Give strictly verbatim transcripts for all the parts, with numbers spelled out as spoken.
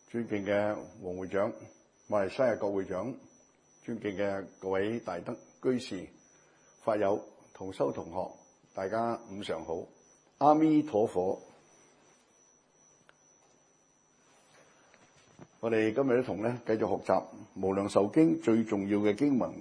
尊敬嘅黃會長、馬來西亞國會長，尊敬嘅各位大德居士、法友、同修同學，大家午上好，阿彌陀佛。我哋今日一同咧繼續學習《無量壽經》最重要嘅經文，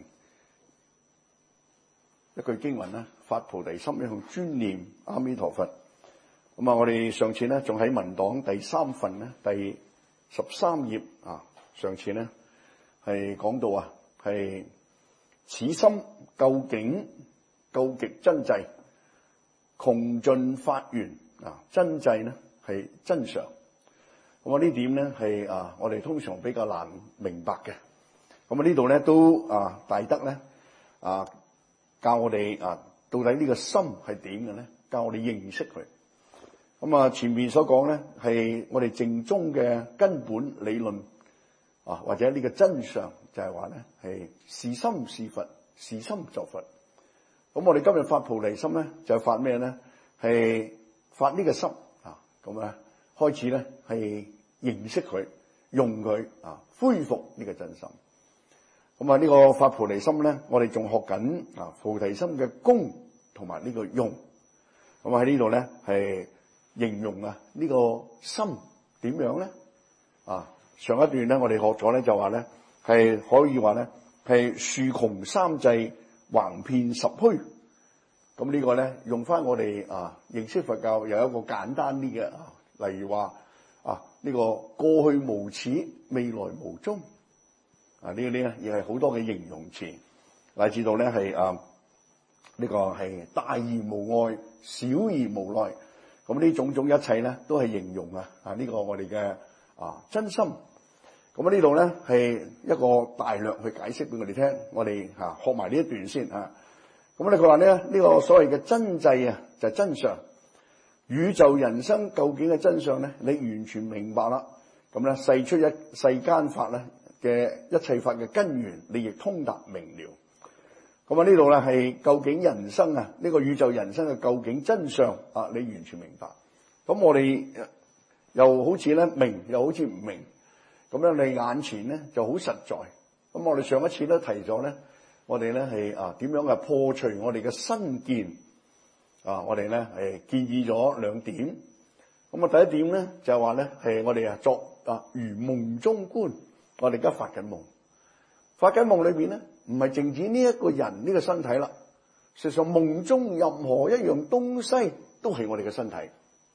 一句經文咧，發菩提心，一向專念阿彌陀佛。咁啊，我哋上次咧仲喺文檔第三份咧第十三頁啊，上次咧係講到啊，係此心究竟究極真際，窮盡法緣啊，真際咧係真常。咁啊呢點咧係啊，我哋通常比較難明白嘅。咁啊呢度咧都啊大德咧啊教我哋啊到底呢個心係點嘅咧，教我哋認識佢。咁啊前面所講咧係我哋正宗嘅根本理論啊，或者呢個真相就係話咧係是心是佛，是心作佛。咁我哋今日發菩提心咧就係發咩咧？係發呢個心啊，咁啊開始咧係認識佢，用佢啊，恢復呢個真心。咁啊呢個發菩提心咧，我哋仲學緊啊菩提心嘅功同埋呢個用。咁啊喺呢度咧係形容啊呢個心點樣咧？啊上一段咧我哋學咗咧就話咧係可以話咧係豎窮三際，橫遍十虛。咁呢個咧用翻我哋啊認識佛教有一個簡單啲嘅啊，例如話啊呢個過去無始，未來無終啊，呢啲咧亦係好多嘅形容詞，乃至到咧係啊呢個係大而無礙，小而無內。咁呢種種一切咧都係形容啊啊呢個我哋嘅啊真心。咁啊呢度咧係一個大略去解釋俾我哋聽，我哋嚇學埋呢一段先嚇。咁咧佢話咧呢個所謂嘅真際啊就係真相，宇宙人生究竟嘅真相咧，你完全明白啦。咁咧世出一世間法咧嘅一切法嘅根源，你亦通達明了。咁啊呢度咧係究竟人生啊呢個宇宙人生嘅究竟真相啊，你完全明白。咁我哋又好似咧明，又好似唔明。咁樣你眼前咧就好實在。咁我哋上一次都提咗咧，我哋咧係啊點樣啊破除我哋嘅身見啊？我哋咧係建議咗兩點。咁啊第一點咧就係話咧係我哋啊作啊如夢中觀，我哋而家發緊夢，發緊夢裏邊咧唔係淨止呢一個人呢個身體啦，實際上夢中任何一樣東西都係我哋嘅身體。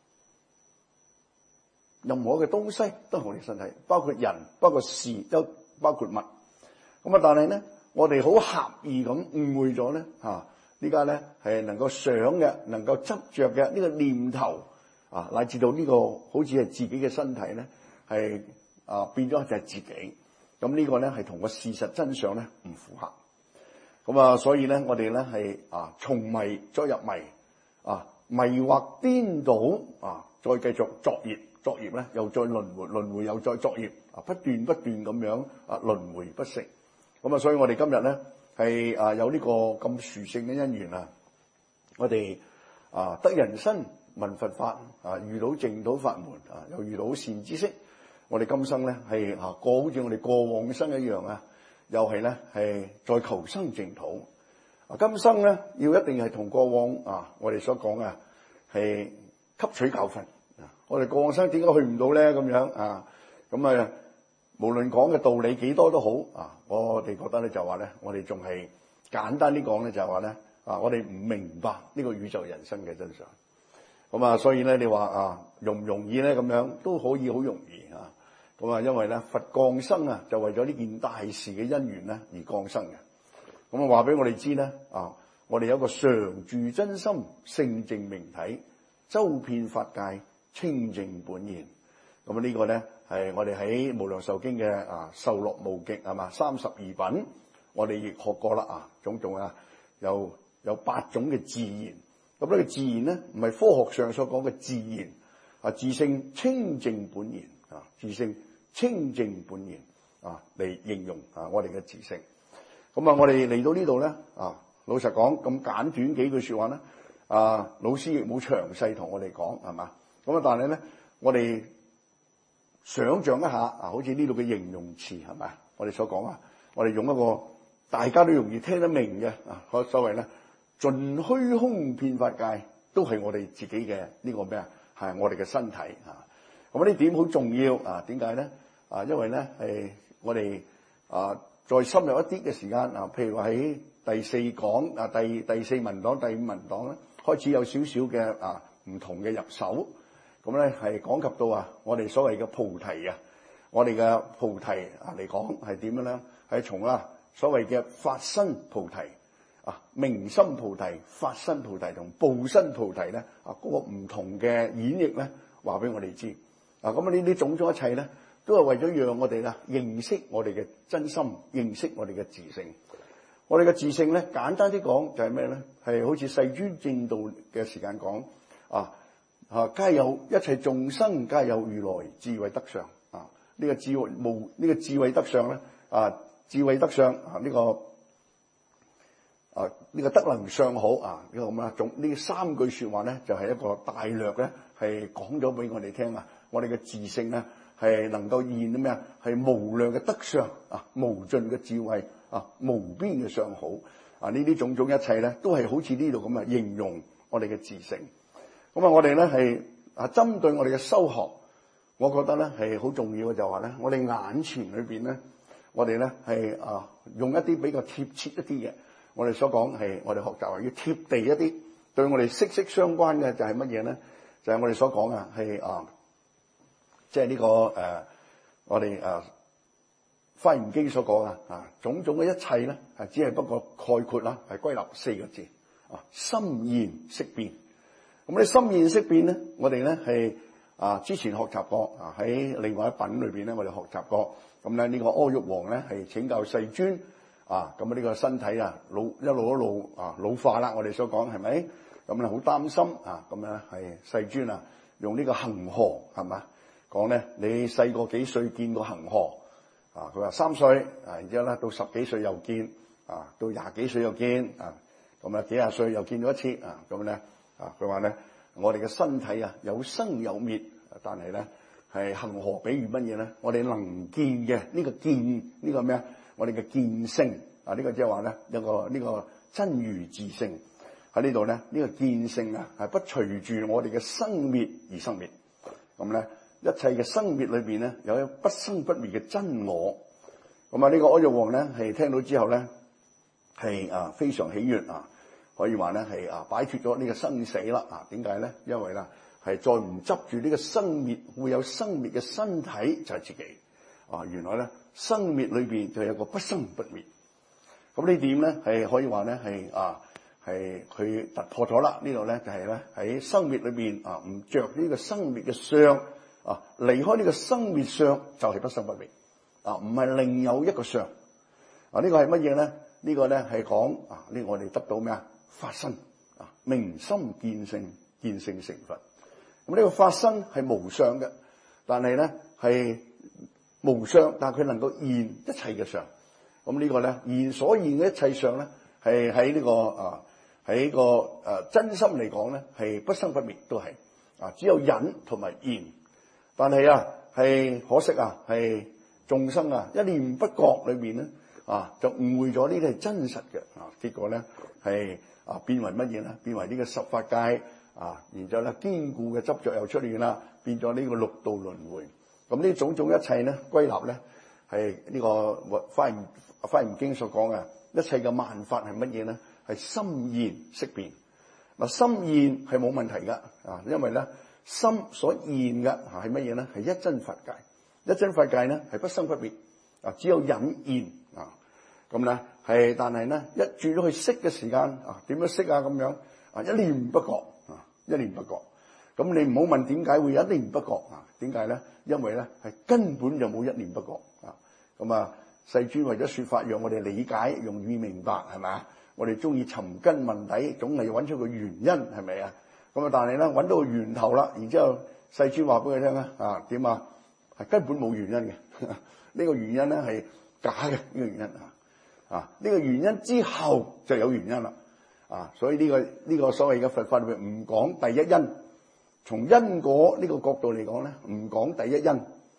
任何嘅東西都係我哋身體，包括人，包括事，都包括物。咁啊，但係咧，我哋好狹義咁誤會咗咧嚇，依家咧係能夠想嘅、能夠執着嘅呢個念頭啊，乃至到呢個好似係自己嘅身體咧，係啊變咗就係自己。咁呢個咧係同個事實真相咧唔符合。咁啊，所以咧我哋咧係啊從迷再入迷啊，迷惑顛倒啊，再繼續作業。作業咧，又再輪迴，輪迴又再作業，啊，不斷不斷咁樣啊輪迴不息。咁啊，所以我哋今日咧係啊有呢個咁殊勝嘅因緣啊，我哋啊得人身聞佛法啊，遇到淨土法門啊，又遇到善知識。我哋今生咧係啊過好似我哋過往生一樣啊，又係咧係再求生淨土。啊，今生咧要一定係同過往啊我哋所講啊係吸取教訓。我哋過往生點解去唔到咧？咁樣啊，咁啊，無論講嘅道理幾多都好啊，我哋覺得咧就話咧，我哋仲係簡單啲講咧，就係話咧啊，我哋唔明白呢個宇宙人生嘅真相。咁啊，所以咧你話啊，容唔容易咧？咁樣都可以好容易啊。咁啊，因為咧佛降生啊，就為咗呢件大事嘅因緣咧而降生嘅。咁啊，話俾我哋知咧啊，我哋有一個常住真心聖淨明體，周遍法界。清淨本然。咁啊呢個咧係我哋喺無量壽經嘅啊受樂無極係嘛三十二品，我哋亦學過啦啊，種種啊有有八種嘅自然。咁呢個自然咧唔係科學上所講嘅自然啊，自性清淨本然啊，自性清淨本然啊嚟形容啊我哋嘅自性。咁啊我哋嚟到呢度咧啊，老實講咁簡短幾句說話咧啊，老師亦冇詳細同我哋講係嘛。咁啊，但係咧，我哋想像一下啊，好似呢度嘅形容詞係咪？我哋所講啊，我哋用一個大家都容易聽得明嘅啊，所謂咧盡虛空遍法界，都係我哋自己嘅呢個咩啊？係我哋嘅身體啊。咁呢點好重要啊？點解咧？啊，因為咧係我哋啊再深入一啲嘅時間啊，譬如話喺第四講啊，第第四文檔、第五文檔咧，開始有少少嘅啊唔同嘅入手。咁咧係講及到啊，我哋所謂嘅菩提啊，我哋嘅菩提啊嚟講係點樣咧？係從啊所謂嘅法身菩提啊、明心菩提、法身菩提同報身菩提咧啊，嗰個唔同嘅演繹咧，話俾我哋知啊。咁啊呢啲種種一切咧，都係為咗讓我哋啦認識我哋嘅真心，認識我哋嘅自性。我哋嘅自性咧，簡單啲講就係咩咧？係好似世尊正道嘅時間講啊。啊！皆有一切眾生，皆有如來智慧德相啊！呢、這個智慧無呢、這個智慧德相咧啊！智慧德相啊！呢、這個啊呢、這個德能相好啊！呢、這個咁啊，總呢三句說話咧，就係、是、一個大略咧，係講咗俾我哋聽啊！我哋嘅自性咧，係能夠現到咩啊？係無量嘅德相啊，無盡嘅智慧啊，無邊嘅相好啊！呢啲種種一切咧，都係好似呢度咁啊，形容我哋嘅自性。咁啊，我哋咧係啊，針對我哋嘅修學，我覺得咧係好重要嘅，就係話咧，我哋眼前裏邊咧，我哋咧係啊，用一啲比較貼切一啲嘅，我哋所講係我哋學習係要貼地一啲，對我哋息息相關嘅就係乜嘢咧？就係、是、我哋所講啊，係啊，即係呢個誒，我哋誒《華嚴經》所講啊，啊，種種嘅一切咧，係只係不過概括啦，係歸納四個字啊，心現色變。咁你心現色變咧，我哋咧係啊之前學習過啊，喺另外一品裏邊咧，我哋學習過。咁咧呢個阿育王咧係請教世尊啊，咁啊呢個身體啊老一路一路啊老化啦，我哋所講係咪？咁咧好擔心啊，咁咧係世尊啊用呢個恒河係嘛講咧？你細個幾歲見過恒河啊？佢話三歲啊，然之後咧到十幾歲又見啊，到廿幾歲又見啊，咁啊幾廿歲又見咗一次啊，咁咧。啊！佢話咧，我哋嘅身體啊，有生有滅，但係咧係恒河，比喻乜嘢咧？我哋能見嘅呢、這個見呢、這個咩啊？我哋嘅見性啊，呢、這個即係話咧一個呢、這個真如自性喺呢度咧，呢、這個見性啊係不隨住我哋嘅生滅而生滅。咁咧一切嘅生滅裏邊咧，有一不生不滅嘅真我。咁啊，呢個阿育王咧係聽到之後咧係啊非常喜悅啊！可以話咧係啊擺脫咗呢個生死啦啊！點解咧？因為啦係再唔執住呢個生滅，會有生滅嘅身體就係自己啊！原來咧生滅裏邊就有個不生不滅。咁呢點咧係可以話咧係啊係佢突破咗啦！呢度咧就係咧喺生滅裏邊啊唔着呢個生滅嘅相啊，離開呢個生滅相就係不生不滅啊，唔係另有一個相啊！呢個係乜嘢咧？呢個咧係講啊呢我哋得到咩啊？法身啊，明心見性，見性成佛。咁呢個法身係無相嘅，但係咧係無相，但係佢能夠現一切嘅相。咁呢個咧現所現嘅一切相咧，係喺呢個啊喺個誒真心嚟講咧，係不生不滅都係啊，只有隱同埋現。但係啊係可惜啊，係眾生啊一念不覺裏邊咧啊，就誤會咗呢啲係真實嘅啊，結果咧係。啊，變為乜嘢咧？變為呢個十法界啊，然之後咧堅固嘅執着又出現啦，變咗呢個六道輪迴。咁呢種種一切咧，歸納咧係呢個《華嚴華嚴經》所講嘅一切嘅萬法係乜嘢咧？係心現色變。嗱，心現係冇問題噶啊，因為咧心所現嘅係乜嘢咧？係一真法界。一真法界咧係不生不滅啊，只有隱現啊。咁咧係，但係咧一轉咗去識嘅時間啊，點樣識啊？咁樣啊，一念不覺啊，一念不覺。咁你唔好問點解會一念不覺啊？點解咧？因為咧係根本就冇一念不覺啊。咁啊，世尊為咗說法，讓我哋理解，容易明白，係咪啊？我哋中意尋根問底，總係要揾出個原因，係咪啊？咁啊，但係咧揾到個源頭啦，然之後世尊話俾佢聽啊，啊點啊？係根本冇原因嘅，呢個原因咧係假嘅，呢個原因啊。啊！呢個原因之後就有原因啦，啊！所以呢個呢個所謂嘅佛法裏面唔講第一因，從因果呢個角度嚟講咧，唔講第一因，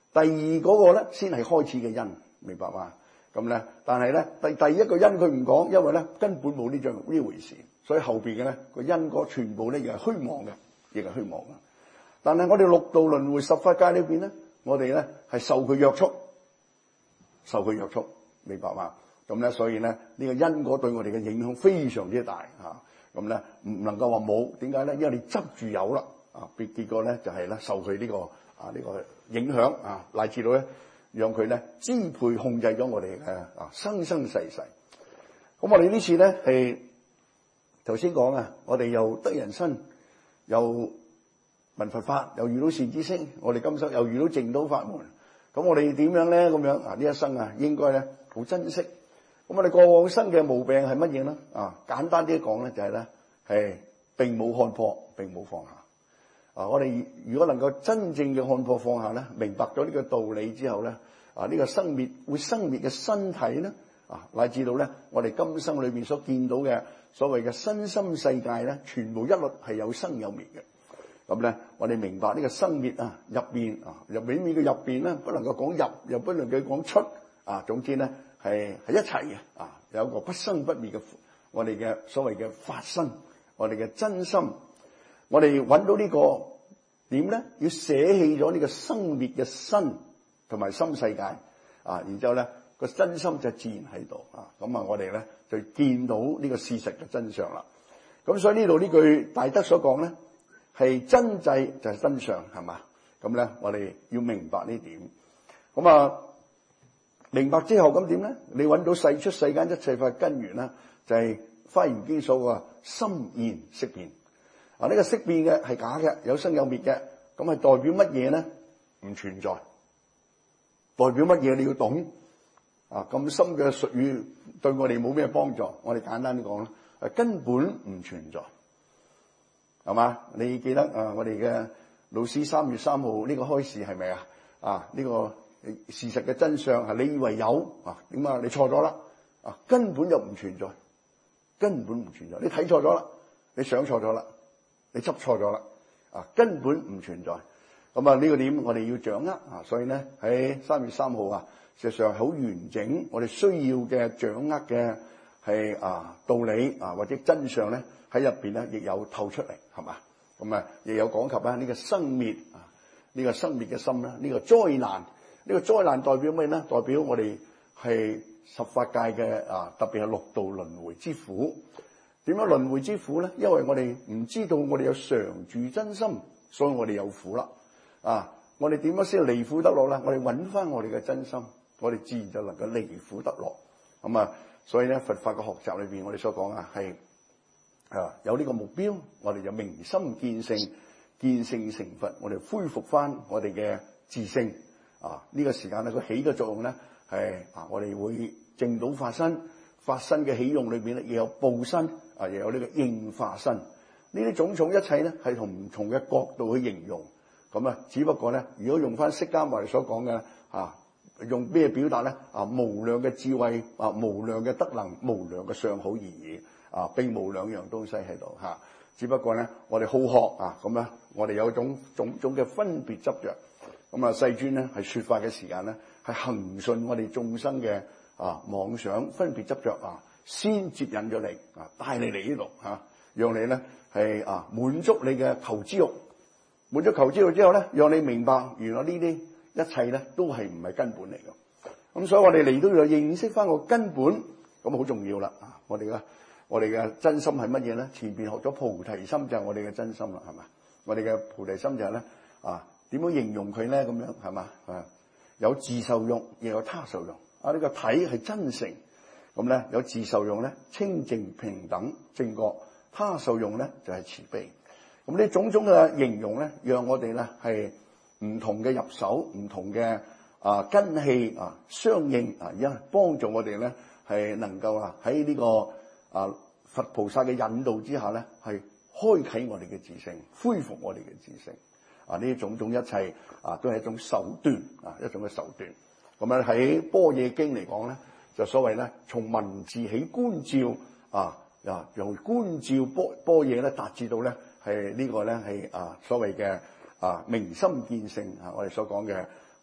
第二嗰個咧先係開始嘅因，明白嘛？咁咧，但係咧第第一個因佢唔講，因為咧根本冇呢樣呢回事，所以後邊嘅咧個因果全部咧亦係虛妄嘅，亦係虛妄嘅。但係我哋六道輪迴十法界裏邊咧，我哋咧係受佢約束，受佢約束，明白嘛？咁咧，所以咧呢個因果對我哋嘅影響非常之大嚇。咁咧唔能夠話冇，點解咧？因為你執住有啦，啊，結結果咧就係咧受佢呢個啊呢個影響啊，乃至到咧讓佢咧支配控制咗我哋嘅啊生生世世。咁我哋呢次咧係頭先講啊，我哋又得人身，又聞佛法，又遇到善知識，我哋今生又遇到淨土法門。咁我哋點樣咧？咁樣啊呢一生啊，應該咧好珍惜。咁我哋過往生嘅毛病係乜嘢咧？啊，簡單啲講咧，就係咧係並冇看破，並冇放下。啊，我哋如果能夠真正嘅看破放下咧，明白咗呢個道理之後咧，啊呢個生滅會生滅嘅身體咧，啊乃至到咧我哋今生裏邊所見到嘅所謂嘅身心世界咧，全部一律係有生有滅嘅。咁咧，我哋明白呢個生滅啊入邊啊入邊嘅入邊咧，不能夠講入，又不能夠講出。啊，總之咧係係一齊嘅啊，有一個不生不滅嘅我哋嘅所謂嘅法身，我哋嘅真心，我哋揾到呢個點咧，要捨棄咗呢個生滅嘅身同埋心世界啊，然之後咧個真心就自然喺度啊，咁啊我哋咧就見到呢個事實嘅真相啦。咁所以呢度呢句大德所講咧，係真諦就係真相，係嘛？咁咧我哋要明白呢點，咁啊。明白之後咁點咧？你揾到世出世間一切法根源啦，就係、是《華嚴經》所話心現色變。啊，呢、這個色變嘅係假嘅，有生有滅嘅，咁係代表乜嘢咧？唔存在。代表乜嘢？你要懂。啊，咁深嘅術語對我哋冇咩幫助。我哋簡單啲講啦，係根本唔存在，係嘛？你記得啊？我哋嘅老師三月三號呢個開示係咪啊？啊，呢、這個。事實嘅真相係你以為有啊？點啊？你錯咗啦！啊，根本就唔存在，根本唔存在。你睇錯咗啦，你想錯咗啦，你執錯咗啦！啊，根本唔存在。咁啊，呢個點我哋要掌握啊！所以咧喺三月三號啊，事實上係好完整。我哋需要嘅掌握嘅係啊道理啊或者真相咧喺入邊咧亦有透出嚟，係嘛？咁啊亦有講及啊呢個生滅啊呢個生滅嘅心啦，呢個災難。呢個災難代表咩咧？代表我哋係十法界嘅啊，特別係六道輪迴之苦。點樣輪迴之苦咧？因為我哋唔知道我哋有常住真心，所以我哋有苦啦。啊，我哋點樣先離苦得樂咧？我哋揾翻我哋嘅真心，我哋自然就能夠離苦得樂。咁啊，所以咧佛法嘅學習裏邊，我哋所講啊係啊有呢個目標，我哋就明心見性，見性成佛，我哋恢復翻我哋嘅自性。啊！呢、這個時間咧，佢起嘅作用咧係啊，我哋會證到法身，法身嘅起用裏邊咧，亦有報身啊，亦有呢個應化身。呢啲種種一切咧，係從唔同嘅角度去形容。咁啊，只不過咧，如果用翻釋迦牟尼所講嘅啊，用咩表達咧？啊，無量嘅智慧啊，無量嘅德能，無量嘅相好而已啊，並無兩樣東西喺度嚇。只不過咧，我哋好學啊，咁咧，我哋有種種種嘅分別執着。咁啊，世尊咧係說法嘅時間咧，係恆順我哋眾生嘅啊妄想、分別執着啊，先接引咗你啊，帶你嚟呢度嚇，讓你咧係啊滿足你嘅求知欲，滿足求知欲之後咧，讓你明白原來呢啲一切咧都係唔係根本嚟嘅。咁所以我哋嚟到要認識翻個根本，咁好重要啦啊！我哋嘅我哋嘅真心係乜嘢咧？前邊學咗菩提心就係我哋嘅真心啦，係嘛？我哋嘅菩提心就係咧啊。點樣形容佢咧？咁樣係嘛？啊，有自受用，亦有他受用。啊，呢個體係真誠，咁咧有自受用咧，清淨平等正覺；他受用咧就係慈悲。咁呢種種嘅形容咧，讓我哋咧係唔同嘅入手，唔同嘅啊根器啊相應啊，因幫助我哋咧係能夠啊喺呢個啊佛菩薩嘅引導之下咧，係開啟我哋嘅自性，恢復我哋嘅自性。啊！呢種種一切啊，都係一種手段啊，一種嘅手段。咁啊喺《般若經》嚟講咧，就所謂咧，從文字起觀照啊，啊由觀照般般若咧，達至到咧係呢個咧係啊所謂嘅啊明心見性啊，我哋所講嘅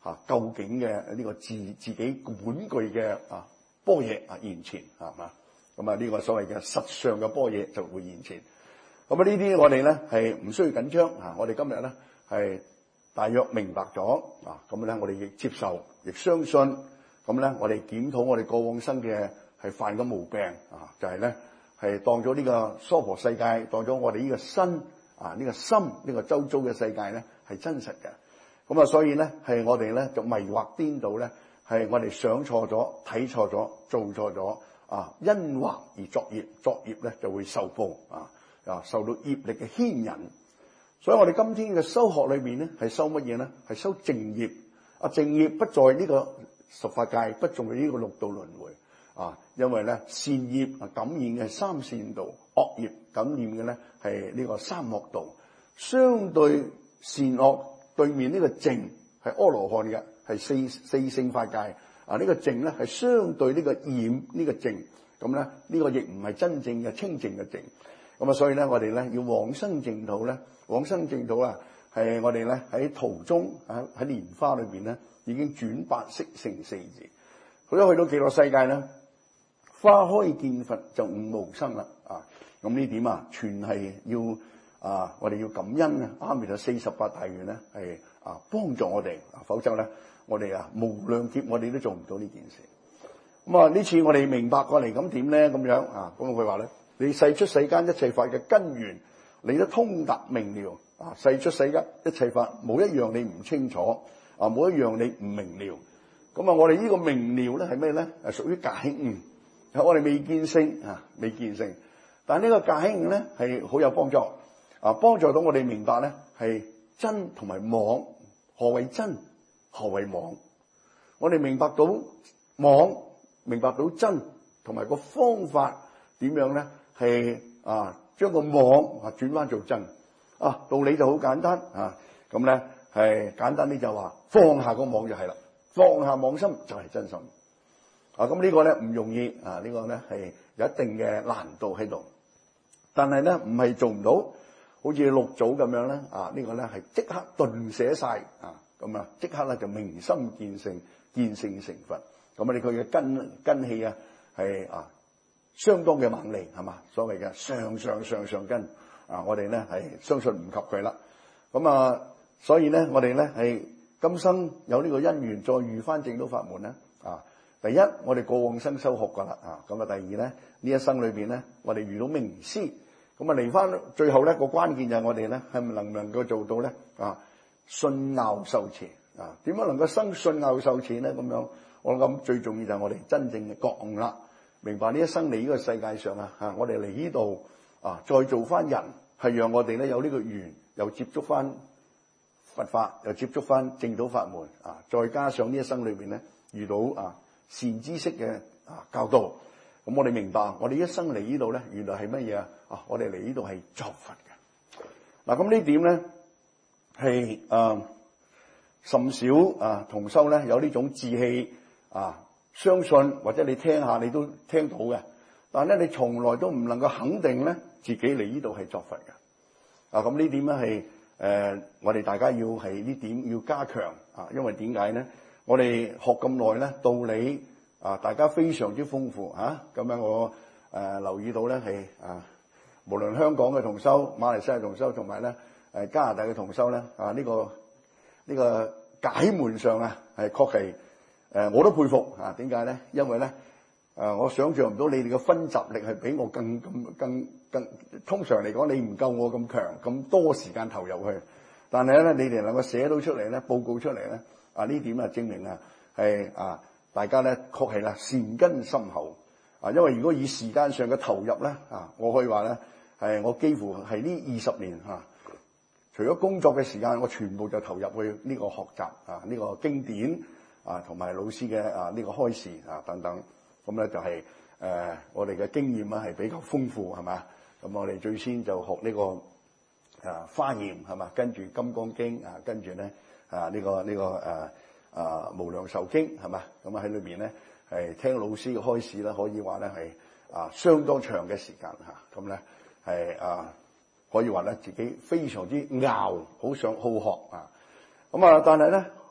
啊究竟嘅呢個自自己本具嘅啊般若啊現前係嘛？咁啊呢個所謂嘅實相嘅般若就會現前。咁啊呢啲我哋咧係唔需要緊張啊！我哋今日咧係大約明白咗啊，咁咧我哋亦接受，亦相信。咁咧我哋檢討我哋過往生嘅係犯嘅毛病啊，就係咧係當咗呢個娑婆世界，當咗我哋呢個身啊呢個心呢個周遭嘅世界咧係真實嘅。咁啊所以咧係我哋咧就迷惑顛倒咧，係我哋想錯咗、睇錯咗、做錯咗啊，因惑而作業，作業咧就會受報啊。啊，受到業力嘅牽引，所以我哋今天嘅修學裏面咧，係修乜嘢咧？係修淨業。啊，淨業不在呢個十法界，不在呢個六道輪迴啊，因為咧善業啊感染嘅係三善道，惡業感染嘅咧係呢個三惡道。相對善惡對面呢個淨係阿羅漢嘅，係四四聖法界啊。呢個淨咧係相對呢個染呢個淨，咁咧呢個亦唔係真正嘅清淨嘅淨。咁啊，所以咧，我哋咧要往生淨土咧，往生淨土啊，係我哋咧喺途中啊，喺蓮花裏邊咧，已經轉八識成四字。佢一去到極樂世界咧，花開見佛就悟無生啦啊！咁呢點啊，全係要啊，我哋要感恩啊！阿彌陀四十八大願咧係啊幫助我哋，否則咧我哋啊無量劫我哋都做唔到呢件事。咁啊，呢次我哋明白過嚟，咁點咧咁樣啊？咁佢話咧。你世出世間一切法嘅根源，你都通達明了啊！世出世間一切法，冇一樣你唔清楚啊，冇一樣你唔明了。咁啊，我哋呢個明了咧係咩咧？係屬於解悟。我哋未見性啊，未見性，但係呢個解悟咧係好有幫助啊，幫助到我哋明白咧係真同埋妄。何為真？何為妄？我哋明白到妄，明白到真，同埋個方法點樣咧？係啊，將個妄啊轉翻做真啊，道理就好簡單啊。咁咧係簡單啲就話放下個妄就係啦，放下妄心就係真心啊。咁呢個咧唔容易啊，呢個咧係有一定嘅難度喺度，但係咧唔係做唔到，好似六祖咁樣咧啊，呢個咧係即刻頓寫晒啊，咁啊即刻咧就明心見性，見性成佛。咁啊，你佢嘅根根氣啊係啊。相當嘅猛利係嘛？所謂嘅上上上上根啊，我哋咧係相信唔及佢啦。咁啊，所以咧我哋咧係今生有呢個因緣，再遇翻淨土法門咧啊。第一，我哋過往生修學噶啦啊。咁啊，第二咧呢一生裏邊咧，我哋遇到名師，咁啊嚟翻最後咧個關鍵就係我哋咧係咪能唔能夠做到咧啊？信拗受持啊？點樣能夠生信拗受持咧？咁樣我諗最重要就係我哋真正嘅覺悟啦。明白呢一生嚟呢個世界上啊，嚇我哋嚟呢度啊，再做翻人，係讓我哋咧有呢個緣，又接觸翻佛法，又接觸翻淨土法門啊，再加上呢一生裏邊咧遇到啊善知識嘅啊教導，咁我哋明白，我哋一生嚟呢度咧，原來係乜嘢啊？啊，我哋嚟呢度係作佛嘅。嗱，咁呢點咧係啊甚少啊同修咧有呢種志氣啊。相信或者你聽下你都聽到嘅，但係咧你從來都唔能夠肯定咧自己嚟呢度係作佛嘅。啊，咁呢點咧係誒我哋大家要係呢點要加強啊，因為點解咧？我哋學咁耐咧道理啊，大家非常之豐富啊。咁樣我誒、呃、留意到咧係啊，無論香港嘅同修、馬來西亞同修，同埋咧誒加拿大嘅同修咧啊，呢、這個呢、這個解門上啊係確係。誒我都佩服啊！點解咧？因為咧，誒我想象唔到你哋嘅分集力係比我更更更更。通常嚟講，你唔夠我咁強，咁多時間投入去。但係咧，你哋能夠寫到出嚟咧，報告出嚟咧，啊呢點啊證明啊係啊大家咧確係啦善根深厚啊！因為如果以時間上嘅投入咧啊，我可以話咧係我幾乎係呢二十年嚇，除咗工作嘅時間，我全部就投入去呢個學習啊呢個經典。啊，同埋老師嘅啊呢、這個開示啊等等，咁咧就係、是、誒、呃、我哋嘅經驗咧係比較豐富係嘛？咁我哋最先就學呢、這個啊華嚴係嘛，跟住金剛經啊，跟住咧啊呢、這個呢、這個誒啊，啊無量壽經係嘛？咁啊喺裏邊咧係聽老師嘅開示咧，可以話咧係啊相當長嘅時間嚇，咁咧係啊可以話咧自己非常之拗，好想好學啊，咁啊但係咧。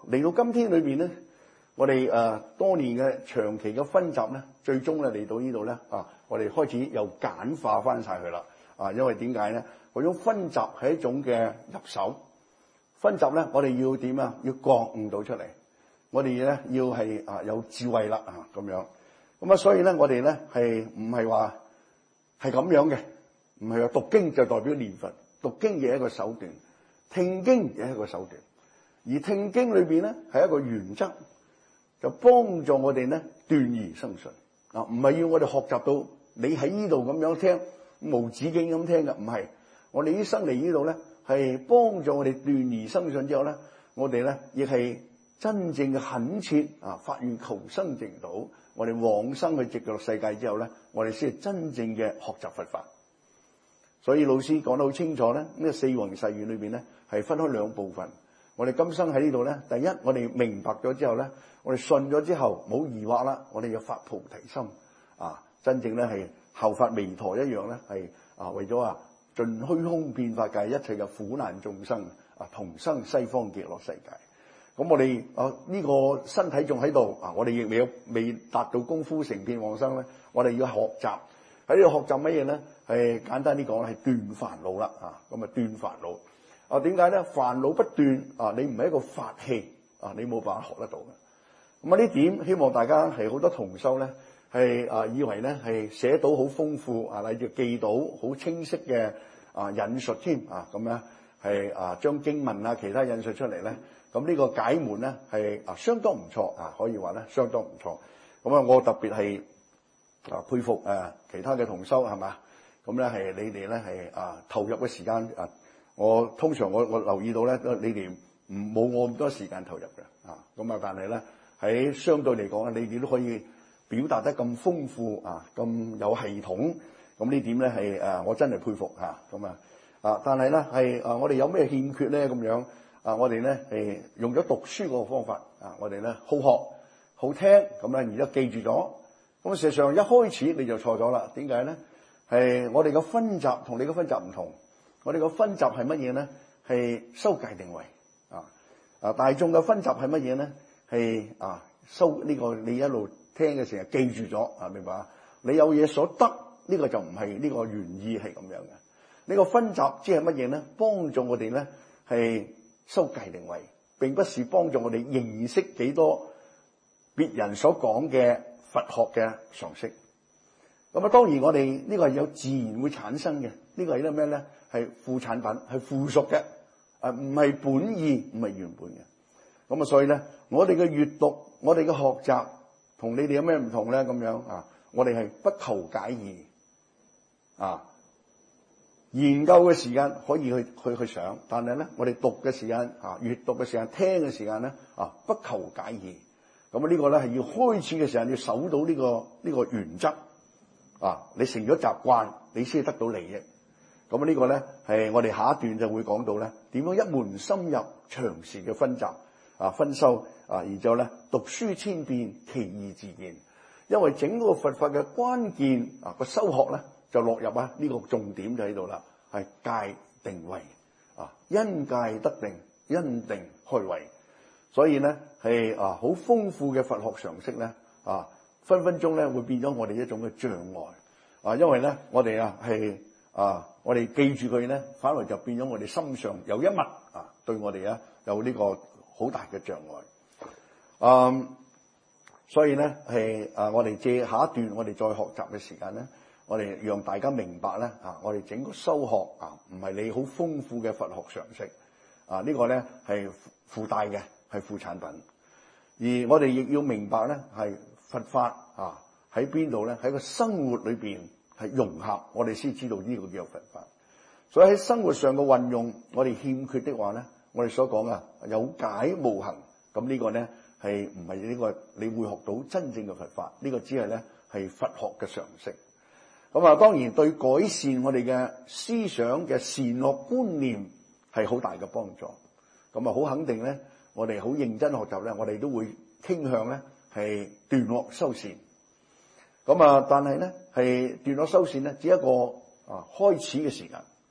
嚟到今天裏邊咧，我哋誒、啊、多年嘅長期嘅分集咧，最終咧嚟到呢度咧啊，我哋開始又簡化翻晒佢啦啊！因為點解咧？嗰種分集係一種嘅入手分集咧，我哋要點啊？要覺悟到出嚟，我哋咧要係啊有智慧啦啊咁樣。咁啊，所以咧我哋咧係唔係話係咁樣嘅？唔係話讀經就代表念佛，讀經亦係一個手段，聽經亦係一個手段。而聽經裏邊咧係一個原則，就幫助我哋咧斷疑生信啊！唔係要我哋學習到你喺呢度咁樣聽無止境咁聽嘅，唔係。我哋一生嚟呢度咧係幫助我哋斷疑生信之後咧，我哋咧亦係真正嘅懇切啊，發願求生淨土。我哋往生去極樂世界之後咧，我哋先係真正嘅學習佛法。所以老師講得好清楚咧，呢個四弘誓願裏邊咧係分開兩部分。我哋今生喺呢度咧，第一我哋明白咗之後咧，我哋信咗之後冇疑惑啦，我哋要發菩提心啊，真正咧係效法彌陀一樣咧，係啊為咗啊盡虛空遍法界一切嘅苦難眾生啊，同生西方極樂世界。咁我哋啊呢個身體仲喺度啊，我哋亦未有未達到功夫成片往生咧，我哋要學習喺呢度學習乜嘢咧？係簡單啲講咧，係斷煩惱啦啊！咁啊斷煩惱啊，點解咧？煩惱不斷啊，你唔係一個法器啊，你冇辦法學得到嘅。咁啊呢點希望大家係好多同修咧係啊以為咧係寫到好豐富啊，例如記到好清晰嘅啊引述添啊，咁咧係啊將經文啊其他引述出嚟咧。咁呢個解門咧係啊相當唔錯啊，可以話咧相當唔錯。咁啊，我特別係啊佩服誒其他嘅同修係嘛？咁咧係你哋咧係啊投入嘅時間啊，我通常我我留意到咧，你哋唔冇我咁多時間投入嘅啊。咁啊，但係咧喺相對嚟講咧，你哋都可以表達得咁豐富啊，咁有系統。咁呢點咧係誒我真係佩服嚇。咁啊啊，但係咧係啊，我哋有咩欠缺咧咁樣？啊！我哋咧係用咗讀書嗰個方法啊！我哋咧好學好聽咁咧，而家記住咗。咁事實上一開始你就錯咗啦。點解咧？係我哋嘅分集同你嘅分集唔同。我哋嘅分集係乜嘢咧？係修戒定慧啊！啊！大眾嘅分集係乜嘢咧？係啊修呢個你一路聽嘅時候記住咗啊！明白啊？你有嘢所得呢個就唔係呢個原意係咁樣嘅。呢個分集即係乜嘢咧？幫助我哋咧係修戒定慧，並不是幫助我哋認識幾多別人所講嘅佛學嘅常識。咁啊，當然我哋呢個係有自然會產生嘅，呢個係咧咩咧？係副產品，係附屬嘅，啊唔係本意，唔係原本嘅。咁啊，所以咧，我哋嘅閱讀，我哋嘅學習，同你哋有咩唔同咧？咁樣啊，我哋係不求解義啊。研究嘅時間可以去去去想，但係咧，我哋讀嘅時間啊，閱讀嘅時間，聽嘅時間咧啊，不求解義。咁啊，呢個咧係要開始嘅時候要守到呢個呢個原則啊，你成咗習慣，你先得到利益。咁啊，呢個咧係我哋下一段就會講到咧，點樣一門深入長時嘅分集啊分修啊，然之後咧讀書千遍，其義自見。因為整個佛法嘅關鍵啊個修學咧。就落入啊呢個重點就喺度啦，係戒定慧啊，因戒得定，因定開慧。所以咧係啊好豐富嘅佛學常識咧啊，分分鐘咧會變咗我哋一種嘅障礙啊，因為咧我哋啊係啊我哋記住佢咧，反而就變咗我哋心上有一物啊，對我哋啊有呢個好大嘅障礙。嗯，所以咧係啊，我哋借下一段我哋再學習嘅時間咧。我哋讓大家明白咧啊！我哋整個修學啊，唔係你好豐富嘅佛學常識啊，呢個咧係附帶嘅，係副產品。而我哋亦要明白咧，係佛法啊喺邊度咧？喺個生活裏邊係融合，我哋先知道呢個叫佛法。所以喺生活上嘅運用，我哋欠缺的話咧，我哋所講啊有解無行，咁呢個咧係唔係呢個你會學到真正嘅佛法？呢個只係咧係佛學嘅常識。咁啊，當然對改善我哋嘅思想嘅善惡觀念係好大嘅幫助。咁啊，好肯定咧，我哋好認真學習咧，我哋都會傾向咧係斷惡修善。咁啊，但係咧係斷惡修善咧，只一個啊開始嘅時間。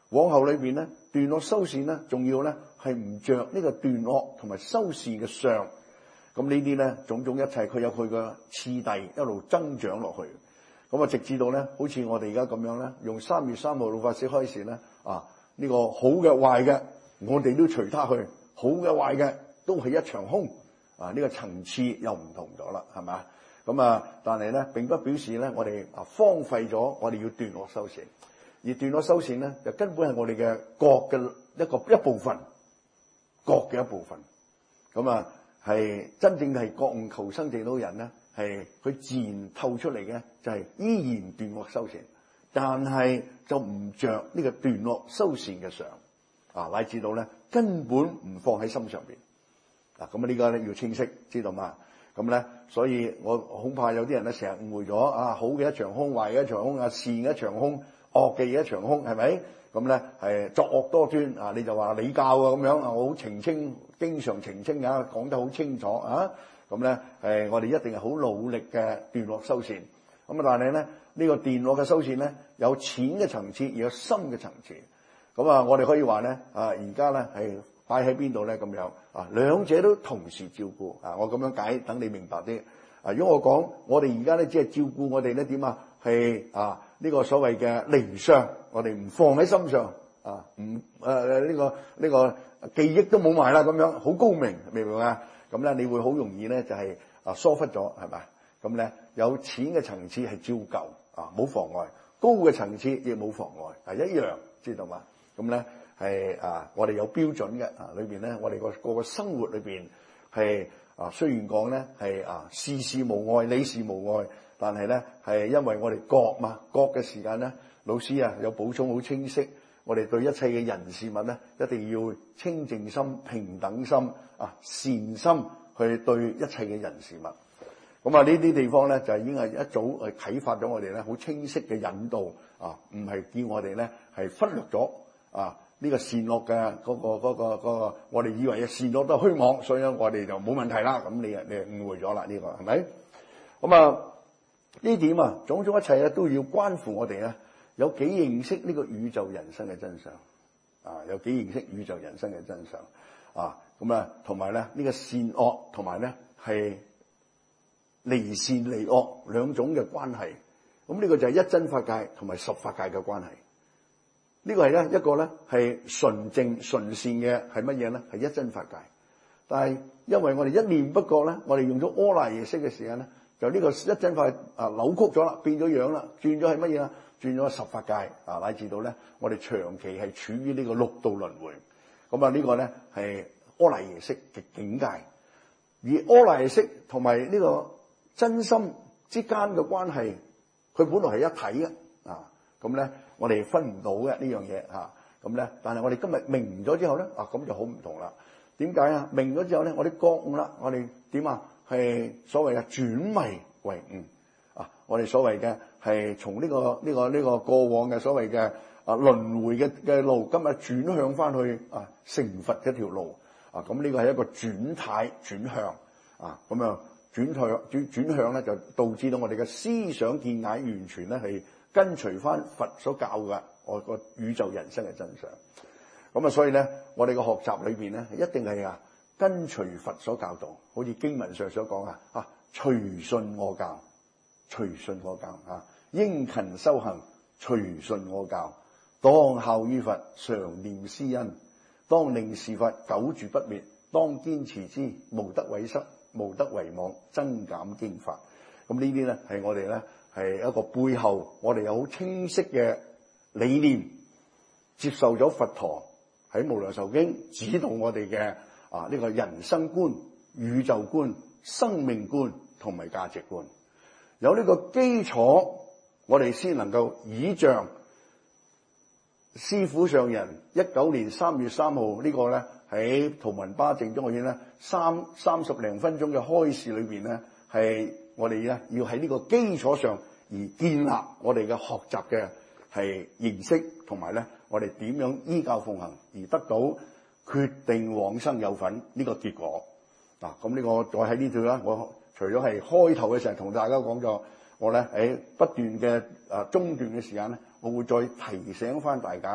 往後裏邊咧，段落修繕咧，仲要咧係唔着呢個段落同埋修繕嘅相。咁呢啲咧，種種一切，佢有佢嘅次第一路增長落去。咁啊，直至到咧，好似我哋而家咁樣咧，用三月三號老法師開始咧，啊呢、這個好嘅壞嘅，我哋都隨他去，好嘅壞嘅都係一場空。啊，呢、這個層次又唔同咗啦，係咪？咁啊，但係咧並不表示咧，我哋啊荒廢咗，我哋要段落修繕。而段落修繕咧，就根本係我哋嘅國嘅一個一部分，國嘅一部分。咁啊，係真正係覺悟求生淨土人咧，係佢自然透出嚟嘅，就係依然段落修繕，但係就唔着呢個段落修繕嘅相啊，乃至到咧根本唔放喺心上邊。嗱，咁啊呢個咧要清晰，知道嘛？咁咧，所以我恐怕有啲人咧成日誤會咗啊，好嘅一場空，壞嘅一場空，啊善嘅一場空，惡嘅一場空，係咪？咁咧係作惡多端啊！你就話你教啊咁樣啊，我好澄清，經常澄清啊，講得好清楚啊。咁咧誒，我哋一定係好努力嘅段落修繕。咁啊，但係咧呢個段落嘅修繕咧，有淺嘅層次，亦有深嘅層次。咁啊，我哋可以話咧啊，而家咧係擺喺邊度咧？咁樣啊，兩者都同時照顧啊！我咁樣解，等你明白啲啊。如果我講我哋而家咧，只係照顧我哋咧點啊？係啊呢個所謂嘅離相，我哋唔放喺心上啊，唔誒呢個呢個記憶都冇埋啦，咁樣好高明，明唔明啊？咁咧你會好容易咧就係啊疏忽咗，係咪？咁咧有淺嘅層次係照舊啊，冇妨礙；高嘅層次亦冇妨礙，係一樣，知道嘛？咁咧。係啊，我哋有標準嘅啊，裏邊咧，我哋個個個生活裏邊係啊，雖然講咧係啊，事事無礙，理事無礙，但係咧係因為我哋覺嘛，覺嘅時間咧，老師啊有補充好清晰，我哋對一切嘅人事物咧，一定要清淨心、平等心啊、善心去對一切嘅人事物。咁啊，呢啲地方咧就已經係一早係啟發咗我哋咧，好清晰嘅引導啊，唔係叫我哋咧係忽略咗啊。呢個善惡嘅嗰個嗰個嗰個，我哋以為嘅善惡都係虛妄，所以我哋就冇問題啦。咁你啊，你誤會咗啦，呢個係咪？咁啊，呢點啊，種種一切咧都要關乎我哋咧，有幾認識呢個宇宙人生嘅真相啊？有幾認識宇宙人生嘅真相啊？咁啊，同埋咧呢個善惡，同埋咧係離善離惡兩種嘅關係。咁呢個就係一真法界同埋十法界嘅關係。呢個係咧一個咧係純正純善嘅係乜嘢咧？係一真法界。但係因為我哋一念不覺咧，我哋用咗阿賴耶識嘅時間咧，就呢個一真法啊扭曲咗啦，變咗樣啦，轉咗係乜嘢啊？轉咗十法界啊，乃至到咧我哋長期係處於呢個六道輪迴。咁啊呢個咧係阿賴耶識嘅境界。而阿賴耶識同埋呢個真心之間嘅關係，佢本來係一體嘅啊。咁咧，我哋分唔到嘅呢樣嘢嚇。咁咧，但係我哋今日明咗之後咧，啊咁就好唔同啦。點解啊？明咗之後咧，我哋覺悟啦，我哋點啊？係所謂嘅轉迷為悟啊！我哋所謂嘅係從呢個呢個呢個過往嘅所謂嘅啊輪迴嘅嘅路，今日轉向翻去啊成佛嘅條路啊！咁呢個係一個轉態轉向啊！咁啊轉向轉轉向咧，就導致到我哋嘅思想見解完全咧係跟隨翻佛所教嘅我個宇宙人生嘅真相。咁啊，所以咧，我哋嘅學習裏邊咧，一定係啊跟隨佛所教導，好似經文上所講啊，啊隨信我教，隨信我教啊，應勤修行，隨信我教，當效於佛，常念師恩，當令是法久住不滅，當堅持之，無得毀失，無得遺忘，增減經法。咁呢啲咧係我哋咧係一個背後，我哋有好清晰嘅理念，接受咗佛陀喺無量壽經指導我哋嘅啊呢個人生觀、宇宙觀、生命觀同埋價值觀，有呢個基礎，我哋先能夠倚仗師父上人一九年三月三號呢個咧喺圖文巴正宗學院咧三三十零分鐘嘅開示裏邊咧，係我哋咧要喺呢個基礎上而建立我哋嘅學習嘅係認識，同埋咧我哋點樣依教奉行而得到決定往生有份呢個結果。嗱，咁呢個再喺呢度啦，我除咗係開頭嘅時候同大家講咗，我咧喺不斷嘅啊中段嘅時間咧，我會再提醒翻大家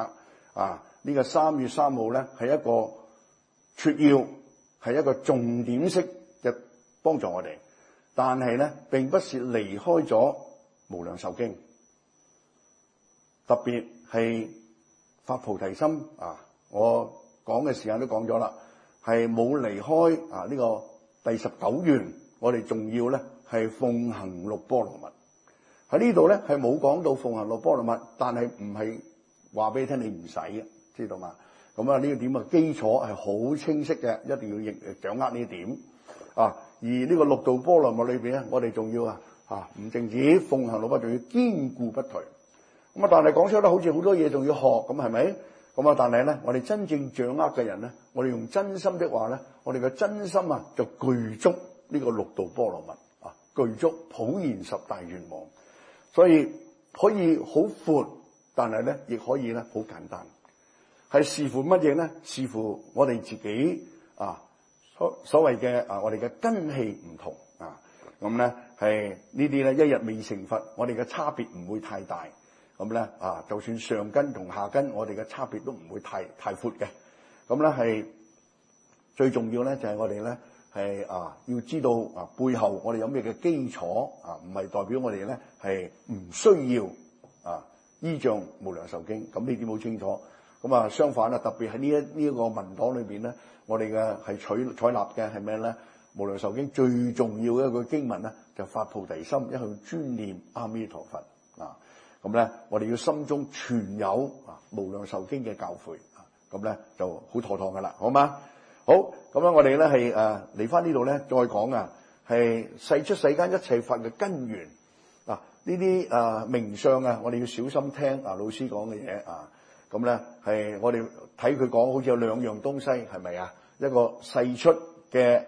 啊，呢、這個三月三號咧係一個撮要，係一個重點式嘅幫助我哋，但係咧並不是離開咗無量壽經，特別係發菩提心啊！我講嘅時間都講咗啦，係冇離開啊呢、這個第十九願，我哋仲要咧係奉行六波羅蜜。喺呢度咧係冇講到奉行六波羅蜜，但係唔係話俾你聽你唔使嘅，知道嘛？咁啊呢個點啊基礎係好清晰嘅，一定要認掌握呢點啊。而呢個六度波羅蜜裏邊咧，我哋仲要啊啊唔淨止奉行六波，仲要堅固不退。咁啊，但係講出得好似好多嘢仲要學咁，係咪？咁啊，但係咧，我哋真正掌握嘅人咧，我哋用真心的話咧，我哋嘅真心啊就具足呢個六度波羅蜜啊，具足普賢十大願望。所以可以好闊，但係咧亦可以咧好簡單，係視乎乜嘢咧？視乎我哋自己啊，所所謂嘅啊，我哋嘅根器唔同啊，咁咧係呢啲咧一日未成佛，我哋嘅差別唔會太大。咁咧啊，就算上根同下根，我哋嘅差別都唔會太太闊嘅。咁咧係最重要咧，就係我哋咧係啊，要知道啊背後我哋有咩嘅基礎啊，唔係代表我哋咧係唔需要啊依仗無量壽經。咁呢啲好清楚。咁啊相反啊，特別喺呢一呢一個文檔裏邊咧，我哋嘅係取採納嘅係咩咧？無量壽經最重要嘅一個經文咧，就發菩提心，一向專念阿彌陀佛啊。咁咧，我哋要心中存有啊無量壽經嘅教誨啊，咁咧就好妥當噶啦，好嗎？好，咁樣我哋咧係誒嚟翻呢度咧，再講啊，係世出世間一切法嘅根源啊，呢啲誒名相啊，我哋要小心聽啊老師講嘅嘢啊，咁咧係我哋睇佢講，好似有兩樣東西，係咪啊？一個世出嘅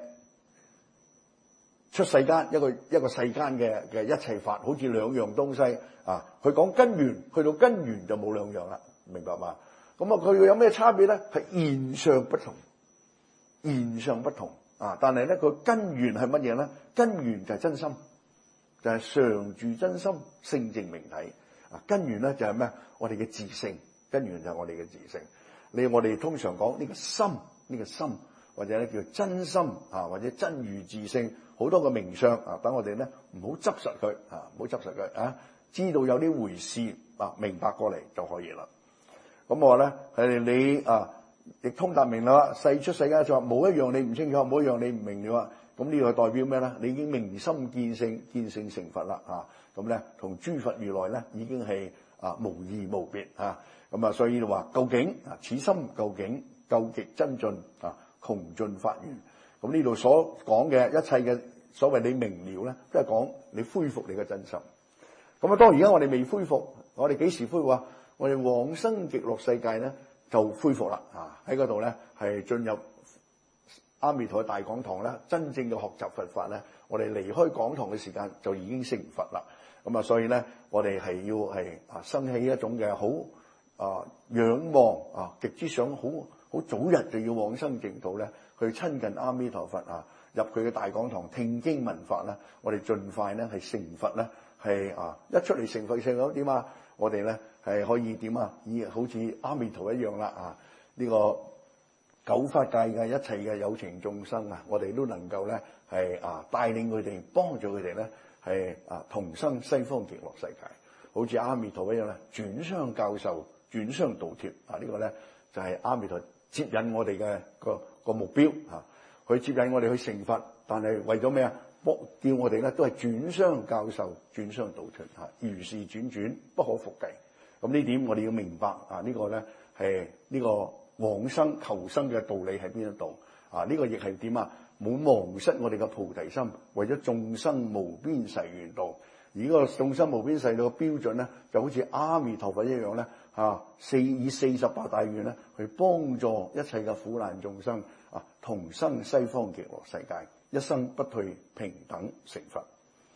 出世間，一個一個世間嘅嘅一切法，好似兩樣東西啊。佢講根源，去到根源就冇兩樣啦，明白嘛？咁啊，佢有咩差別咧？係現象不同，現象不同啊。但係咧，佢根源係乜嘢咧？根源就係真心，就係、是、常住真心，性淨明體啊。根源咧就係咩？我哋嘅自性，根源就係我哋嘅自性。你我哋通常講呢個心，呢、這個心或者咧叫真心啊，或者真如自性。好多個名相啊，等我哋咧唔好執實佢啊，唔好執實佢啊，知道有啲回事啊，明白過嚟就可以啦。咁我話咧係你啊，亦通達明啦，世出世間就話冇一樣你唔清楚，冇一樣你唔明嘅。咁呢個代表咩咧？你已經明心見性，見性成佛啦啊！咁咧同諸佛如來咧已經係啊無異無別啊！咁啊，所以話究竟啊，此心究竟究極真盡啊，窮盡法源。咁呢度所講嘅一切嘅所謂你明了咧，都係講你恢復你嘅真心。咁啊，當而家我哋未恢復，我哋幾時恢復啊？我哋往生極樂世界咧就恢復啦啊！喺嗰度咧係進入阿彌陀嘅大講堂咧，真正嘅學習佛法咧，我哋離開講堂嘅時間就已經成佛啦。咁啊，所以咧我哋係要係啊生起一種嘅好啊仰望啊，極之想好好早日就要往生淨土咧。去親近阿彌陀佛啊，入佢嘅大講堂聽經聞法啦，我哋盡快咧係成佛咧，係啊一出嚟成佛成咗點啊？我哋咧係可以點啊？以好似阿彌陀一樣啦啊！呢、這個九法界嘅一切嘅有情眾生啊，我哋都能夠咧係啊帶領佢哋，幫助佢哋咧係啊同生西方極樂世界，好似阿彌陀一樣咧，轉相教授，轉相導貼啊！這個、呢個咧就係、是、阿彌陀接引我哋嘅個。個目標嚇，去接引我哋去成佛，但係為咗咩啊？幫叫我哋咧都係轉相教授、轉相導出嚇，如是轉轉不可復計。咁呢點我哋要明白啊！呢、這個咧係呢個往生求生嘅道理喺邊一度啊？呢、這個亦係點啊？冇忘失我哋嘅菩提心，為咗眾生無邊誓願度。而呢個眾生無邊誓願度嘅標準咧，就好似阿彌陀佛一樣咧。啊！四以四十八大願咧，去幫助一切嘅苦難眾生啊，同生西方極樂世界，一生不退，平等成佛。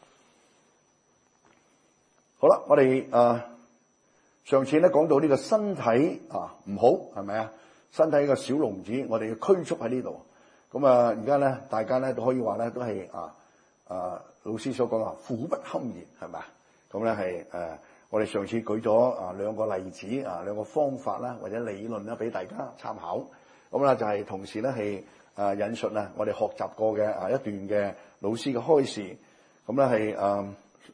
好啦，我哋啊上次咧講到呢個身體啊唔好係咪啊？身體個小籠子，我哋要拘束喺呢度。咁啊，而家咧大家咧都可以話咧都係啊啊老師所講啊苦不堪言係咪啊？咁咧係誒我哋上次舉咗啊兩個例子啊兩個方法啦或者理論啦俾大家參考，咁啦就係同時咧係啊引述啊我哋學習過嘅啊一段嘅老師嘅開示，咁咧係啊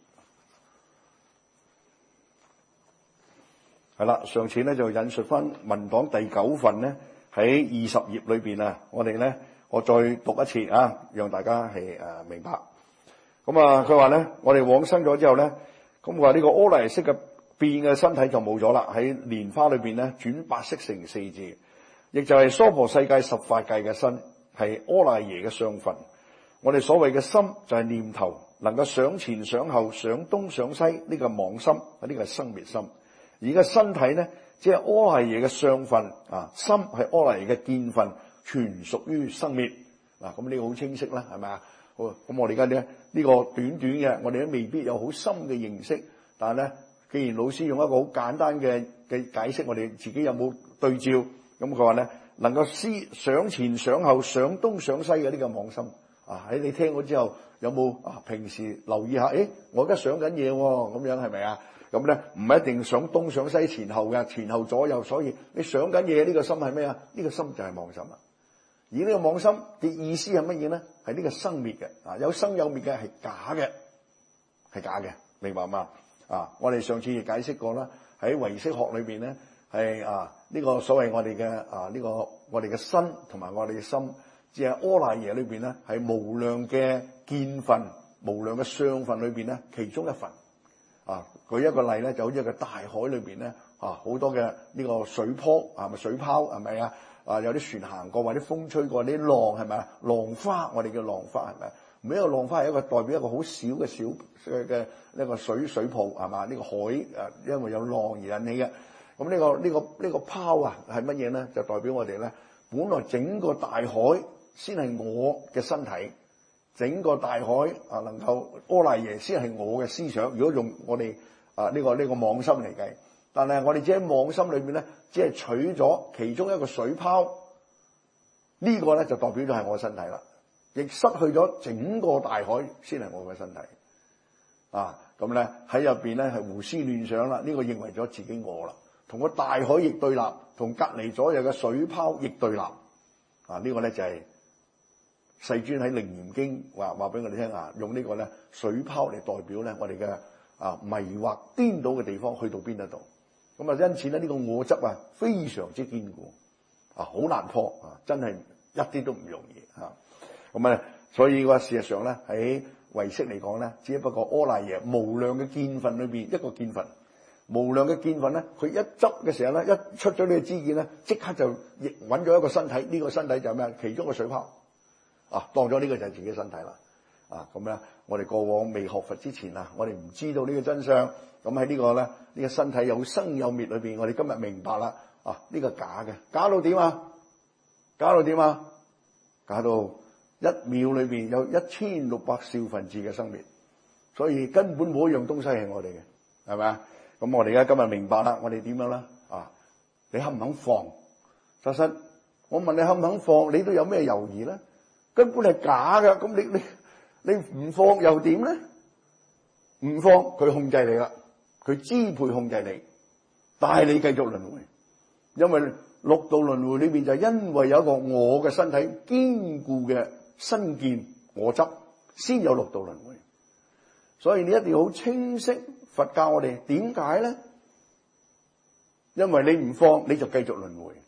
係啦，上次咧就引述翻文檔第九份咧喺二十頁裏邊啊，我哋咧我再讀一次啊，讓大家係誒明白。咁啊，佢話咧，我哋往生咗之後咧。咁話呢個阿賴耶識嘅變嘅身體就冇咗啦，喺蓮花裏邊咧轉白色成四字，亦就係娑婆世界十法界嘅身，係阿賴耶嘅相分。我哋所謂嘅心就係念頭，能夠想前想後想東想西，呢、這個妄心，呢、這個係生滅心。而家身體咧，即係阿賴耶嘅相分啊，心係阿賴耶嘅見分，全屬於生滅。嗱，咁呢個好清晰啦，係咪啊？好，咁我哋而家咧呢個短短嘅，我哋都未必有好深嘅認識。但係咧，既然老師用一個好簡單嘅嘅解釋，我哋自己有冇對照？咁佢話咧，能夠思想前想後想東想西嘅呢個妄心啊，喺你聽咗之後，有冇啊？平時留意下，誒，我而家想緊嘢喎，咁樣係咪啊？咁咧唔係一定想東想西前後嘅，前後左右，所以你想緊嘢呢個心係咩啊？呢個心就係妄心啊。而呢個妄心嘅意思係乜嘢咧？係呢個生滅嘅啊，有生有滅嘅係假嘅，係假嘅，明白嘛？啊，我哋上次亦解釋過啦，喺唯識學裏邊咧係啊呢個所謂我哋嘅啊呢個我哋嘅身同埋我哋嘅心，只係阿賴耶裏邊咧係無量嘅見分、無量嘅相分裏邊咧其中一份啊。舉一個例咧，就好似一個大海裏邊咧啊，好多嘅呢個水泡啊，咪水泡係咪啊？啊，有啲船行過，或者風吹過，啲浪係咪啊？浪花，我哋叫浪花係咪？每一個浪花係一個代表一個好小嘅小嘅呢個水水泡係嘛？呢個海誒，因為有浪而引起嘅。咁呢個呢個呢個泡啊係乜嘢咧？就代表我哋咧，本來整個大海先係我嘅身體，整個大海啊能夠阿賴耶先係我嘅思想。如果用我哋啊呢個呢個妄心嚟計。但係我哋只喺妄心裏面咧，只係取咗其中一個水泡，呢、這個咧就代表咗係我身體啦，亦失去咗整個大海先係我嘅身體。啊，咁咧喺入邊咧係胡思亂想啦，呢、這個認為咗自己我啦，同個大海亦對立，同隔離左右嘅水泡亦對立。啊，這個、呢個咧就係、是、世尊喺《楞嚴經》話話俾我哋聽啊，用呢個咧水泡嚟代表咧我哋嘅啊迷惑顛倒嘅地方去到邊一度。咁啊，因此咧，呢個我執啊，非常之堅固啊，好難破啊，真係一啲都唔容易嚇。咁啊，所以話事實上咧，喺唯識嚟講咧，只不過阿賴耶無量嘅見分裏邊一個見分，無量嘅見分咧，佢一執嘅時候咧，一出咗呢個知見咧，即刻就亦揾咗一個身體，呢、這個身體就係咩？其中個水泡啊，當咗呢個就係自己身體啦。啊，咁咧，我哋過往未學佛之前啊，我哋唔知道呢個真相。咁喺呢個咧，呢、這個身體有生有滅裏邊，我哋今日明白啦。啊，呢、這個假嘅，假到點啊？假到點啊？假到一秒裏邊有一千六百兆分之嘅生滅，所以根本冇一樣東西係我哋嘅，係咪啊？咁我哋而家今日明白啦，我哋點樣啦？啊，你肯唔肯放？其實我問你肯唔肯放，你都有咩猶豫咧？根本係假嘅，咁你你。你唔放又點咧？唔放佢控制你啦，佢支配控制你，帶你繼續輪迴。因為六道輪迴裏邊就因為有一個我嘅身體堅固嘅身見我執，先有六道輪迴。所以你一定要好清晰，佛教我哋點解咧？因為你唔放，你就繼續輪迴，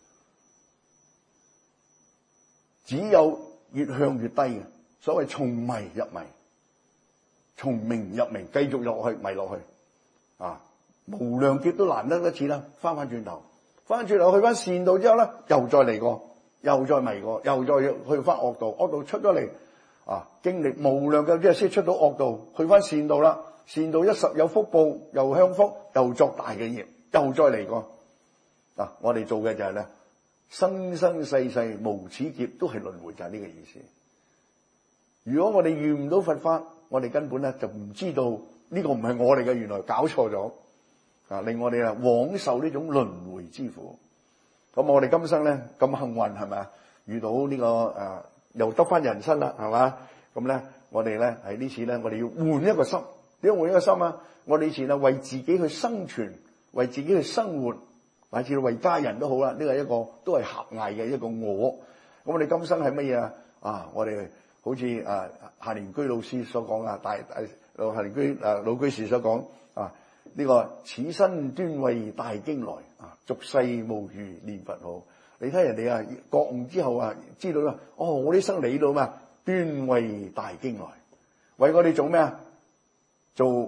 只有越向越低嘅。所謂從迷入迷，從明入明，繼續落去迷落去，啊，無量劫都難得一次啦。翻翻轉頭，翻轉頭去翻善道之後咧，又再嚟過，又再迷過，又再去翻惡道，惡道出咗嚟，啊，經歷無量嘅即係先出到惡道，去翻善道啦。善道一實有福報，又享福，又作大嘅業，又再嚟過。嗱、啊，我哋做嘅就係咧，生生世世無始劫都係輪迴，就係呢個意思。如果我哋遇唔到佛法，我哋根本咧就唔知道呢個唔係我哋嘅，原來搞錯咗啊！令我哋啊枉受呢種輪迴之苦。咁我哋今生咧咁幸運係咪啊？遇到呢、這個誒、呃、又得翻人生啦，係嘛？咁咧我哋咧喺呢次咧，我哋要換一個心。 點解換一個心啊？我哋以前啊為自己去生存，為自己去生活，乃至為家人都好啦。呢個係一個都係狹隘嘅一個我。咁我哋今生係乜嘢啊？啊，我哋好似啊夏連居老師所講啊，大大夏連居啊老居士所講啊，呢、這個此身端為大經來啊，俗世無餘念佛好。你睇人哋啊覺悟之後啊，知道啦，哦，我呢生嚟到嘛，端為大經來，為我哋做咩啊？做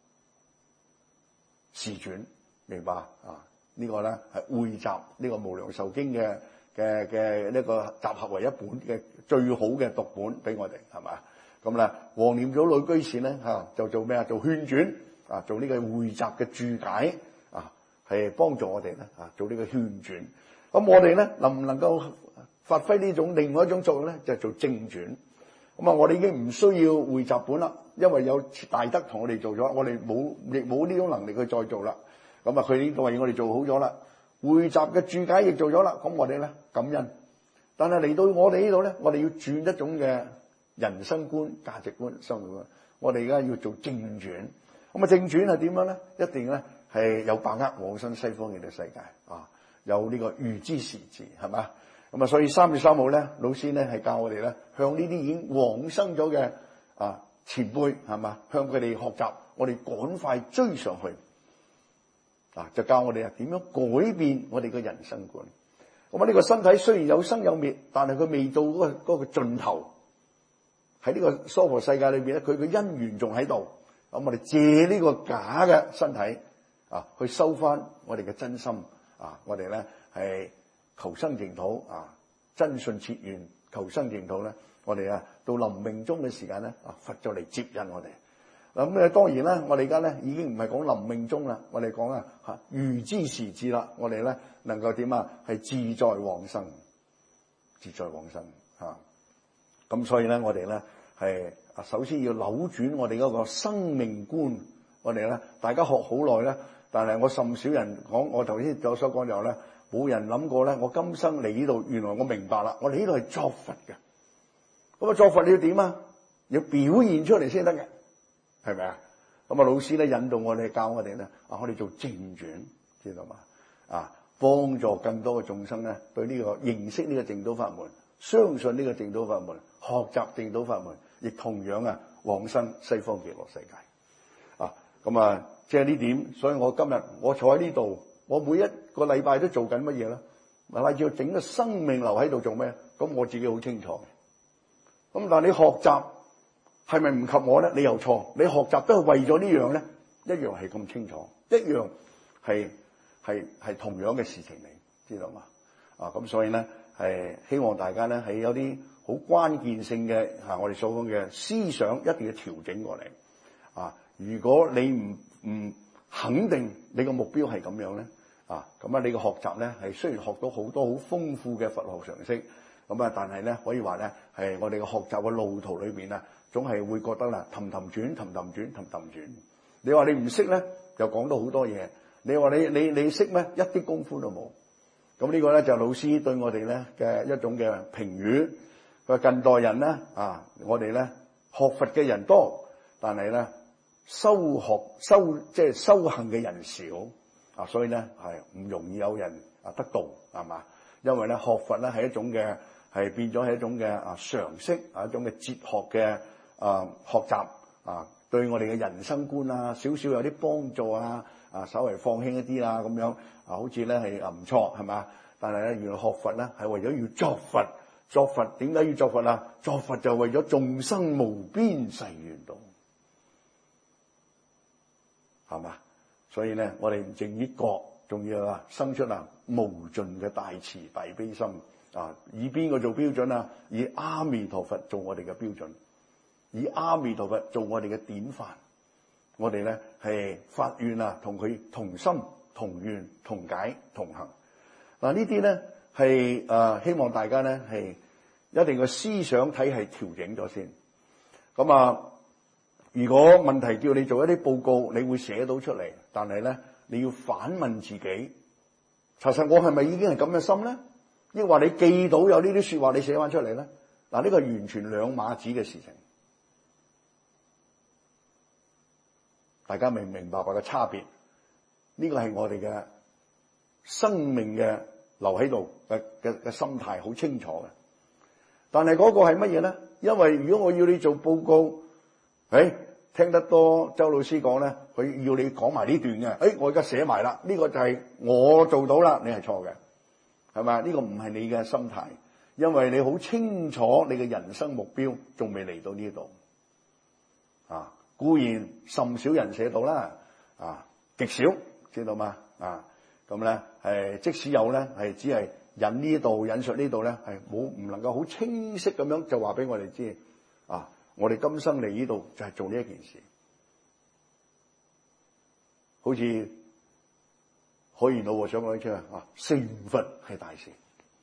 示轉，明白啊？這個、呢個咧係匯集呢個無量壽經嘅嘅嘅呢個集合為一本嘅最好嘅讀本俾我哋，係嘛？咁咧，黃念祖老居士咧嚇就做咩啊？做勸轉啊，做呢個匯集嘅注解啊，係幫助我哋咧啊，做呢個勸轉。咁我哋咧能唔能夠發揮呢種另外一種作用咧？就係、做正轉。咁啊，我哋已經唔需要匯集本啦，因為有大德同我哋做咗，我哋冇亦冇呢種能力去再做啦。咁啊，佢呢個為我哋做好咗啦，匯集嘅注解亦做咗啦。咁我哋咧感恩，但係嚟到我哋呢度咧，我哋要轉一種嘅人生觀、價值觀、生活觀。我哋而家要做正轉。咁啊，正轉係點樣咧？一定咧係有把握往生西方嘅世界啊！有呢個預知時至，係嘛？咁啊，所以三月三號咧，老師咧係教我哋咧向呢啲已經往生咗嘅啊前輩，係嘛？向佢哋學習，我哋趕快追上去啊！就教我哋啊點樣改變我哋嘅人生觀。咁啊，呢個身體雖然有生有滅，但係佢未到嗰個嗰個盡頭。喺呢個娑婆世界裏邊咧，佢嘅因緣仲喺度。咁我哋借呢個假嘅身體啊，去收翻我哋嘅真心。啊！我哋咧係求生淨土啊，真信切願求生淨土咧。我哋啊到臨命終嘅時間咧，啊佛就嚟接引我哋。咁誒當然啦，我哋而家咧已經唔係講臨命終啦，我哋講啊嚇預知時至啦。我哋咧能夠點啊？係自在往生，自在往生嚇。咁所以咧，我哋咧係啊首先要扭轉我哋嗰個生命觀。我哋咧大家學好耐咧。但係我甚少人講，我頭先有所講就係咧，冇人諗過咧。我今生嚟呢度，原來我明白啦。我哋呢度係作佛嘅。咁啊，作佛你要點啊？要表現出嚟先得嘅，係咪啊？咁啊，老師咧引導我哋教我哋咧啊，我哋做正轉，知道嘛？啊，幫助更多嘅眾生咧，對呢個認識呢個淨土法門，相信呢個淨土法門，學習淨土法門，亦同樣啊往生西方極樂世界。啊，咁啊。即係呢點，所以我今日我坐喺呢度，我每一個禮拜都做緊乜嘢咧？乃至整個生命留喺度做咩？咁我自己好清楚。咁但係你學習係咪唔及我咧？你又錯。你學習都係為咗呢樣咧，一樣係咁清楚，一樣係係係同樣嘅事情嚟，知道嘛？啊，咁所以咧係希望大家咧係有啲好關鍵性嘅嚇，我哋所講嘅思想一定要調整過嚟。啊，如果你唔唔肯定你個目標係咁樣咧，啊，咁啊你個學習咧係雖然學到好多好豐富嘅佛學常識，咁啊但係咧可以話咧係我哋嘅學習嘅路途裏邊啊，總係會覺得啦，氹氹轉，氹氹轉，氹氹轉。你話你唔識咧，又講到好多嘢。你話你你你識咩？一啲功夫都冇。咁呢個咧就係老師對我哋咧嘅一種嘅評語。佢話近代人咧啊，我哋咧學佛嘅人多，但係咧。修學修即係修行嘅人少啊，所以咧係唔容易有人啊得道，係嘛？因為咧學佛咧係一種嘅係變咗係一種嘅啊常識啊，一種嘅哲學嘅啊學習啊，對我哋嘅人生觀啊少少有啲幫助啊啊，稍微放輕一啲啦咁樣啊，好似咧係啊唔錯係嘛？但係咧原來學佛咧係為咗要作佛，作佛點解要作佛啊？作佛就為咗眾生無邊誓願度。係嘛？所以咧，我哋唔淨以覺，仲要啊生出啊無盡嘅大慈大悲心啊！以邊個做標準啊？以阿彌陀佛做我哋嘅標準，以阿彌陀佛做我哋嘅典範。我哋咧係發願啊，同佢同心同願同解同行。嗱、啊、呢啲咧係誒希望大家咧係一定個思想體系調整咗先。咁啊。如果問題叫你做一啲報告，你會寫到出嚟，但係咧你要反問自己，查實我係咪已經係咁嘅心咧？抑或你記到有呢啲說話，你寫翻出嚟咧？嗱，呢個係完全兩碼子嘅事情。 大家明唔明白白嘅差別？呢個係我哋嘅生命嘅留喺度嘅嘅嘅心態好清楚嘅。但係嗰個係乜嘢咧？因為如果我要你做報告，誒聽得多周老師講咧，佢要你講埋呢段嘅，誒我而家寫埋啦，呢個就係我做到啦，你係錯嘅，係咪？呢個唔係你嘅心態，因為你好清楚你嘅人生目標仲未嚟到呢度。啊，固然甚少人寫到啦，啊極少，知道嗎？啊咁咧係即使有咧，係只係引呢度引述呢度咧，係冇唔能夠好清晰咁樣就話俾我哋知啊！我哋今生嚟呢度就係做呢一件事，好似可以老和尚講出嚟啊，成佛係大事，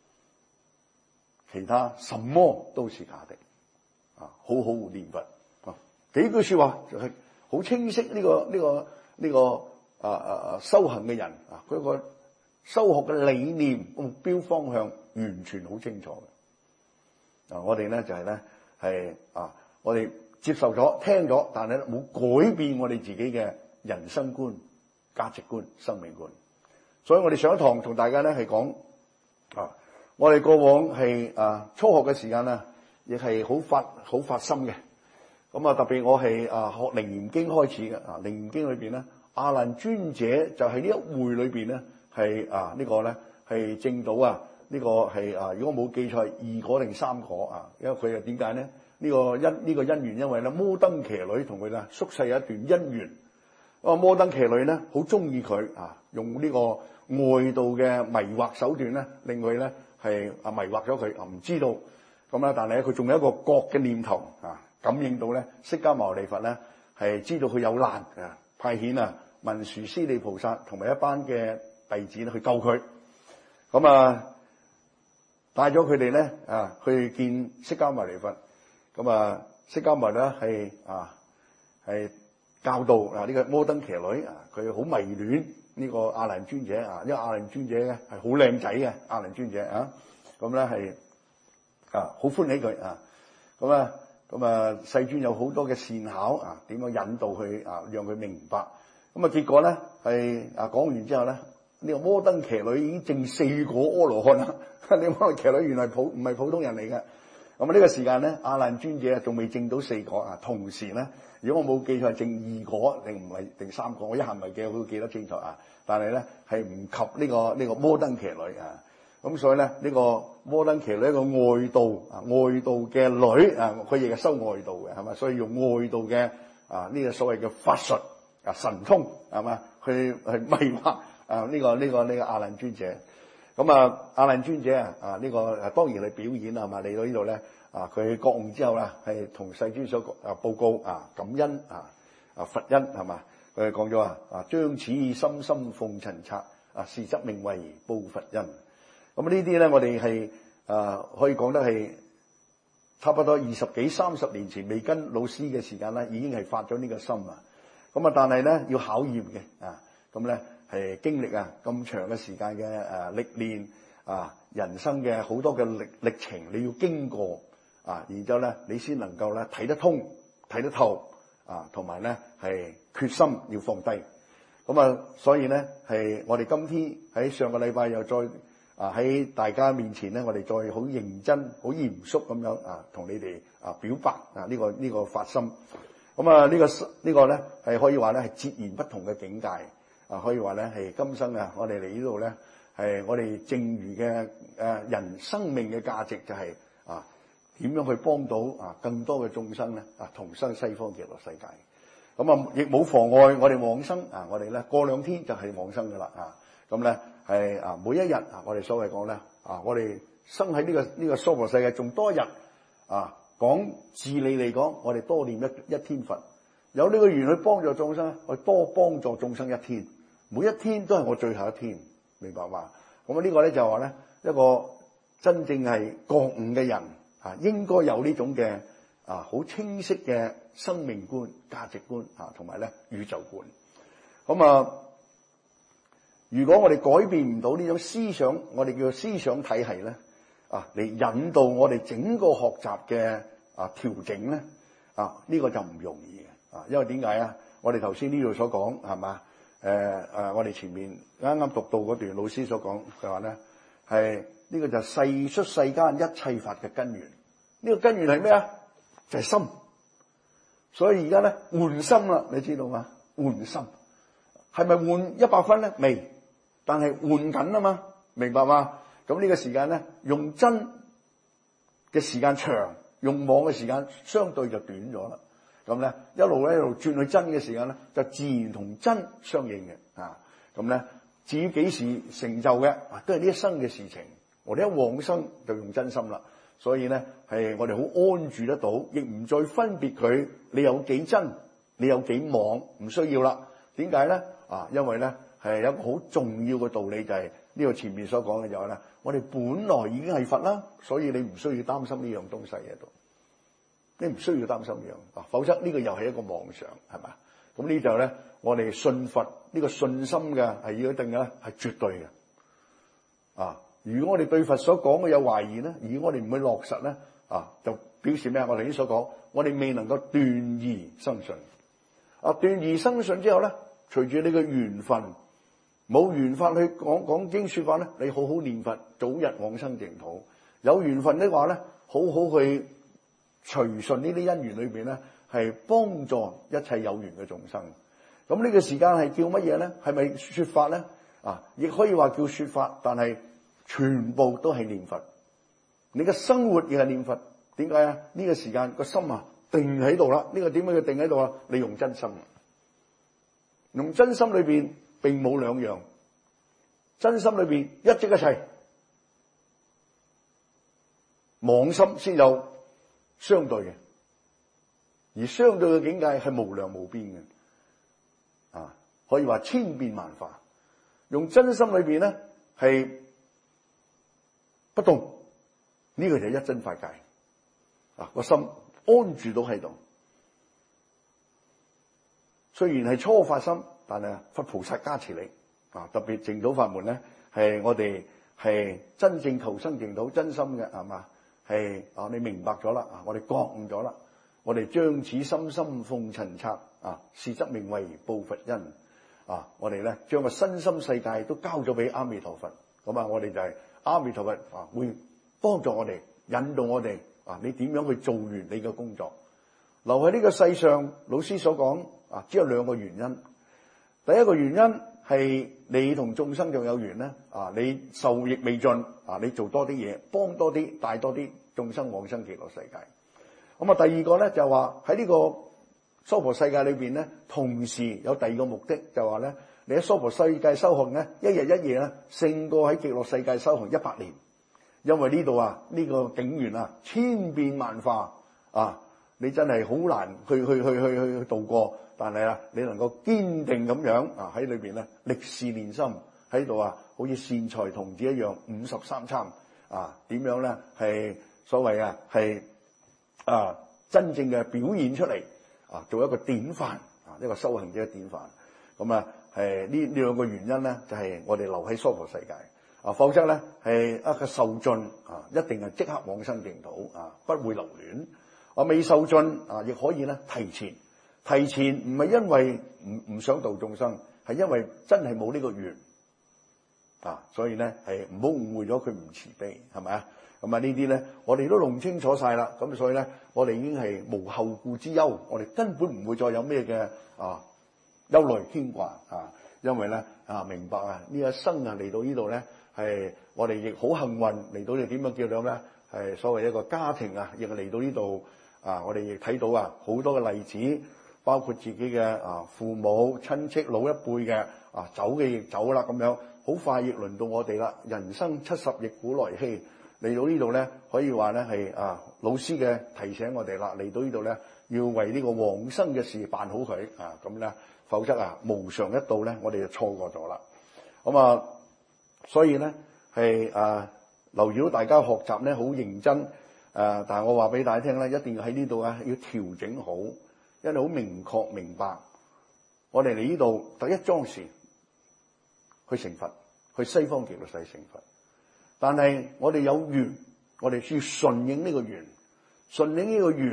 其他什麼都是假的啊！好好念佛啊！幾句說話就係好清晰。呢、這個呢、這個呢、這個啊啊啊修行嘅人啊，佢個修學嘅理念目標方向完全好清楚嘅。啊，我哋咧就係咧係啊，我哋接受咗聽咗，但係咧冇改變我哋自己嘅人生觀、價值觀、生命觀。所以我哋上一堂同大家咧係講啊，我哋過往係啊初學嘅時間啊，亦係好發好發心嘅。咁啊，特別我係啊學《楞嚴經》開始嘅啊，《楞嚴經》裏邊咧，阿難尊者就喺呢一會裏邊咧係啊呢個咧係證到啊呢個係啊，如果冇記錯二果定三果啊，因為佢係點解咧？呢個因呢個因緣，因為咧摩登伽女同佢咧宿世有一段姻緣。啊，摩登伽女咧好中意佢啊，用呢個外道嘅迷惑手段咧，令佢咧係啊迷惑咗佢啊，唔知道咁啦。但係咧佢仲有一個覺嘅念頭啊，感應到咧釋迦牟尼佛咧係知道佢有難啊，派遣啊文殊師利菩薩同埋一班嘅弟子咧去救佢。咁啊帶咗佢哋咧啊去見釋迦牟尼佛。咁啊釋迦牟尼咧係啊係。教導嗱呢個摩登伽女啊，佢好迷戀呢個阿難尊者啊，因為阿難尊者咧係好靚仔嘅阿難尊者啊，咁咧係啊好歡喜佢啊，咁啊咁啊世尊有好多嘅善巧啊，點樣引導佢啊，讓佢明白。咁啊結果咧係啊講完之後咧，呢個摩登伽女已經證四果阿羅漢啦。呢個摩登伽女原來普唔係普通人嚟嘅。咁啊呢個時間咧，阿難尊者仲未證到四果啊，同時咧。如果我冇記錯，係證二果定唔係定三果？我一下唔係記，我記得清楚啊。但係咧係唔及呢、這個呢、這個摩登伽女啊。咁所以咧呢、這個摩登伽女一個外道啊，外道嘅女啊，佢亦係修外道嘅，係嘛？所以用外道嘅啊呢、這個所謂嘅法術啊神通係嘛，去去迷惑啊呢、這個呢、這個呢、這個阿難尊者。咁啊阿難尊者啊啊呢、這個當然係表演係嘛，嚟到呢度咧。啊！佢覺悟之後啦，係同世尊所啊報告啊感恩啊啊佛恩係嘛？佢講咗啊啊將此心心奉塵剎啊，是則名為報佛恩。咁呢啲咧，我哋係啊可以講得係差不多二十幾三十年前未跟老師嘅時間咧，已經係發咗呢個心啊。咁啊，但係咧要考驗嘅啊，咁咧係經歷啊咁長嘅時間嘅誒歷練啊，人生嘅好多嘅歷歷程，你要經過。啊，然之後咧，你先能夠咧睇得通、睇得透啊，同埋咧係決心要放低。咁啊，所以咧係我哋今天喺上個禮拜又再啊喺大家面前咧，我哋再好認真、好嚴肅咁樣啊，同你哋啊表白啊呢個呢個發心。咁啊呢個呢個咧係可以話咧係截然不同嘅境界啊，可以話咧係今生啊，我哋嚟呢度咧係我哋剩餘嘅誒人生命嘅價值就係啊。點樣去幫到啊更多嘅眾生咧啊同生西方極樂世界？咁啊亦冇妨礙我哋往生啊！我哋咧過兩天就係往生噶啦啊！咁咧係啊每一日啊，我哋所謂講咧啊，我哋生喺呢個呢個娑婆世界仲多一日啊，講自利嚟講，我哋多念一一天佛，有呢個緣去幫助眾生，我多幫助眾生一天，每一天都係我最後一天，明白嘛？咁啊呢個咧就係話咧一個真正係覺悟嘅人。啊，應該有呢種嘅啊，好清晰嘅生命觀、價值觀啊，同埋咧宇宙觀。咁啊，如果我哋改變唔到呢種思想，我哋叫做思想體系咧啊，嚟引導我哋整個學習嘅啊調整咧啊，呢個就唔容易嘅啊，因為點解啊？ 我哋頭先呢度所講係嘛？誒誒，我哋前面啱啱讀到嗰段老師所講嘅話咧，係呢個就係世出世間一切法嘅根源。呢個根源係咩啊？就係心。所以而家咧換心啦，你知道嘛？換心係咪換一百分咧？未，但係換緊啊嘛，明白嘛？咁呢個時間咧，用真嘅時間長，用妄嘅時間相對就短咗啦。咁咧一路咧一路轉去真嘅時間咧，就自然同真相應嘅啊。咁咧至於幾時成就嘅，都係呢一生嘅事情。我哋一往生就用真心啦。所以咧係我哋好安住得到，亦唔再分別佢你有幾真，你有幾妄，唔需要啦。點解咧？啊，因為咧係有一個好重要嘅道理，就係呢個前面所講嘅就係咧，我哋本來已經係佛啦，所以你唔需要擔心呢樣東西喺度。你唔需要擔心呢樣啊，否則呢個又係一個妄想，係咪？咁呢就咧，我哋信佛呢個信心嘅係要一定嘅咧，係絕對嘅啊。如果我哋對佛所講嘅有懷疑咧，而我哋唔去落實咧，啊，就表示咩？我頭先所講，我哋未能夠斷疑生信。啊，斷疑生信之後咧，隨住你嘅緣分，冇緣分去講講經說法咧，你好好念佛，早日往生淨土。有緣分的話咧，好好去隨順呢啲因緣裏邊咧，係幫助一切有緣嘅眾生。咁呢個時間係叫乜嘢咧？係咪說法咧？啊，亦可以話叫說法，但係全部都係念佛。你嘅生活亦係念佛。點解啊？呢個時間個心啊定喺度啦。呢個點解要定喺度啊？你用真心，用真心裏邊並冇兩樣。真心裏邊一即一切，妄心先有相對嘅，而相對嘅境界係無量無邊嘅，啊，可以話千變萬化。用真心裏邊咧係不動，呢個就係一真法界。啊，個心安住到喺度，雖然係初發心，但係佛菩薩加持你。啊，特別淨土法門咧，係我哋係真正求生淨土真心嘅，係嘛？係啊，你明白咗啦，啊，我哋覺悟咗啦，我哋將此心心奉塵剎，啊，是則名為報佛恩。啊，我哋咧將個身心世界都交咗俾阿彌陀佛，咁啊，我哋就係阿彌陀佛啊，會幫助我哋，引導我哋啊，你點樣去做完你嘅工作？留喺呢個世上，老師所講啊，只有兩個原因。第一個原因係你同眾生仲有緣咧，啊，你受益未盡，啊，你做多啲嘢，幫多啲，帶多啲眾生往生極樂世界。咁啊，第二個咧就話喺呢個娑婆世界裏邊咧，同時有第二個目的，就話咧，你喺娑婆世界修行咧，一日一夜咧，勝過喺極樂世界修行一百年。因為呢度啊，呢個境緣啊，千變萬化啊，你真係好難去去去去去度過。但係啊，你能夠堅定咁樣啊喺裏邊咧，歷事練心喺度啊，好似善財童子一樣，五十三參啊，點樣咧係所謂啊係啊真正嘅表現出嚟啊，做一個典範啊，一個修行者嘅典範。咁啊係呢呢兩個原因咧，就係、是、我哋留喺娑婆世界啊，否則咧係一個受盡啊，一定係即刻往生淨土啊，不會留戀。我未受盡啊，亦可以咧提前。提前唔係因為唔唔想度眾生，係因為真係冇呢個緣啊，所以咧係唔好誤會咗佢唔慈悲，係咪啊？咁啊呢啲咧，我哋都弄清楚晒啦。咁所以咧，我哋已經係無後顧之憂，我哋根本唔會再有咩嘅啊憂慮牽掛啊，因為咧啊明白啊呢一生啊嚟到呢度咧，係我哋亦好幸運嚟到，你點樣叫做咧係所謂一個家庭啊，亦嚟到呢度啊，我哋亦睇到啊好多嘅例子。包括自己嘅啊父母親戚老一輩嘅啊走嘅亦走啦，咁樣好快亦輪到我哋啦。人生七十亦古來稀，嚟到呢度咧，可以話咧係啊老師嘅提醒我哋啦。嚟到呢度咧，要為呢個往生嘅事辦好佢啊，咁咧，否則啊無常一到咧，我哋就錯過咗啦。咁啊，所以咧係啊留意到大家學習咧好認真啊，但係我話俾大家聽咧，一定要喺呢度啊要調整好。因為好明確明白，我哋嚟呢度第一樁事去成佛，去西方極樂世成佛。但係我哋有緣，我哋需要順應呢個緣，順應呢個緣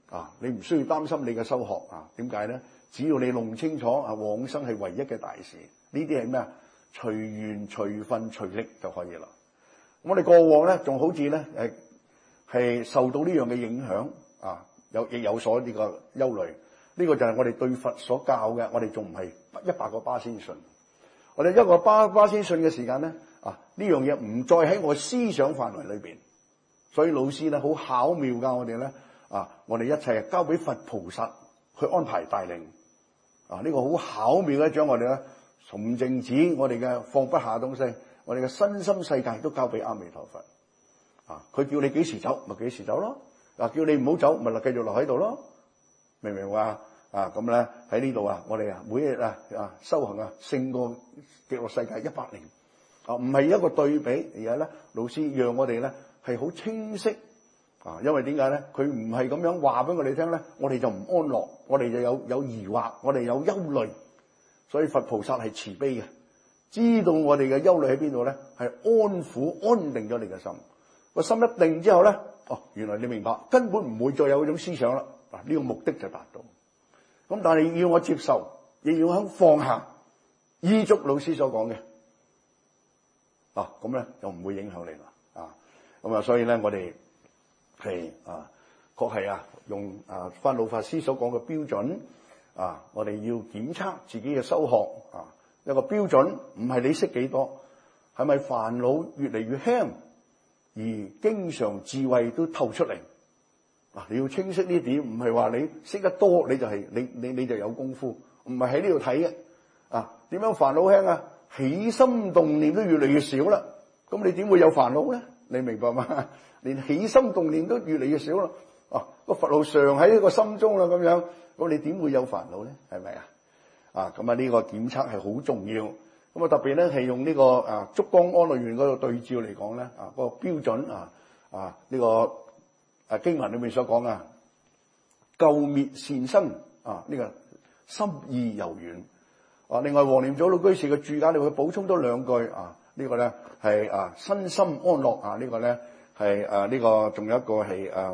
啊，你唔需要擔心你嘅修學啊。點解咧？只要你弄清楚啊，往生係唯一嘅大事。呢啲係咩啊？隨緣隨分隨力就可以啦。我哋過往咧，仲好似咧誒係受到呢樣嘅影響啊，有亦有所呢個憂慮。呢個就係我哋對佛所教嘅，我哋仲唔係一百個巴仙信。我哋一個巴巴仙信嘅時間咧啊，呢樣嘢唔再喺我思想範圍裏邊。所以老師咧好巧妙教我哋咧啊，我哋一切交俾佛菩薩去安排帶領啊。呢個好巧妙嘅將我哋咧從靜止我哋嘅放不下東西，我哋嘅身心世界都交俾阿彌陀佛啊！佢叫你幾時走，咪幾時走咯。啊，叫你唔好走，咪繼續留喺度咯。明唔明話啊？咁咧喺呢度啊，我哋啊每日啊啊修行啊勝過極樂世界一百年啊，唔係一個對比，而係咧老師讓我哋咧係好清晰啊。因為點解咧？佢唔係咁樣話俾我哋聽咧，我哋就唔安樂，我哋就有有疑惑，我哋有憂慮。所以佛菩薩係慈悲嘅，知道我哋嘅憂慮喺邊度咧，係安撫安定咗你嘅心。個心一定之後咧，哦，原來你明白，根本唔會再有嗰種思想啦。嗱，呢個目的就達到。咁但係要我接受，亦要肯放下，依足老師所講嘅，啊，咁咧就唔會影響你啦。啊，咁啊，所以咧我哋係啊，確係啊，用啊翻老法師所講嘅標準。啊！我哋要檢測自己嘅修學啊，一個標準唔係你識幾多，係咪煩惱越嚟越輕，而經常智慧都透出嚟啊！你要清晰呢點，唔係話你識得多你就係、是、你你你就有功夫，唔係喺呢度睇嘅啊！點樣煩惱輕啊？起心動念都越嚟越少啦，咁你點會有煩惱咧？你明白嗎？連起心動念都越嚟越少啦，啊個佛號常喺呢個心中啦，咁樣。咁你點會有煩惱咧？係咪啊？啊咁啊呢個檢測係好重要。咁啊特別咧係用呢個啊燭光安樂園嗰個對照嚟講咧啊個標準啊啊呢個啊經文裏面所講啊救滅善生啊呢個心意柔軟啊。另外黃念祖老居士嘅注解你會補充多兩句啊呢個咧係啊身心安樂啊呢個咧係啊呢個仲有一個係啊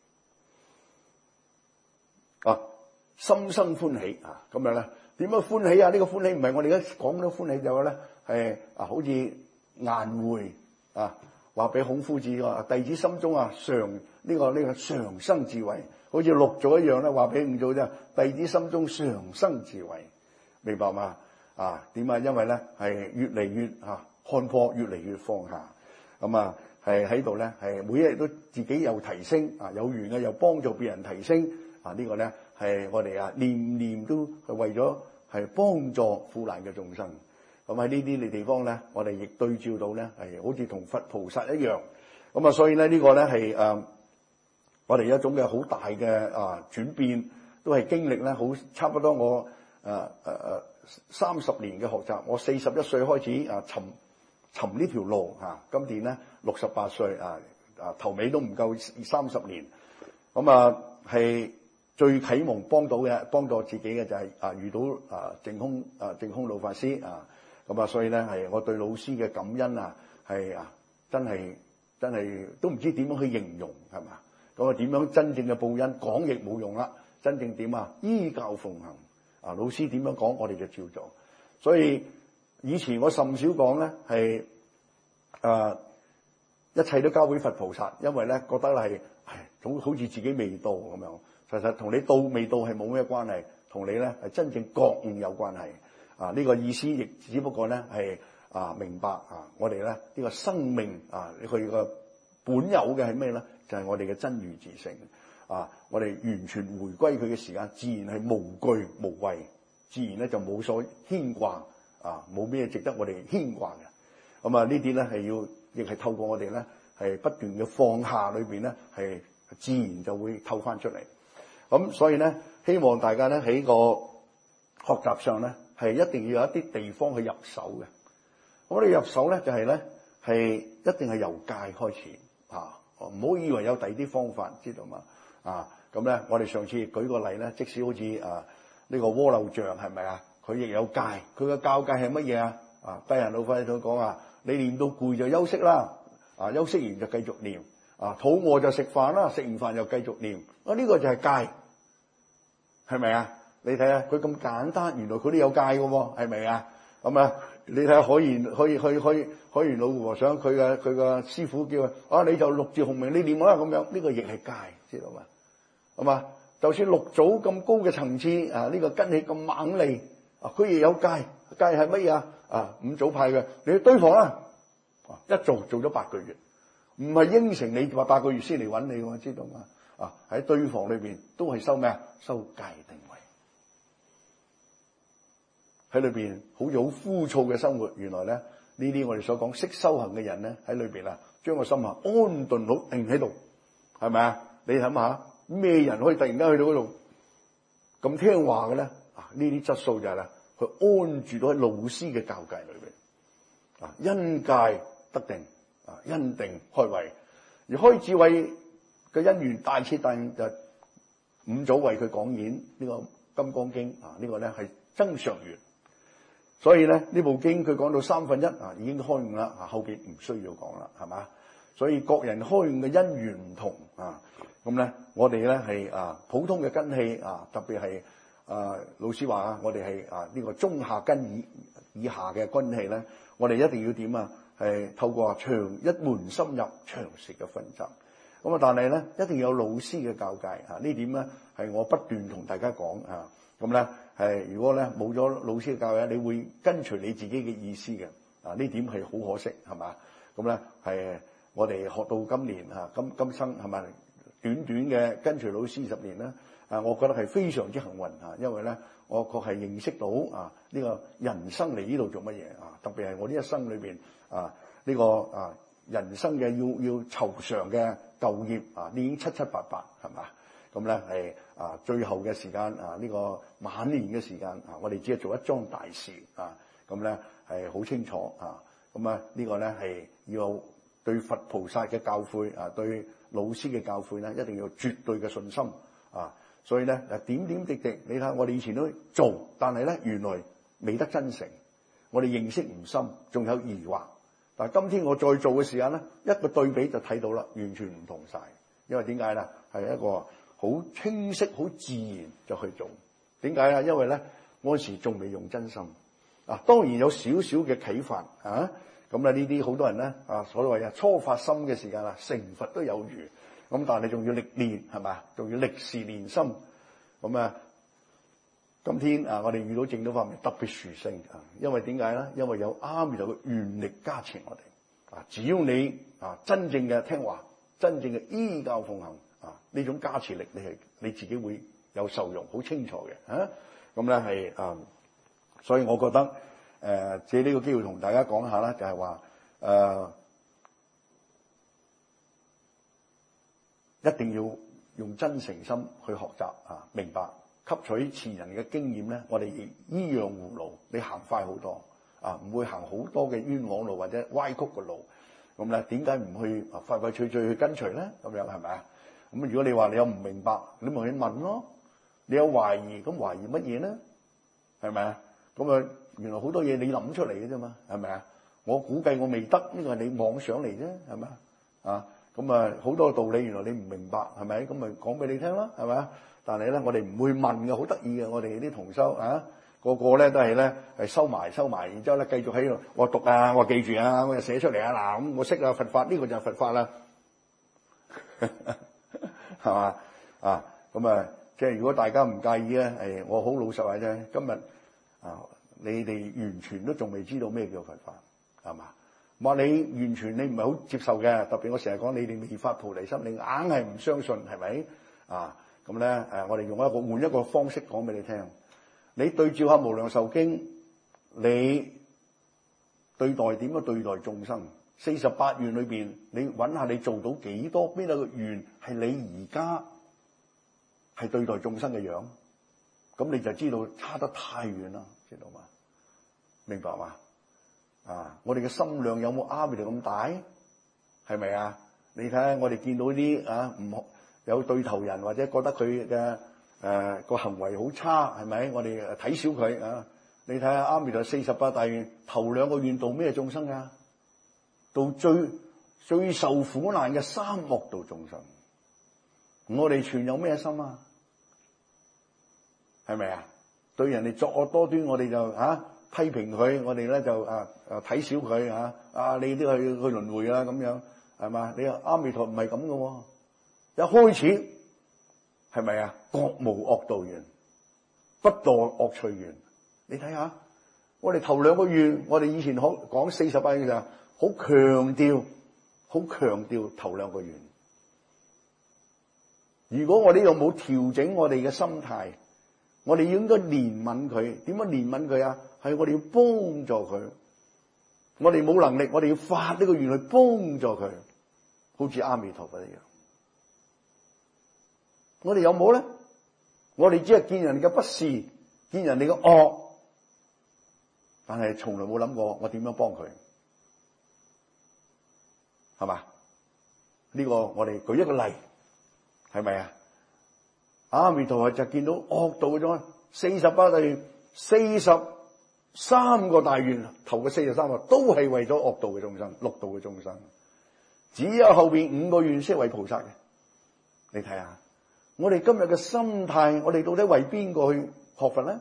啊。心生歡喜啊！咁樣咧，點樣歡喜啊？呢個歡喜唔係我哋而家講到歡喜就話咧，係啊，好似顏回啊，話俾孔夫子話弟子心中啊常呢個呢個常生智慧，好似六祖一樣咧，話俾五祖啫，弟子心中常生智慧，明白嘛？啊，點啊？因為咧係越嚟越啊看破，越嚟越放下，咁啊係喺度咧係每一日都自己有提升啊，有緣嘅又幫助別人提升啊，呢個咧。係我哋啊，念念都係為咗係幫助苦難嘅眾生。咁喺呢啲嘅地方咧，我哋亦對照到咧，係好似同佛菩薩一樣。咁啊，所以咧呢個咧係誒，我哋一種嘅好大嘅啊轉變，都係經歷咧好差不多我誒誒誒三十年嘅學習。我四十一歲開始啊尋尋呢條路嚇，今年咧六十八歲啊啊頭尾都唔夠三十年。咁啊係。最啟蒙幫到嘅，幫到自己嘅就係啊遇到啊淨空啊淨空老法師啊，咁啊所以咧係我對老師嘅感恩啊係啊真係真係都唔知點樣去形容係嘛？咁啊點樣真正嘅報恩講亦冇用啦，真正點啊依教奉行啊，老師點樣講我哋就照做。所以以前我甚少講咧係啊一切都交俾佛菩薩，因為咧覺得係係總好似自己未到咁樣。其實同你到未到係冇咩關係，同你咧係真正覺悟有關係啊！呢、這個意思亦只不過咧係啊明白啊，我哋咧呢、這個生命啊，佢個本有嘅係咩咧？就係、是、我哋嘅真如自性啊！我哋完全回歸佢嘅時間，自然係無懼無畏，自然咧就冇所牽掛啊，冇咩值得我哋牽掛嘅。咁啊，呢啲咧係要亦係透過我哋咧係不斷嘅放下裏邊咧，係自然就會透翻出嚟。咁所以咧，希望大家咧喺個學習上咧，係一定要有一啲地方去入手嘅。我哋入手咧就係咧係一定係由戒開始啊，唔好以為有第二啲方法，知道嘛？啊，咁咧我哋上次舉個例咧，即使好似啊呢個鍋漏像係咪啊？佢亦有戒，佢嘅教戒係乜嘢啊？啊，低人老法師講啊，你練到攰就休息啦，啊休息完就繼續練。 啊，肚餓就食飯啦，食完飯又繼續念。啊，呢個就係戒，係咪啊？你睇下佢咁簡單，原來佢都有戒嘅喎，係咪啊？咁啊，你睇下可言可以去去可言老和尚佢嘅佢嘅師傅叫佢啊，你就六字洪名你念啦咁樣，呢個亦係戒，知道嘛？係嘛？就算六祖咁高嘅層次啊，呢個根器咁猛利啊，佢亦有戒。戒係乜嘢啊？啊，五祖派嘅，你去堆房啦，一做做咗八個月，唔係應承你話八個月先嚟揾你，我知道嘛？啊，喺堆房裏邊都係收咩啊？收戒定慧，喺裏邊好似好枯燥嘅生活。原來咧呢啲我哋所講識修行嘅人咧喺裏邊啊，將個心啊安頓好定喺度，係咪啊？你諗下咩人可以突然間去到嗰度咁聽話嘅咧？啊，呢啲質素就係啦。佢安住到喺老師嘅教誡裏邊，啊，因戒得定，啊，因定開慧，而開智慧嘅因緣大徹大悟就五祖為佢講演呢個《金剛經》啊，呢個咧係增上緣，所以咧呢部經佢講到三分一啊已經開悟啦，啊後邊唔需要講啦，係嘛？所以各人開悟嘅因緣唔同啊，咁咧我哋咧係啊普通嘅根器啊，特別係。啊，老師話啊，我哋係啊呢個中下根以以下嘅根器咧，我哋一定要點啊？係透過長一門深入長時嘅訓習。咁啊，但係咧一定要有老師嘅教誡啊。呢點咧係我不斷同大家講啊。咁咧係如果咧冇咗老師嘅教誨，你會跟隨你自己嘅意思嘅啊。呢點係好可惜，係嘛？咁咧係我哋學到今年啊，今今生係咪短短嘅跟隨老師十年咧？啊，我覺得係非常之幸運啊，因為咧，我確係認識到啊，呢個人生嚟呢度做乜嘢啊？特別係我呢一生裏邊啊，呢個啊人生嘅要要酬償嘅舊業啊，你已經七七八八係嘛？咁咧係啊，最後嘅時間啊，呢個晚年嘅時間啊，我哋只係做一樁大事啊，咁咧係好清楚啊，咁啊呢個咧係要對佛菩薩嘅教誨啊，對老師嘅教誨咧，一定要絕對嘅信心啊。所以咧，誒點點滴滴，你睇下我哋以前都做，但係咧原來未得真誠，我哋認識唔深，仲有疑惑。但係今天我再做嘅時間咧，一個對比就睇到啦，完全唔同晒。因為點解咧？係一個好清晰、好自然就去做。點解啊？因為咧嗰時仲未用真心啊，當然有少少嘅啟發啊。咁咧呢啲好多人咧啊，所謂啊初發心嘅時間啊，成佛都有餘。咁但係你仲要歷練係嘛？仲要歷時練心。咁啊，今天啊，我哋遇到正道法門特別殊勝啊，因為點解咧？因為有阿彌陀嘅願力加持我哋啊。只要你啊真正嘅聽話，真正嘅依教奉行啊，呢種加持力你係你自己會有受用，好清楚嘅啊。咁咧係啊，所以我覺得誒、呃、借呢個機會同大家講下啦，就係話誒。一定要用真誠心去學習啊，明白吸取前人嘅經驗咧，我哋亦依樣葫蘆，你行快好多啊，唔會行好多嘅冤枉路或者歪曲嘅路。咁咧，點解唔去啊快快脆脆去跟隨咧？咁樣係咪啊？咁如果你話你有唔明白，你咪去問咯。你有懷疑，咁懷疑乜嘢咧？係咪啊？咁啊，原來好多嘢你諗出嚟嘅啫嘛，係咪啊？我估計我未得，呢個係你妄想嚟啫，係咪啊？咁啊，好多道理原來你唔明白，係咪？咁咪講俾你聽啦，係咪啊？但係咧，我哋唔會問嘅，好得意嘅。我哋啲同修啊，個個咧都係咧係收埋收埋，然之後咧繼續喺度我讀啊，我記住啊，我就寫出嚟啊。嗱，咁我識啊佛法，呢個就係佛法啦，係嘛啊？咁啊，即係如果大家唔介意咧，誒，我好老實話啫。今日啊，你哋完全都仲未知道咩叫佛法，係嘛？話你完全你唔係好接受嘅，特別我成日講你哋未發菩提心，你硬係唔相信，係咪啊？咁咧誒，我哋用一個換一個方式講俾你聽。你對照下無量壽經，你對待點樣對待眾生？四十八願裏邊，你揾下你做到幾多？邊一個願係你而家係對待眾生嘅樣？咁你就知道差得太遠啦，知道嘛？明白嘛？啊！我哋嘅心量有冇阿彌陀咁大？係咪啊？你睇下我哋見到啲啊唔有對頭人，或者覺得佢嘅誒個行為好差，係咪？我哋睇小佢啊！你睇下阿彌陀四十八大願頭兩個願度咩眾生啊？到最最受苦難嘅三惡道眾生，我哋存有咩心啊？係咪啊？對人哋作惡多端，我哋就吓、啊、批評佢，我哋咧就啊啊睇小佢吓啊！你都去去輪迴啦咁樣，係嘛？你阿彌陀唔係咁嘅，一開始係咪啊？覺無惡道緣，不墮惡趣緣。你睇下，我哋頭兩個願，我哋以前好講四十八願嘅時候，好強調，好強調頭兩個願。如果我哋又冇調整我哋嘅心態，我哋應該憐憫佢。點樣憐憫佢啊？係我哋要幫助佢。我哋冇能力，我哋要發呢個願去幫助佢，好似阿彌陀佛一樣。我哋有冇咧？我哋只係見人嘅不是，見人哋嘅惡，但係從來冇諗過我點樣幫佢，係嘛？呢個我哋舉一個例，係咪啊？阿彌陀佛就見到惡道嘅眾生，四十八大願，四十三個大願，頭嘅四十三個都係為咗惡道嘅眾生，六道嘅眾生，只有後邊五個願先為菩薩嘅。你睇下，我哋今日嘅心態，我哋到底為邊個去學佛咧？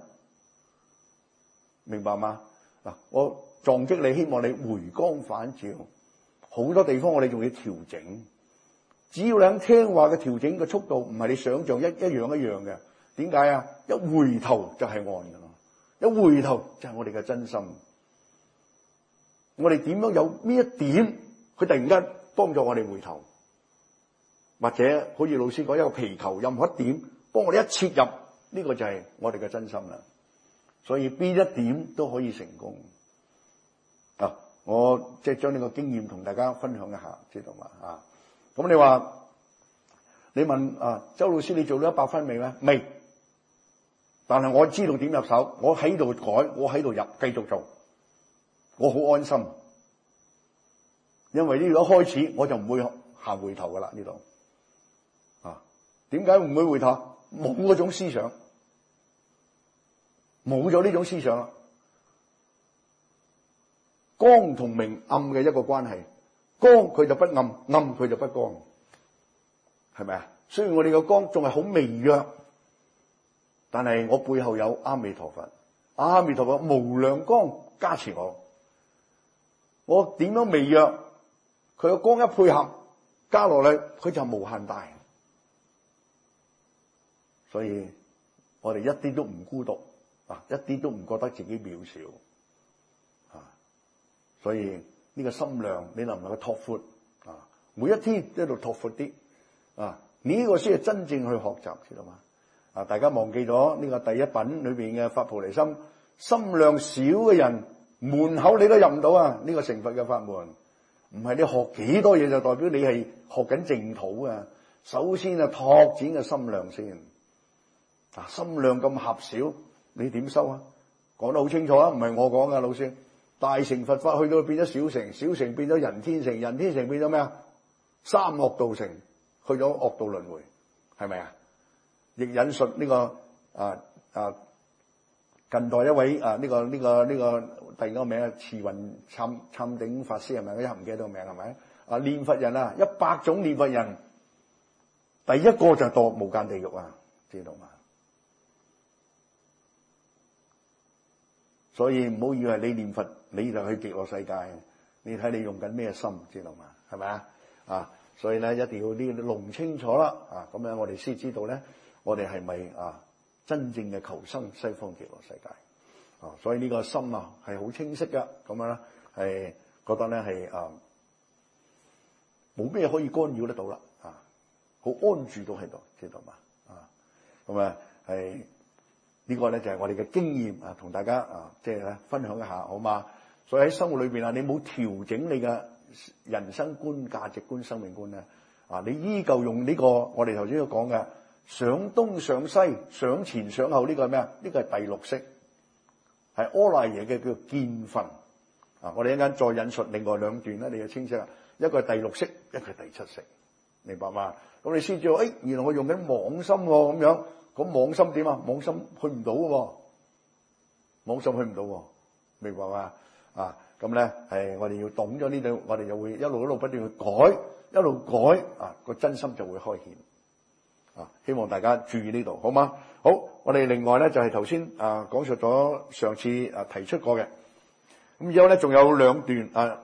明白嗎？嗱，我撞擊你，希望你回光返照。好多地方我哋仲要調整。只要你肯聽話嘅調整嘅速度，唔係你想象一一樣一樣嘅。點解啊？一回頭就係岸噶啦，一回頭就係我哋嘅真心。我哋點樣有呢一點，佢突然間幫助我哋回頭，或者好似老師講一個皮球，任何一點幫我哋一切入，呢、這個就係我哋嘅真心啦。所以邊一點都可以成功。啊，我即係將呢個經驗同大家分享一下，知道嘛？啊。咁你話，你問啊，周老師你做咗一百分未咩？未。但係我知道點入手，我喺度改，我喺度入，繼續做，我好安心。因為呢度一開始我就唔會行回頭噶啦，呢度。啊，點解唔會回頭？冇嗰種思想，冇咗呢種思想啦。光同明暗嘅一個關係。光佢就不暗，暗佢就不光，係咪啊？雖然我哋個光仲係好微弱，但係我背後有阿彌陀佛，阿彌陀佛無量光加持我。我點樣微弱，佢個光一配合加落嚟，佢就無限大。所以我哋一啲都唔孤獨啊，一啲都唔覺得自己渺小啊，所以。呢個心量，你能唔能夠拓闊啊？每一天都喺度拓闊啲啊！呢個先係真正去學習，知道嘛？啊！大家忘記咗呢個第一品裏邊嘅發菩提心，心量少嘅人門口你都入唔到啊！呢個成佛嘅法門，唔係你學幾多嘢就代表你係學緊淨土啊！首先啊，拓展嘅心量先啊！心量咁狹小，你點修啊？講得好清楚啊！唔係我講噶，老師。大乘佛法去到變咗小乘，小乘變咗人天乘，人天乘變咗咩啊？三惡道乘，去咗惡道輪迴，係咪啊？亦引述呢、這個啊啊近代一位啊呢、這個呢、這個呢、這個第二個名啊，慈雲參參頂法師係咪？我一唔記得個名係咪？啊念佛人啊，一百種念佛人，第一個就墮無間地獄啊，知道嘛？所以唔好以為你念佛你就去極樂世界，你睇你用緊咩心，知道嘛？係咪啊？啊，所以咧一定要呢啲弄清楚啦，啊，咁樣我哋先知道咧，我哋係咪啊真正嘅求生西方極樂世界啊？所以呢個心啊係好清晰噶，咁樣咧係覺得咧係啊冇咩可以干擾得到啦，啊，好安住到喺度，知道嘛？啊，咁啊係。呢個咧就係我哋嘅經驗啊，同大家啊，即係咧分享一下，好嘛？所以喺生活裏邊啊，你冇調整你嘅人生觀、價值觀、生命觀咧，啊，你依舊用呢個我哋頭先講嘅想東想西、想前想後，呢個係咩啊？呢個係第六識，係阿賴耶嘅叫見分啊！我哋一陣間再引述另外兩段咧，你就清晰啦。一個係第六識，一個係第七識，明白嘛？咁你先知道，誒，原來我用緊妄心喎，咁樣。咁妄心點啊？妄心去唔到嘅，妄心去唔到，明白嘛？啊， 咁咧係我哋要懂咗呢度，我哋就會一路一路不斷去改，一路改啊，個真心就會開顯啊！希望大家注意呢度，好嗎？好，我哋另外咧就係頭先啊講述咗上次啊提出過嘅，咁之後咧仲有兩段啊，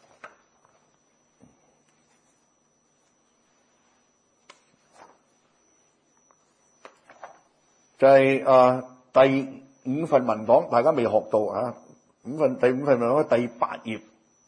就係、是、啊第五份文檔，大家未學到啊。五份第五份文檔第八頁，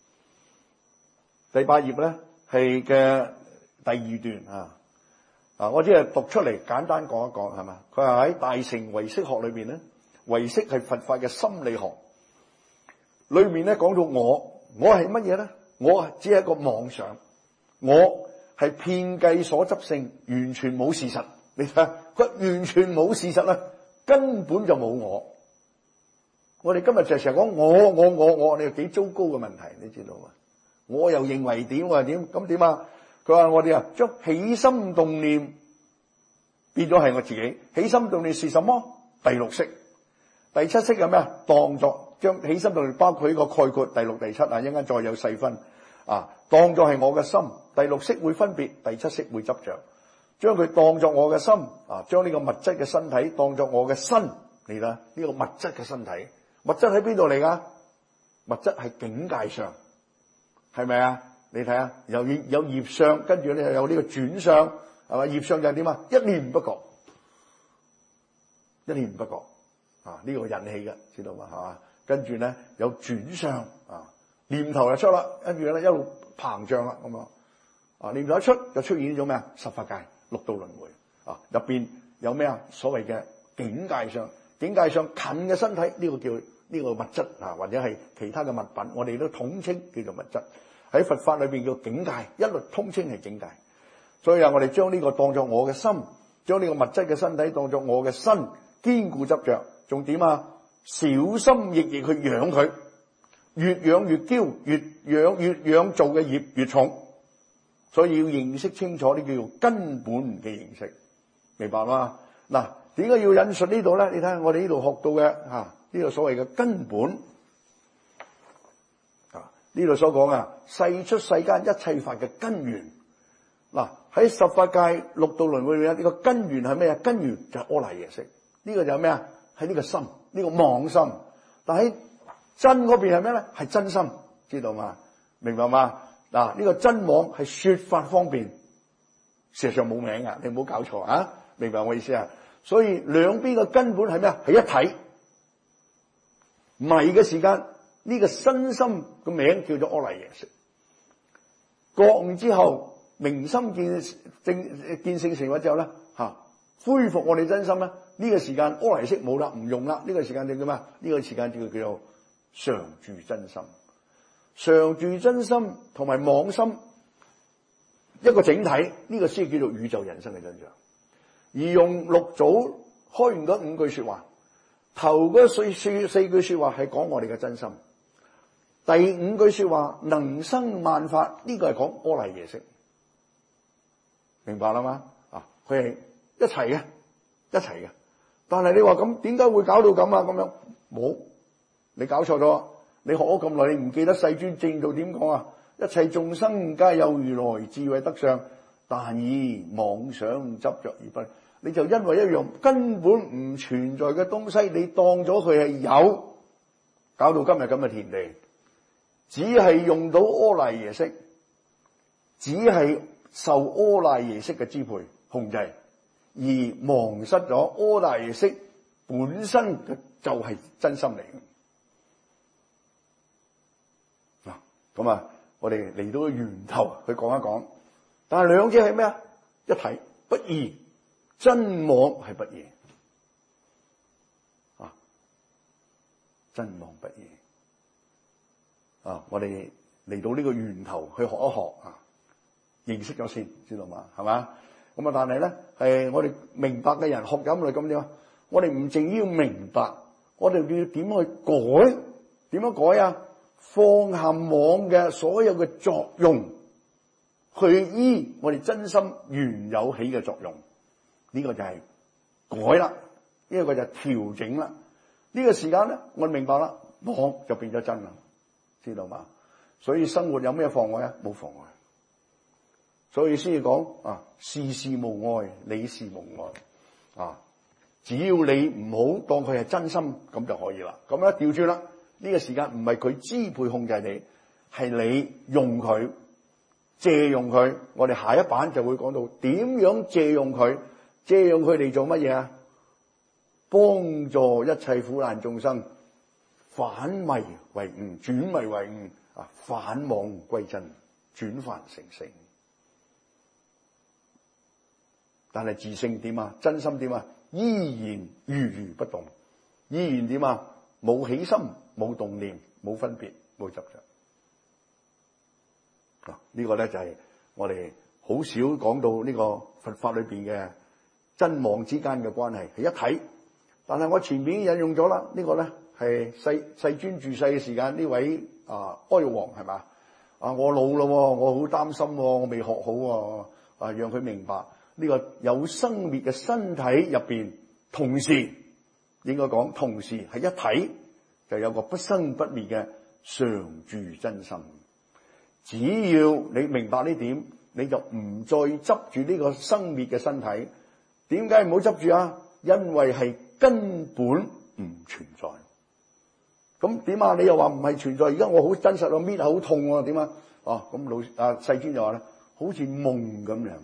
第八頁咧係嘅第二段啊。啊，我只係讀出嚟簡單講一講，係嘛？佢話喺大乘唯識學裏邊咧，唯識係佛法嘅心理學，裏面咧講到我，我係乜嘢咧？我只係一個妄想，我係遍計所執性，完全冇事實。你睇下，佢完全冇事實啦，根本就冇我。我哋今日就成日講我我我我，你又幾糟糕嘅問題，你知道嘛？我又認為點，我又點，咁點啊？佢話我哋啊，將起心動念變咗係我自己。起心動念是什麼？第六識。第七識係咩啊？當作將起心動念包括呢個概括第六第七啊，一陣間再有細分啊。當作係我嘅心，第六識會分別，第七識會執着，將佢當作我嘅心啊，將呢個物質嘅身體當作我嘅身嚟啦。呢個物質嘅身體。物質喺邊度嚟噶？物質係境界上，係咪啊？你睇下，有有業相，跟住咧又有呢個轉相，係嘛？業相就係點啊？一念不覺，一念不覺啊！呢、這個引起嘅，知道嘛？係嘛？跟住咧有轉相啊，念頭就出啦，跟住咧一路膨脹啦，咁樣啊，念頭一出就出現咗咩啊？十法界、六道輪迴啊，入邊有咩啊？所謂嘅境界上，境界上近嘅身體，呢、這個叫。呢個物質啊，或者係其他嘅物品，我哋都統稱叫做物質。喺佛法裏邊叫境界，一律通稱係境界。所以啊，我哋將呢個當作我嘅心，將呢個物質嘅身體當作我嘅身，堅固執着，仲點啊？小心翼翼去養佢，越養越驕，越養越養做嘅業越重。所以要認識清楚呢叫做根本嘅認識，明白嗎？嗱，點解要引述呢度咧？你睇下我哋呢度學到嘅吓。呢個所謂嘅根本啊，呢度所講啊，世出世間一切法嘅根源。嗱，喺十法界六道輪迴裏面，呢個根源係咩啊？根源就係阿賴耶識。呢個就係咩啊？喺呢個心，呢個妄心。但喺真嗰邊係咩咧？係真心，知道嘛？明白嘛？嗱，呢個真妄係說法方便，事實上冇名啊！你唔好搞錯啊！明白我意思啊？所以兩邊嘅根本係咩啊？係一體。迷嘅時間，呢、這個身心個名叫做阿賴耶識。覺悟之後，明心見正見性成佛之後咧，吓、啊、恢復我哋真心咧，呢、這個時間阿賴耶識冇啦，唔用啦，呢、這個時間叫咩？呢、這個時間叫叫做常住真心。常住真心同埋妄心一個整體，呢、這個先叫做宇宙人生嘅真相。而用六祖開完嗰五句說話。頭嗰四四四句說話係講我哋嘅真心，第五句說話能生萬法，呢、這個係講阿賴耶識，明白啦嘛？啊，佢係一齊嘅，一齊嘅。但係你話咁點解會搞到咁啊？咁樣冇，你搞錯咗。你學咗咁耐，你唔記得世尊正道點講啊？一切眾生皆有如來智慧德相，但以妄想執着而不。你就因為一樣根本唔存在嘅東西，你當咗佢係有，搞到今日咁嘅田地，只係用到阿賴耶識，只係受阿賴耶識嘅支配控制，而忘失咗阿賴耶識本身嘅就係真心嚟嘅。嗱，咁啊，我哋嚟到個源頭去講一講，但係兩者係咩啊？一體不二。真妄係不二啊！真妄不二啊！我哋嚟到呢個源頭去學一學啊，認識咗先，知道嘛？係嘛？咁啊，但係咧，係我哋明白嘅人學咁嚟咁點啊？我哋唔淨要明白，我哋要點去改？點樣改啊？放下妄嘅所有嘅作用，去依我哋真心原有起嘅作用。呢個就係改啦，呢個就係調整啦。呢個時間咧，我明白啦，妄就變咗真啦。 知道嘛？所以生活有咩妨礙啊？冇妨礙。所以先至講啊，事事無礙，理事無礙啊。只要你唔好當佢係真心，咁就可以啦。咁咧調轉啦，呢個時間唔係佢支配控制你，係你用佢，借用佢。我哋下一版就會講到點樣借用佢，借用佢嚟做乜嘢啊？幫助一切苦難眾生反迷為悟，轉迷為悟啊，反妄歸真，轉凡成聖。但係自性點啊？真心點啊？依然如如不動，依然點啊？冇起心，冇動念，冇分別，冇執着。嗱，呢個咧就係我哋好少講到呢個佛法裏邊嘅真妄之間嘅關係係一體。但係我前面引用咗啦，呢個咧係世世尊住世嘅時間，呢位啊哀王係嘛啊？我老咯，我好擔心，我未學好啊，讓佢明白。呢個有生滅嘅身體入邊，同時應該講同時係一體，就有個不生不滅嘅常住真心。只要你明白呢點，你就唔再執住呢個生滅嘅身體。點解唔好執住啊？因為係根本唔存在。咁點啊？你又話唔係存在？而家我好真實啊，搣好痛喎，點啊？哦，咁老啊世尊就話咧，好似夢咁樣。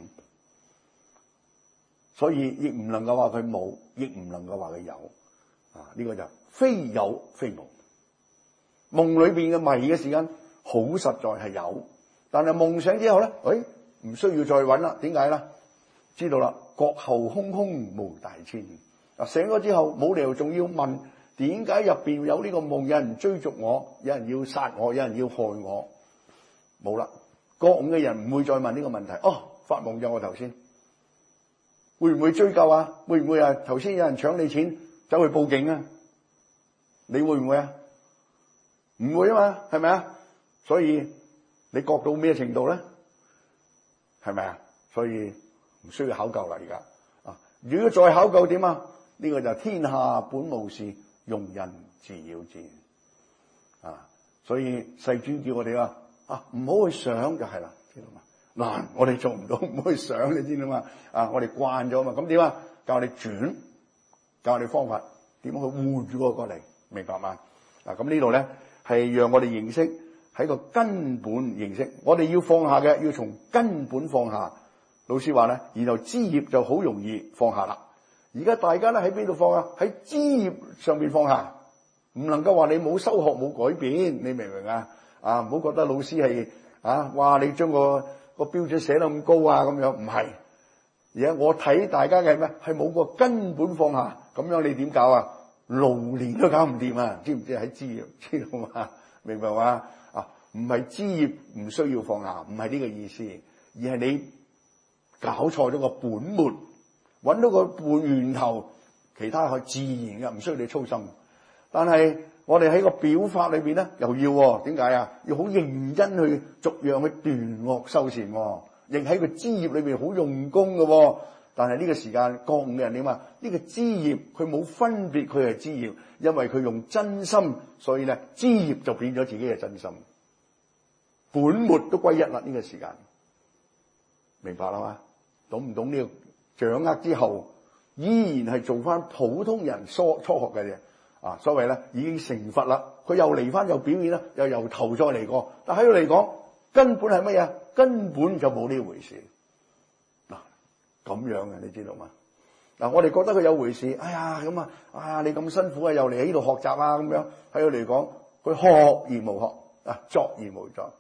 所以亦唔能夠話佢冇，亦唔能夠話佢有，啊呢、這個就非有非無。夢裏邊嘅迷嘅時間好實在係有，但係夢醒之後咧，誒、哎、唔需要再揾啦。點解咧？知道啦，國後空空無大千。啊醒咗之後冇理由仲要問點解入邊有呢個夢？有人追逐我，有人要殺我，有人要害我，冇啦。覺悟嘅人唔會再問呢個問題。哦，發夢咗我頭先。會唔會追究啊？會唔會啊？頭先有人搶你錢，走去報警啊？你會唔會啊？唔會啊嘛，係咪啊？所以你覺到咩程度咧？係咪啊？所以唔需要考究啦，而家啊，如果再考究點啊？呢、這個就天下本無事，庸人自擾之啊！所以世尊叫我哋啊，啊唔好去想就係啦，知道嘛？嗱，我哋做唔到，唔好去想，你知道嘛？啊，我哋慣咗嘛，咁點啊？教我哋轉，教我哋方法，點樣去換住個過嚟，明白嘛？嗱，咁呢度咧係讓我哋認識喺個根本認識，我哋要放下嘅，要從根本放下。老師話咧，然後枝葉就好容易放下啦。而家大家咧喺邊度放啊？喺枝葉上邊放下，唔能夠話你冇修學冇改變，你明唔明啊？啊，唔好覺得老師係啊，哇！你將個個標準寫得咁高啊，咁樣唔係。而家我睇大家嘅咩，係冇個根本放下，咁樣你點搞啊？勞年都搞唔掂啊！知唔知喺枝葉？知道嘛？明白嘛？啊，唔係枝葉唔需要放下，唔係呢個意思，而係你搞錯咗個本末，揾到個本源頭，其他係自然嘅，唔需要你操心。但係我哋喺個表法裏邊咧，又要點解啊？要好認真去逐樣去斷惡修善，亦喺個枝葉裏邊好用功嘅。但係呢個時間覺悟嘅人點啊？呢個枝葉佢冇分別，佢係枝葉，因為佢用真心，所以咧枝葉就變咗自己嘅真心，本末都歸一啦。呢個時間明白啦嘛？懂唔懂呢個掌握之後，依然係做翻普通人初初學嘅嘢啊！所謂咧已經成佛啦，佢又嚟翻又表現啦，又由頭再嚟過。但喺度嚟講，根本係乜嘢？根本就冇呢回事。嗱，咁樣嘅你知道嘛？嗱，我哋覺得佢有回事。哎呀咁啊，啊你咁辛苦啊，又嚟喺度學習啊，咁樣喺度嚟講，佢學而無學啊，作而無作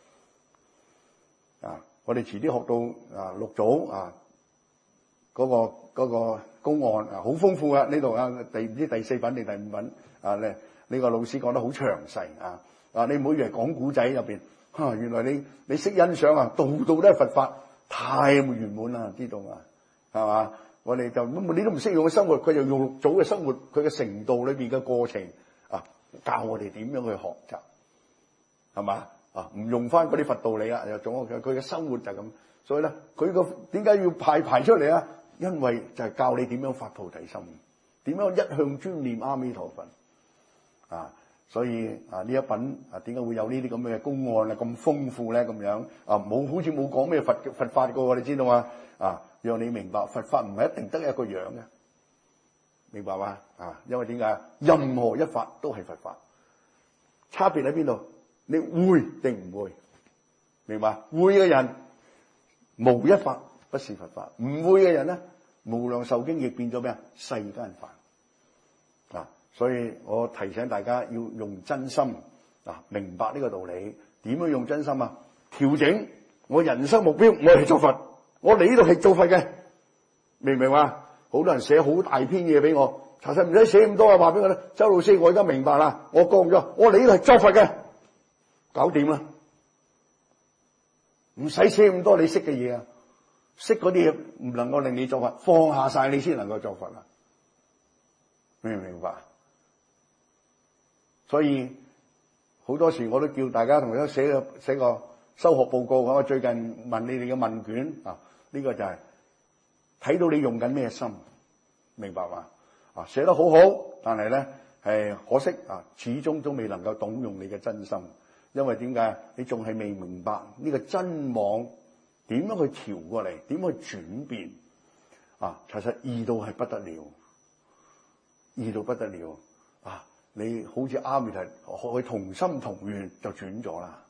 啊！我哋遲啲學到啊六祖啊嗰、嗰個嗰、嗰個公案啊，好豐富啊！呢度啊第唔知第四品定第五品啊咧，呢、呢個老師講得好詳細啊！啊，你唔好以為講古仔入邊，嚇、啊、原來你你識欣賞啊，度度都係佛法，太圓滿啦，知道嘛？係嘛？我哋就你都唔識用嘅生活，佢就用六祖嘅生活，佢嘅成道裏邊嘅過程啊，教我哋點樣去學習，係嘛？啊，唔用翻嗰啲佛道理啦，又總佢佢嘅生活就係咁，所以咧，佢個點解要排排出嚟啊？因為就係教你點樣發菩提心，點樣一向專念阿彌陀佛啊！ 所以啊，呢一品啊，點解會有呢啲咁嘅公案啊，咁豐富咧？咁樣啊，冇好似冇講咩佛佛法噶喎，你知道嘛？啊，讓你明白佛法唔係一定得一個樣嘅，明白嘛？啊，因為點解？任何一法都係佛法，差別喺邊度？你會定唔會？明白？會嘅人無一法不是佛法，唔會嘅人咧，無量壽經亦變咗咩啊？世間法啊！所以我提醒大家要用真心啊，明白呢個道理。點樣用真心啊？調整我人生目標，我係做佛，我嚟呢度係做佛嘅，明唔明啊？好多人寫好大篇嘢俾我，查實唔使寫咁多啊！話俾我咧，周老師，我而家明白啦，我講咗，我嚟呢度係做佛嘅，搞掂啦，唔使寫咁多你識嘅嘢啊，識嗰啲嘢唔能夠令你做佛，放下晒你先能夠做佛啊！明唔明白？所以好多時我都叫大家同佢寫個寫個修學報告。我最近問你哋嘅問卷啊，呢個就係睇到你用緊咩心，明白嘛？啊，寫得好好，但係咧係可惜啊，始終都未能夠動用你嘅真心，因為點解？你仲係未明白呢個真妄點樣去調過嚟，點去轉變啊？其實易到係不得了，易到不得了啊！你好似阿彌陀去同心同願就轉咗啦，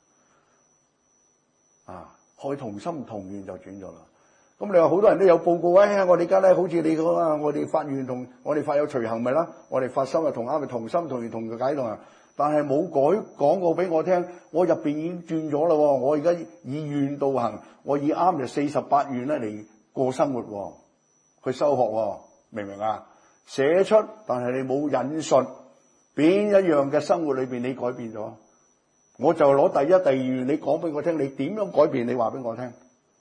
啊，去同心同願就轉咗啦。咁你話好多人都有報告，哎呀，我哋而家咧好似你講啊，我哋發願同我哋發有隨行咪啦，我哋發心啊同阿彌同心同願同佢解動啊，但係冇改講過俾我聽，我入邊已經轉咗啦，我而家以願導行，我以啱就四十八願咧嚟過生活，去修學，明唔明啊？寫出，但係你冇引述邊一樣嘅生活裏邊你改變咗，我就攞第一、第二願，你講俾我聽，你點樣改變？你話俾我聽，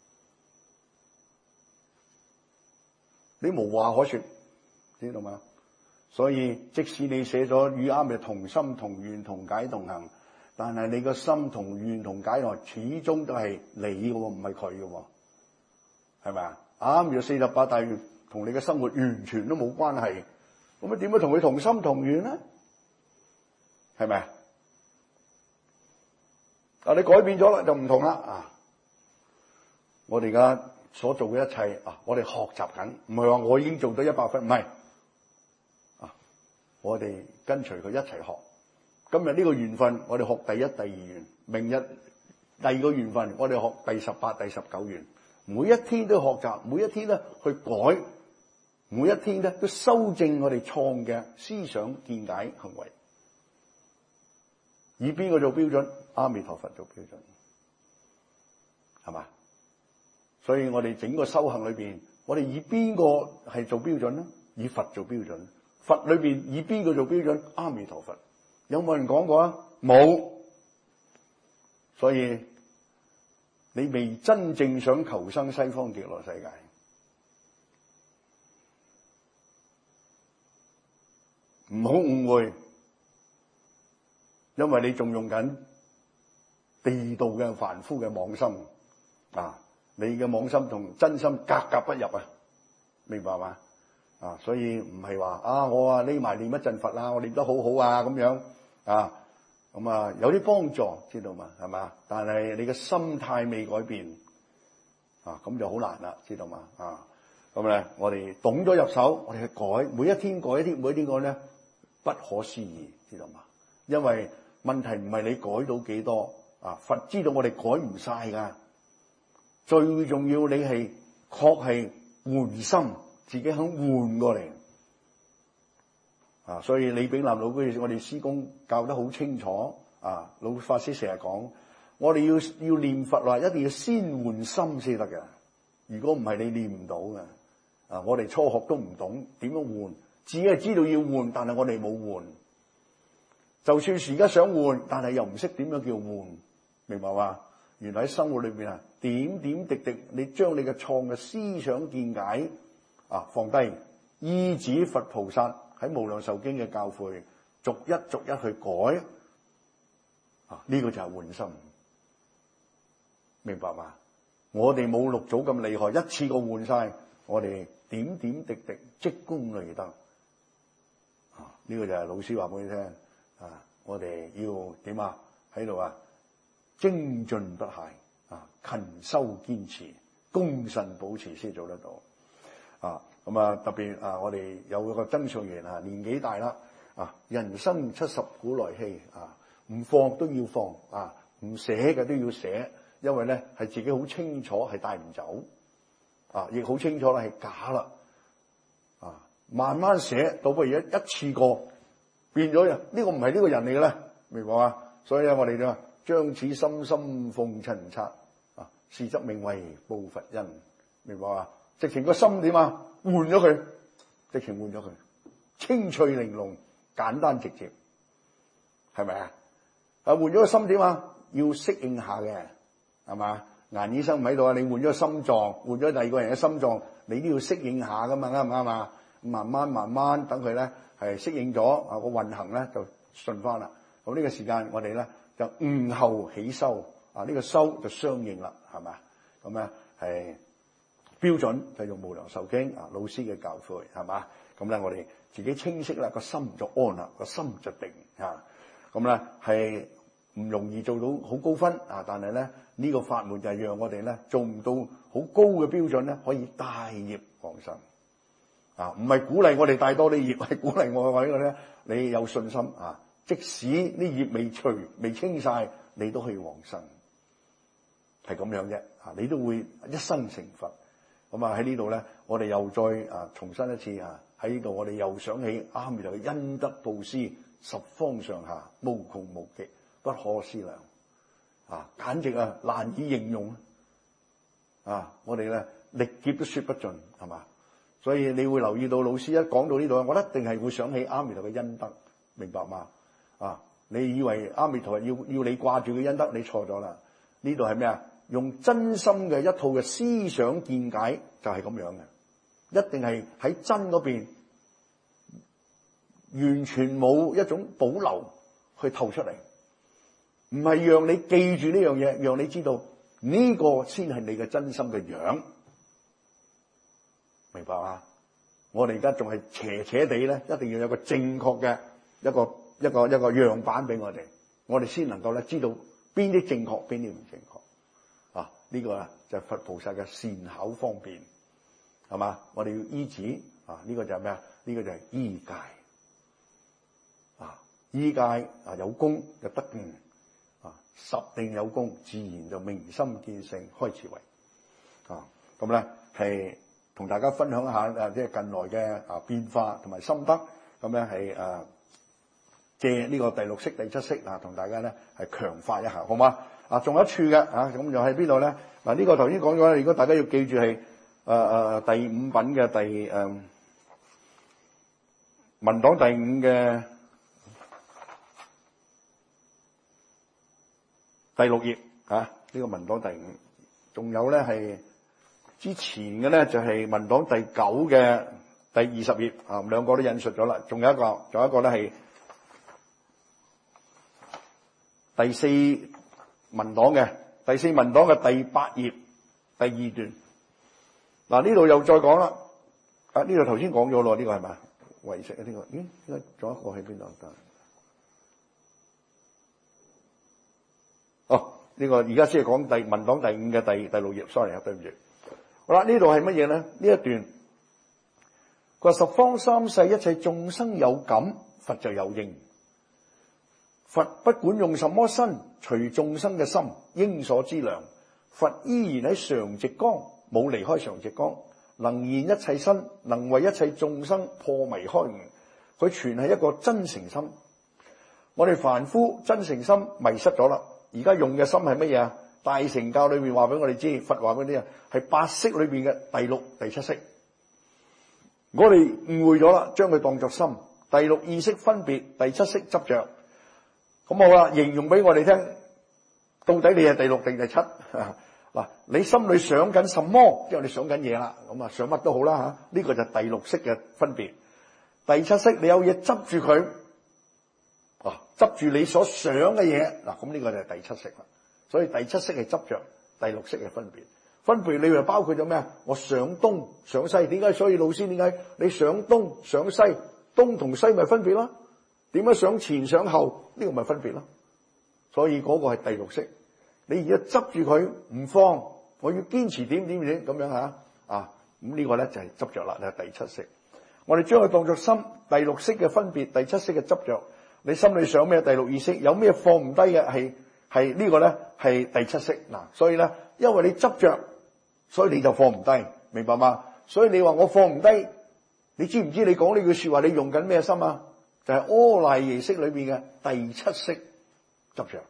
你無話可說，知道嗎？所以即使你寫咗與啱嘅同心同願同解同行，但係你個心同願同解同始終都係你嘅，唔係佢嘅，係咪啊？啱咗四十八大願同你嘅生活完全都冇關係，咁啊點樣同佢同心同願咧？係咪啊？啊，你改變咗啦，就唔同啦啊！我哋而家所做嘅一切啊，我哋學習緊，唔係話我已經做到一百分，唔係啊！我哋跟隨佢一齊學。今日呢個緣分，我哋學第一、第二願；明日第二個緣分，我哋學第十八、第十九願。每一天都學習，每一天咧去改，每一天咧都修正我哋錯嘅思想、見解、行為。以邊個做標準？阿彌陀佛做標準，係嘛？所以我哋整個修行裏邊，我哋以邊個係做標準咧？以佛做標準。佛裏邊以邊個做標準？阿彌陀佛。有冇人講過啊？冇。所以你未真正想求生西方極樂世界，唔好誤會。因為你仲用緊地道嘅凡夫嘅妄心啊，你嘅妄心同真心格格不入啊，明白嘛？啊，所以唔係話啊，我啊匿埋念一陣佛啊，我念得好好啊咁樣啊，咁啊有啲幫助，知道嘛？係嘛？但係你嘅心態未改變啊，咁就好難啦，知道嘛？啊，咁咧我哋懂咗入手，我哋去改，每一天改一啲，每一天改咧不可思議，知道嘛？因為問題唔係你改到幾多啊，佛知道我哋改唔晒噶，最重要你係確係換心，自己肯換過嚟啊。所以李炳南老居士，我哋師公教得好清楚啊。老法師成日講，我哋要要念佛啦，一定要先換心先得嘅。如果唔係，你念唔到嘅啊。我哋初學都唔懂點樣換，只係知道要換，但係我哋冇換。就算是而家想換，但係又唔識點樣叫換，明白嘛？原來喺生活裏邊啊，點點滴滴，你將你嘅錯嘅思想見解啊放低，依止佛菩薩喺無量壽經嘅教誨，逐一逐一去改啊！呢個就係換心，明白嘛？我哋冇六祖咁厲害，一次過換晒，我哋點點滴滴積功累德啊！呢個就係老師話俾你聽。啊！ 我哋要點啊？喺度啊，精進不懈啊，勤修堅持，功慎保持先做得到啊。咁啊，特別啊，我哋有個曾尚元啊，年紀大啦啊，人生七十古來稀啊，唔放都要放啊，唔捨嘅都要捨，因為咧係自己好清楚係帶唔走啊，亦好清楚啦係假啦啊，慢慢捨，倒不如一一次過變咗，呢個唔係呢個人嚟嘅咧，明白嘛？所以咧，我哋就話將此心心奉塵剎啊，是則名為報佛恩，明白嘛？直情個心點啊？換咗佢，直情換咗佢，清脆玲瓏，簡單直接，係咪啊？啊，換咗個心點啊？要適應下嘅，係嘛？顏醫生唔喺度啊，你換咗個心臟，換咗第二個人嘅心臟，你都要適應下噶嘛，啱唔啱啊？慢慢慢慢等佢咧係適應咗啊，個運行咧就順翻啦。咁呢個時間我哋咧就悟後起修啊，呢個修就相應啦，係咪？咁咧係標準就用無量壽經啊，老師嘅教誨係嘛？咁咧我哋自己清晰啦，個心就安啦，個心就定啊。咁咧係唔容易做到好高分啊，但係咧呢個法門就係讓我哋咧做唔到好高嘅標準咧，可以大業往生啊！唔係鼓勵我哋帶多啲業，係鼓勵我話呢個咧，你有信心啊！即使啲業未除未清晒，你都可以往生，係咁樣啫啊！你都會一生成佛。咁啊喺呢度咧，我哋又再啊重申一次啊，喺呢度我哋又想起阿彌陀嘅恩德布施，十方上下無窮無極，不可思量啊！簡直啊難以形容啊！我哋咧歷劫都說不盡，係嘛？所以你會留意到老師一講到呢度，我一定係會想起阿彌陀嘅恩德，明白嗎？啊！你以為阿彌陀要要你掛住嘅恩德，你錯咗啦！呢度係咩啊？用真心嘅一套嘅思想見解就係咁樣嘅，一定係喺真嗰邊，完全冇一種保留去透出嚟，唔係讓你記住呢樣嘢，讓你知道呢個先係你嘅真心嘅樣，明白嗎？我哋而家仲係斜斜地咧，一定要有個正確嘅一個一個一個樣板俾我哋，我哋先能夠咧知道邊啲正確，邊啲唔正確。啊！呢、這個啊就係佛菩薩嘅善巧方便，係嘛？我哋要依止啊！呢、這個就係咩啊？呢、這個就係依戒啊！依戒啊有功就得悟啊，十定有功，自然就明心見性，開智慧啊！咁咧係同大家分享一下啊，即係近來嘅啊變化同埋心得，咁咧係誒借呢個第六式、第七式啊，同大家咧係強化一下，好嘛？啊，仲有一處嘅啊，咁又喺邊度咧？嗱，呢個頭先講咗，如果大家要記住係誒誒第五品嘅第誒、呃、文檔第五嘅第六頁啊，呢、這個文檔第五，仲有咧係之前嘅咧就係、是、文檔第九嘅第二十頁啊，兩個都引述咗啦，仲有一個，仲有一個咧係第四。文檔嘅第四文檔嘅第八頁第二段，嗱呢度又再講啦。啊呢度頭先講咗咯，呢、這個係咪唯識啊？呢、這個咦？應該仲有一個喺邊度？哦，呢、這個而家先係講第文檔第五嘅第第六頁。sorry 啊，對唔住。好啦，呢度係乜嘢咧？呢一段佢話十方三世一切眾生有感，佛就有應。佛不管用什麼身，隨眾生嘅心，應所知量。佛依然喺常寂光，冇離開常寂光，能現一切身，能為一切眾生破迷開悟。佢全係一個真誠心。我哋凡夫真誠心迷失咗啦，而家用嘅心係乜嘢啊？大乘教裏面話俾我哋知，佛話俾你啊，係八識裏邊嘅第六、第七識。我哋誤會咗啦，將佢當作心。第六意識分別，第七識執着。咁好啦，形容俾我哋聽，到底你係第六定第七？嗱，你心裏想緊什麼？即係你想緊嘢啦，咁啊想乜都好啦吓，呢個就係第六識嘅分別。第七識你有嘢執住佢，啊執住你所想嘅嘢，嗱咁呢個就係第七識啦。所以第七識係執着，第六識嘅分別。分別你話包括咗咩啊？我想東想西，點解？所以老師點解你想東想西，東同西咪分別咯？ 點樣想前想後，呢個咪分別咯。所以嗰個係第六式。你而家執住佢唔放，我要堅持點點點咁樣吓啊！咁呢個咧就係執着啦，係第七式。我哋將佢當作心第六式嘅分別，第七式嘅執着。你心裏想咩？第六意識有咩放唔低嘅？係係呢個咧係第七式嗱。所以咧，因為你執着，所以你就放唔低，明白嗎？所以你話我放唔低，你知唔知你講呢句說話你用緊咩心啊？就係阿賴耶識裏邊嘅第七式執着。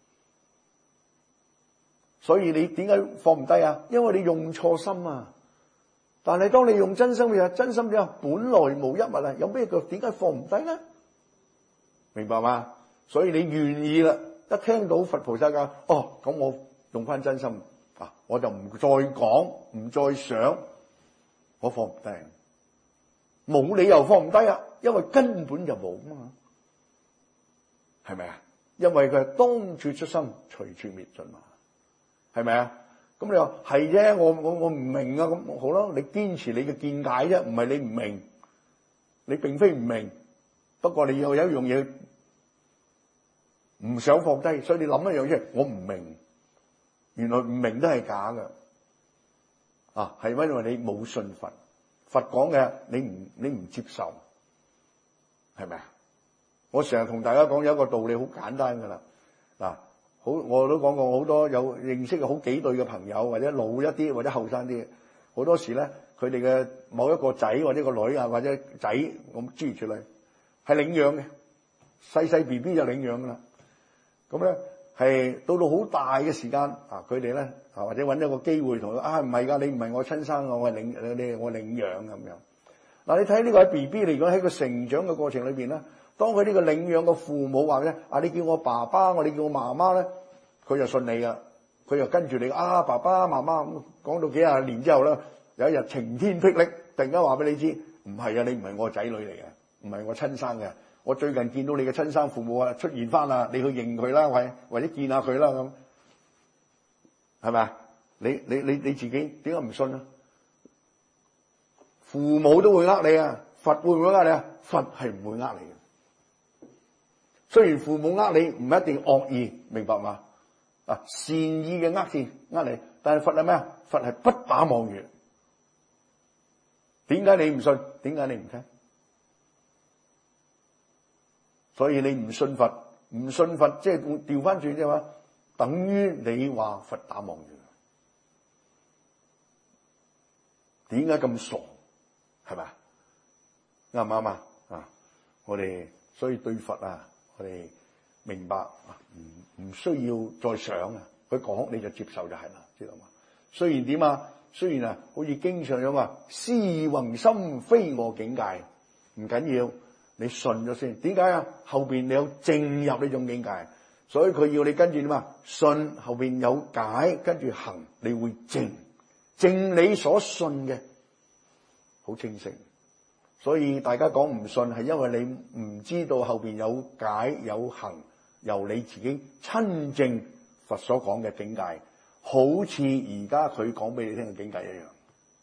所以你點解放唔低啊？因為你用錯心啊！但係當你用真心嘅，真心點啊？本來無一物啊！有咩叫點解放唔低咧？明白嗎？所以你願意啦，一聽到佛菩薩講，哦，咁我用翻真心啊，我就唔再講，唔再想，我放唔低，冇理由放唔低啊！因為根本就冇啊嘛，係咪啊？因為佢係當處出生，隨處滅盡嘛。係咪啊？咁你話係啫，我我我唔明啊，咁好啦，你堅持你嘅見解啫，唔係你唔明，你並非唔明，不過你又有一樣嘢唔想放低，所以你諗一樣嘢，我唔明，原來唔明都係假嘅，啊，係因為你冇信佛，佛講嘅你唔你唔接受，係咪啊？我成日同大家講有一個道理好簡單噶啦，嗱。好，我都講過好多有認識嘅好幾對嘅朋友，或者老一啲，或者後生啲，好多時咧，佢哋嘅某一個仔或者個女啊，或者仔咁諸如此類，係領養嘅，細細 B B 就領養噶啦。咁咧係到到好大嘅時間啊，佢哋咧啊或者揾一個機會同佢啊，唔係㗎，你唔係我親生嘅，我係領你我領養咁樣。嗱，你睇呢個喺 B B 嚟講喺個成長嘅過程裏邊咧。當佢呢個領養嘅父母話咧，啊你叫我爸爸，我你叫我媽媽咧，佢就信你噶，佢就跟住你啊爸爸媽媽咁講到幾廿年之後咧，有一日晴天霹靂，突然間話俾你知，唔係啊，你唔係我仔女嚟嘅，唔係我親生嘅，我最近見到你嘅親生父母啊出現翻啦，你去認佢啦，或或者見下佢啦咁，係咪啊？你你你你自己點解唔信啊？父母都會呃你啊，佛會唔會呃你啊？佛係唔會呃你嘅。雖然父母呃你唔一定惡意，明白嗎？啊，善意嘅呃字呃你，但係佛係咩啊？佛係不打妄語。點解你唔信？點解你唔聽？所以你唔信佛，唔信佛即係調翻轉啫嘛，等於你話佛打妄語。點解咁傻？係咪？啱唔啱啊？啊，我哋所以對佛啊。我哋明白啊，唔唔需要再想啊，佢講你就接受就係啦，知道嘛？雖然點啊，雖然啊，好似經常咁話，思宏心非我境界，唔緊要，你信咗先。點解啊？後邊你有證入呢種境界，所以佢要你跟住點啊？信後邊有解，跟住行，你會證證你所信嘅，好清晰。所以大家講唔信係因為你唔知道後邊有解有行，由你自己親證佛所講嘅境界，好似而家佢講俾你聽嘅境界一樣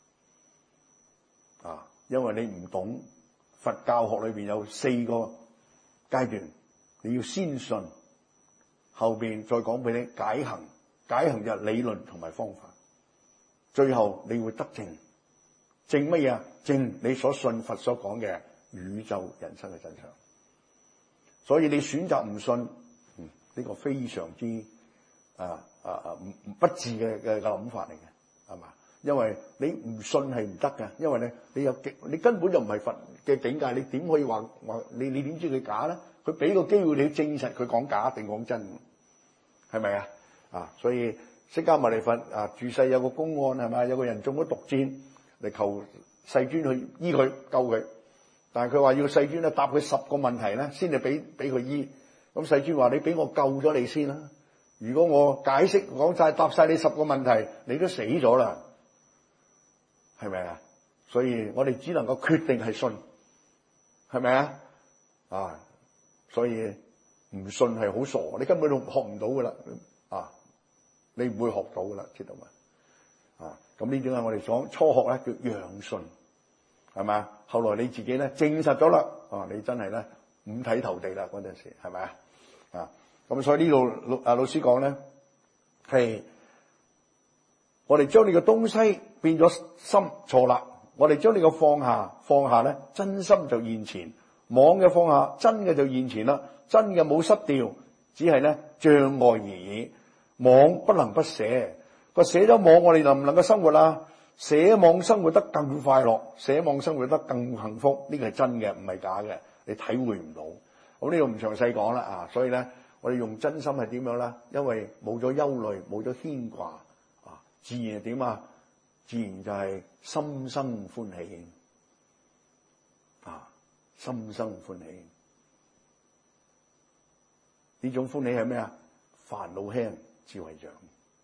啊！因為你唔懂佛教學裏邊有四個階段，你要先信，後邊再講俾你解行，解行就係理論同埋方法，最後你會得證。證乜嘢啊？證你所信佛所講嘅宇宙人生嘅真相。所以你選擇唔信，嗯，呢個非常之啊啊啊唔不智嘅嘅諗法嚟嘅，係嘛？因為你唔信係唔得嘅，因為咧你有你根本就唔係佛嘅境界，你點可以話話你你點知佢假咧？佢俾個機會你證實佢講假定講真，係咪啊？啊，所以釋迦牟尼佛啊，住世有個公案係咪？有個人中咗毒箭。嚟求世尊去醫佢救佢，但係佢話要世尊咧答佢十個問題咧，先至俾俾佢醫。咁世尊話：你俾我救咗你先啦。如果我解釋講晒答晒你十個問題，你都死咗啦，係咪啊？所以我哋只能夠決定係信，係咪啊？啊，所以唔信係好傻，你根本都學唔到噶啦，啊，你唔會學到噶啦，知道嘛？啊，咁呢種係我哋講初學咧叫讓信，係咪啊？後來你自己咧證實咗啦，啊，你真係咧五體投地啦嗰陣時，係咪啊？啊，咁所以呢度老啊老師講咧，係我哋將你嘅東西變咗心錯啦，我哋將你嘅放下放下咧，真心就現前；妄嘅放下，真嘅就現前啦。真嘅冇失掉，只係咧障礙而已。妄不能不捨，個捨咗妄，我哋能唔能夠生活啊？捨妄生活得更快樂，捨妄生活得更幸福，呢個係真嘅，唔係假嘅，你體會唔到。咁呢度唔詳細講啦啊，所以咧我哋用真心係點樣咧？因為冇咗憂慮，冇咗牽掛啊，自然係點啊？自然就係心生歡喜啊，心生歡喜。呢種歡喜係咩啊？煩惱輕，智慧長。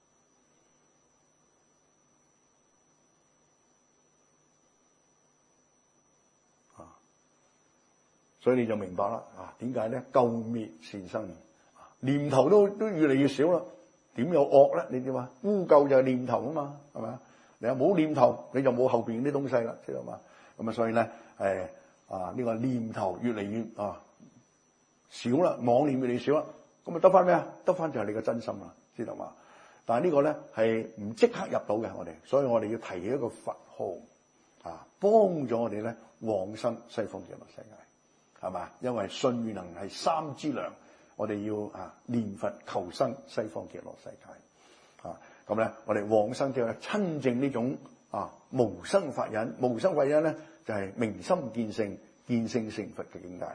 所以你就明白啦，啊，點解咧？垢滅善生，念頭都都越嚟越少啦。點有惡咧？你點啊？污垢就係念頭啊嘛，係咪啊？你話冇念頭，你就冇後邊啲東西啦，知道嘛？咁啊，所以咧，誒啊呢個念頭越嚟越啊少啦，妄念越嚟越少啦，咁啊得翻咩啊？得翻就係你嘅真心啦，知道嘛？但係呢個咧係唔即刻入到嘅，我哋，所以我哋要提起一個佛號啊，幫咗我哋咧往生西方極樂世界。係嘛？因為信與能係三資糧，我哋要啊念佛求生西方極樂世界啊！咁咧，我哋往生之後咧，親證呢種啊無生法忍，無生法忍咧就係、是、明心見性，見性成佛嘅境界。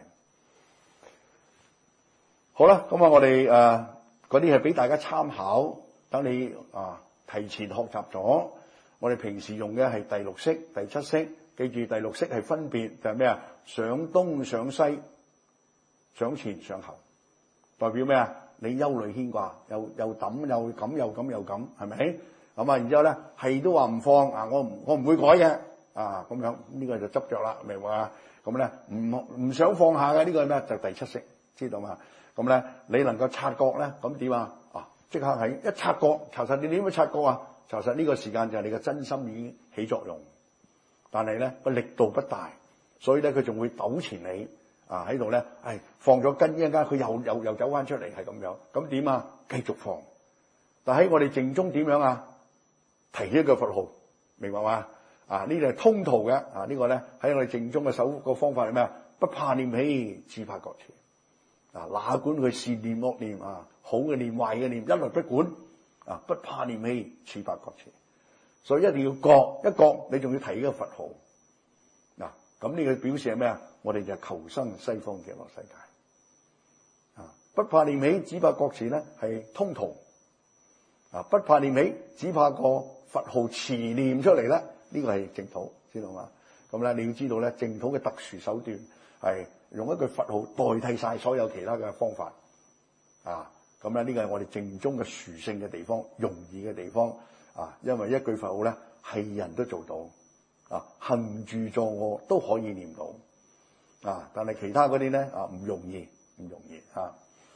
好啦，咁啊，我哋誒嗰啲係俾大家參考，等你啊提前學習咗。我哋平時用嘅係第六識、第七識。記住第六識係分別就係咩啊？想東想西，想前想後，代表咩啊？你憂慮牽掛，又又抌又咁又咁又咁，係咪？咁啊，然之後咧係都話唔放啊，我唔我唔會改嘅啊，咁樣呢個就執着啦，明唔明啊？咁咧唔唔想放下嘅呢個係咩？就第七識，知道嘛？咁咧你能夠察覺咧，咁點啊？啊，即刻喺一察覺，查實你點樣察覺啊？查實呢個時間就係你嘅真心已經起作用。但係咧個力度不大，所以咧佢仲會糾纏你啊喺度咧，係放咗根一陣間，佢又又又走翻出嚟，係咁樣。咁點啊？繼續放。但喺我哋靜中點樣啊？提起一個佛號，明白嘛？啊呢啲係通途嘅啊，這個、呢個咧喺我哋靜中嘅首個方法係咩啊？不怕念起，只怕覺遲。啊，哪管佢善念惡念啊，好嘅念壞嘅念，一律不管。啊，不怕念起，只怕覺遲。所以一定要覺一覺，你仲要提一個佛號嗱，咁呢個表示係咩啊？我哋就求生西方極樂世界啊！不怕念起，只怕覺遲咧，係通途啊！不怕念起，只怕個佛號遲念出嚟咧，呢個係淨土，知道嘛？咁咧你要知道咧，淨土嘅特殊手段係用一句佛號代替晒所有其他嘅方法啊！咁咧呢個係我哋淨宗嘅殊勝嘅地方，容易嘅地方。啊，因為一句佛號咧係人都做到，啊，行住坐臥都可以念到，啊，但係其他嗰啲咧啊唔容易，唔容易啊。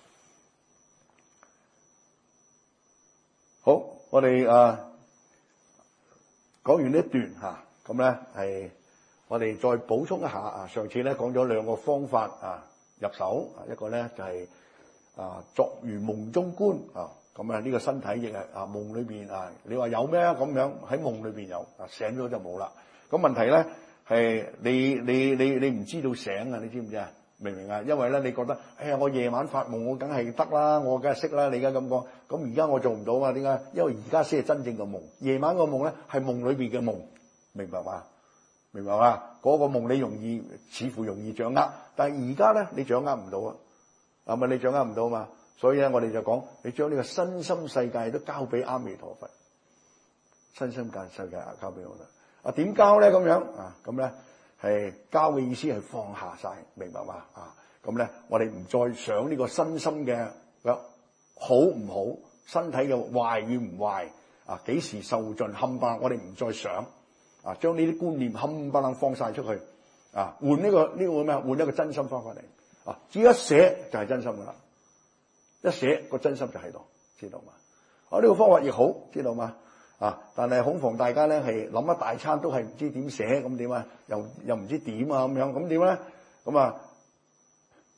好，我哋啊講完呢一段嚇，咁咧係我哋再補充一下啊。上次咧講咗兩個方法啊入手，啊一個咧就係、是、啊作如夢中觀啊。咁啊，呢個身體亦係啊夢裏邊啊，你話有咩啊？咁樣喺夢裏邊有啊，醒咗就冇啦。咁問題咧係你你你你唔知道醒啊？你知唔知啊？明唔明啊？因為咧你覺得，哎呀，我夜晚發夢我梗係得啦，我梗係識啦。你而家咁講，咁而家我做唔到啊？點解？因為而家先係真正嘅夢，夜晚個夢咧係夢裏邊嘅夢，明白嘛？明白嘛？嗰個夢你容易似乎容易掌握，但係而家咧你掌握唔到啊，係咪你掌握唔到嘛？所以咧，我哋就講，你將呢個身心世界都交俾阿彌陀佛，身心界世界啊，交俾我啦。啊，點交咧？咁樣啊，咁咧係交嘅意思係放下晒，明白嘛？啊，咁咧我哋唔再想呢個身心嘅好唔好，身體嘅壞與唔壞啊，幾時受盡冚唪唥，我哋唔再想啊，將呢啲觀念冚唪唥放晒出去啊，換呢個呢個咩啊？換一個真心方法嚟啊，只要一寫就係真心噶啦。一寫個真心就喺度，知道嘛？啊，呢個方法亦好，知道嘛？啊，但係恐防大家咧係諗一大餐都係唔知點寫，咁點啊？又又唔知點啊咁樣，咁點咧？咁啊，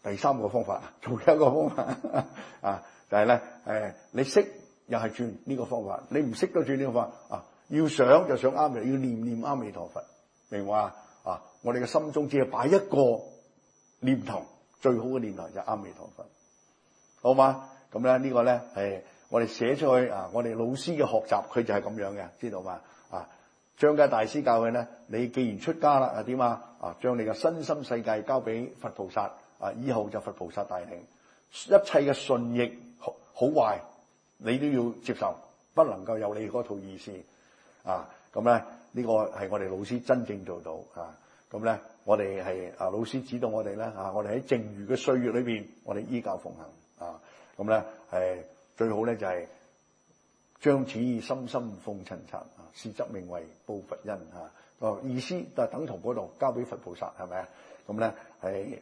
第三個方法，仲有一個方法啊，就係咧誒，你識又係轉呢個方法，你唔識都轉呢個方法啊。要想就想啱嘅，要念念阿彌陀佛，明話啊？我哋嘅心中只係擺一個念頭，最好嘅念頭就係阿彌陀佛，好嘛？咁咧呢個咧係我哋寫出去啊，我哋老師嘅學習佢就係咁樣嘅，知道嘛？啊，張家大師教佢咧，你既然出家啦，啊點啊？啊，將你嘅身心世界交俾佛菩薩，啊以後就佛菩薩帶領，一切嘅順逆好好壞，你都要接受，不能夠有你嗰套意思。啊，咁咧呢個係我哋老師真正做到啊！咁咧我哋係啊老師指導我哋咧啊，我哋喺剩餘嘅歲月裏邊，我哋依教奉行啊！咁咧係最好咧就係將此意深深奉塵塵啊，是則名為報佛恩啊！個意思就係等同嗰度交俾佛菩薩，係咪啊？咁咧係，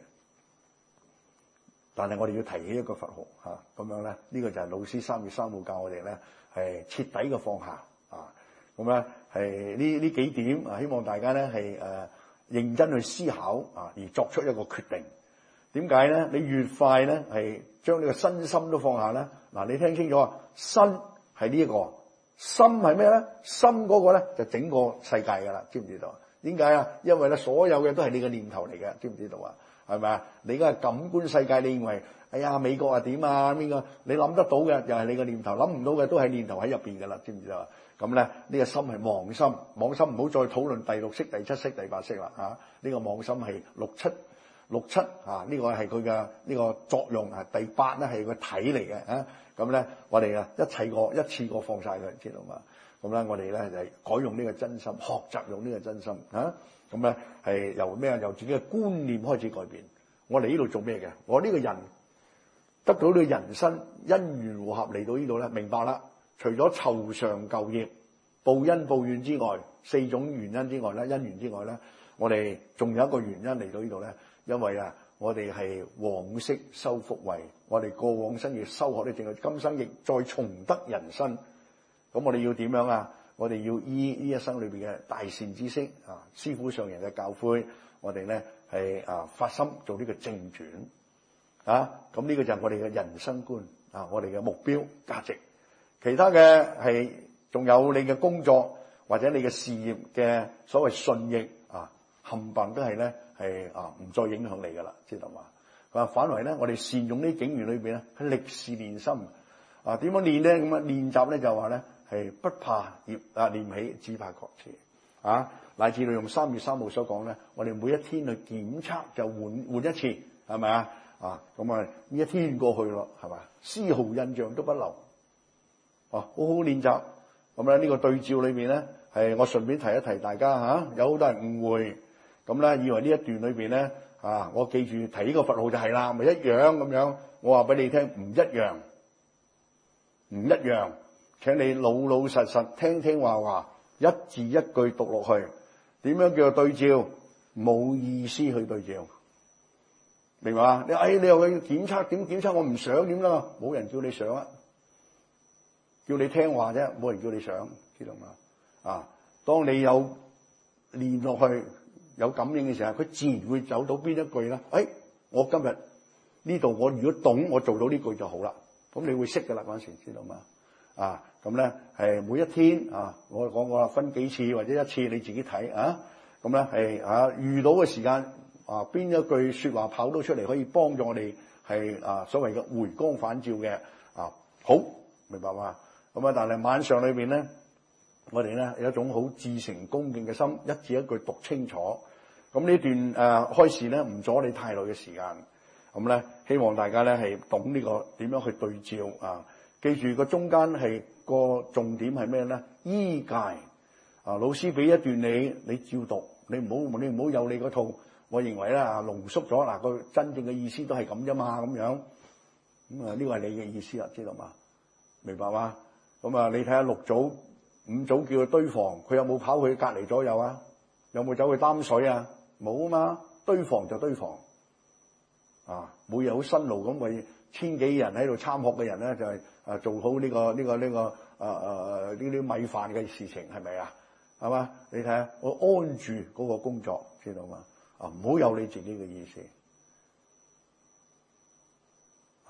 但係我哋要提起一個佛號嚇，咁樣咧呢個就係老師三月三號教我哋咧係徹底嘅放下啊！咁咧係呢呢幾點啊，希望大家咧係誒認真去思考啊，而作出一個決定。點解咧？你越快咧係將呢個身心都放下咧，嗱你聽清楚啊，身係呢一個，心係咩咧？心嗰個咧就整個世界㗎啦，知唔知道？點解啊？因為咧所有嘅都係你嘅念頭嚟嘅，知唔知道啊？係咪啊？你而家係感官世界，你認為哎呀美國啊點啊邊個？你諗得到嘅又係你嘅念頭，諗唔到嘅都係念頭喺入邊㗎啦，知唔知道啊？咁咧呢個心係妄心，妄心唔好再討論第六識、第七識、第八識啦嚇。呢、這個妄心係六七六七啊，呢、這個係佢嘅呢個作用啊。第八咧係個體嚟嘅嚇。咁咧我哋啊一齊過一次過放晒佢，知道嘛？咁咧我哋咧就係改用呢個真心，學習用呢個真心嚇。咁咧係由咩啊？由自己嘅觀念開始改變。我嚟呢度做咩嘅？我呢個人得到呢個人生因緣和合嚟到呢度咧，明白啦。除咗酬償舊業、報恩報怨之外，四種原因之外咧，因緣之外咧，我哋仲有一個原因嚟到呢度咧，因為啊，我哋係往昔修福慧，我哋過往生亦修學呢正，今生亦再重得人生。咁我哋要點樣啊？我哋要依呢一生裏邊嘅大善知識啊，師父上人嘅教誨，我哋咧係啊發心做呢個正轉啊。咁呢個就係我哋嘅人生觀啊，我哋嘅目標價值。其他嘅係仲有你嘅工作或者你嘅事業嘅所謂順逆啊，冚唪唥都係咧係啊唔再影響你噶啦，知道嘛？佢話反為咧，我哋善用呢境緣裏邊咧，係歷事練心啊。點樣練咧？咁啊練習咧就話咧係不怕業啊，念起只怕覺遲啊。乃至你用三月三號所講咧，我哋每一天去檢測就換換一次，係咪啊？啊咁啊呢一天過去咯，係嘛？絲毫印象都不留。哦，好好練習咁咧。呢個對照裏面咧，係我順便提一提大家嚇，有好多人誤會咁咧，以為呢一段裏邊咧啊，我記住提呢個佛號就係啦，咪一樣咁樣。我話俾你聽，唔一樣，唔一樣。請你老老實實聽聽話話，一字一句讀落去。點樣叫做對照？冇意思去對照，明白嘛？你哎，你又去檢測，點檢測？我唔想點啦，冇人叫你想啊。叫你聽話啫，冇人叫你想，知道嘛？啊，當你有練落去有感應嘅時候，佢自然會走到邊一句啦。誒，我今日呢度我如果懂，我做到呢句就好啦。咁你會識噶啦嗰陣時，知道嘛？啊，咁咧係每一天啊，我講過啦，分幾次或者一次你自己睇啊。咁咧係啊，遇到嘅時間啊，邊一句說話跑到出嚟可以幫助我哋係啊所謂嘅回光返照嘅啊，好明白嘛？咁啊！但係晚上裏邊咧，我哋咧有一種好至誠恭敬嘅心，一字一句讀清楚。咁呢段誒、呃、開示咧，唔阻你太耐嘅時間。咁咧，希望大家咧係懂呢、這個點樣去對照啊！記住個中間係個重點係咩咧？依戒啊！老師俾一段你，你照讀，你唔好你唔好有你嗰套。我認為咧啊，濃縮咗嗱個真正嘅意思都係咁啫嘛，咁樣咁啊呢個係你嘅意思啦，知道嘛？明白嘛？咁啊，你睇下六組、五組叫佢堆防，佢有冇跑去隔離左右啊？有冇走去擔水啊？冇啊嘛，堆防就堆防啊！每日好辛勞咁為千幾人喺度參學嘅人咧，就係啊做好呢個呢個呢個啊啊呢啲米飯嘅事情，係咪啊？係嘛？你睇下，我安住嗰個工作，知道嘛？啊，唔好有你自己嘅意思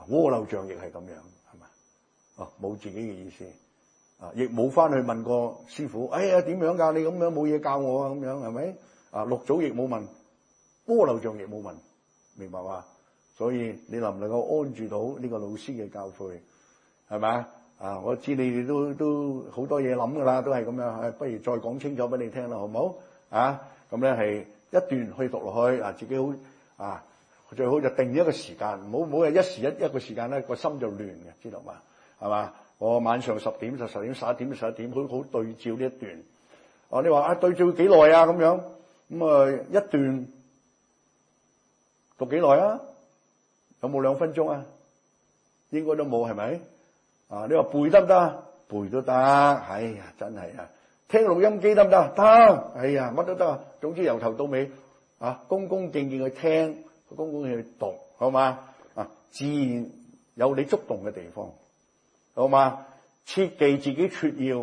鍋漏醬亦係咁樣，係嘛？哦，冇自己嘅意思，啊，亦冇翻去問過師傅，哎呀點樣㗎？你咁樣冇嘢教我啊？咁樣係咪？啊，六祖亦冇問，鍋漏醬亦冇問，明白嘛？所以你能唔能夠安住到呢個老師嘅教誨，係咪？啊，我知你哋都都好多嘢諗㗎啦，都係咁樣，不如再講清楚俾你聽啦，好唔好？啊，咁咧係一段可以讀落去，啊，自己好啊。最好就定一個時間，唔好唔好係一時一一個時間咧，個心就亂嘅，知道嘛？係嘛？我晚上十點就十點，十一點就十一點，好好對照呢一段。哦，你話啊對照幾耐啊？咁樣咁啊一段讀幾耐啊？有冇兩分鐘啊？應該都冇，係咪？啊，你話背得唔得？背都得。哎呀，真係啊！聽錄音機得唔得？得。哎呀，乜都得。總之由頭到尾啊，恭恭敬敬去聽。公公去讀，好嘛？啊，自然有你觸動嘅地方，好嘛？切記自己撮要，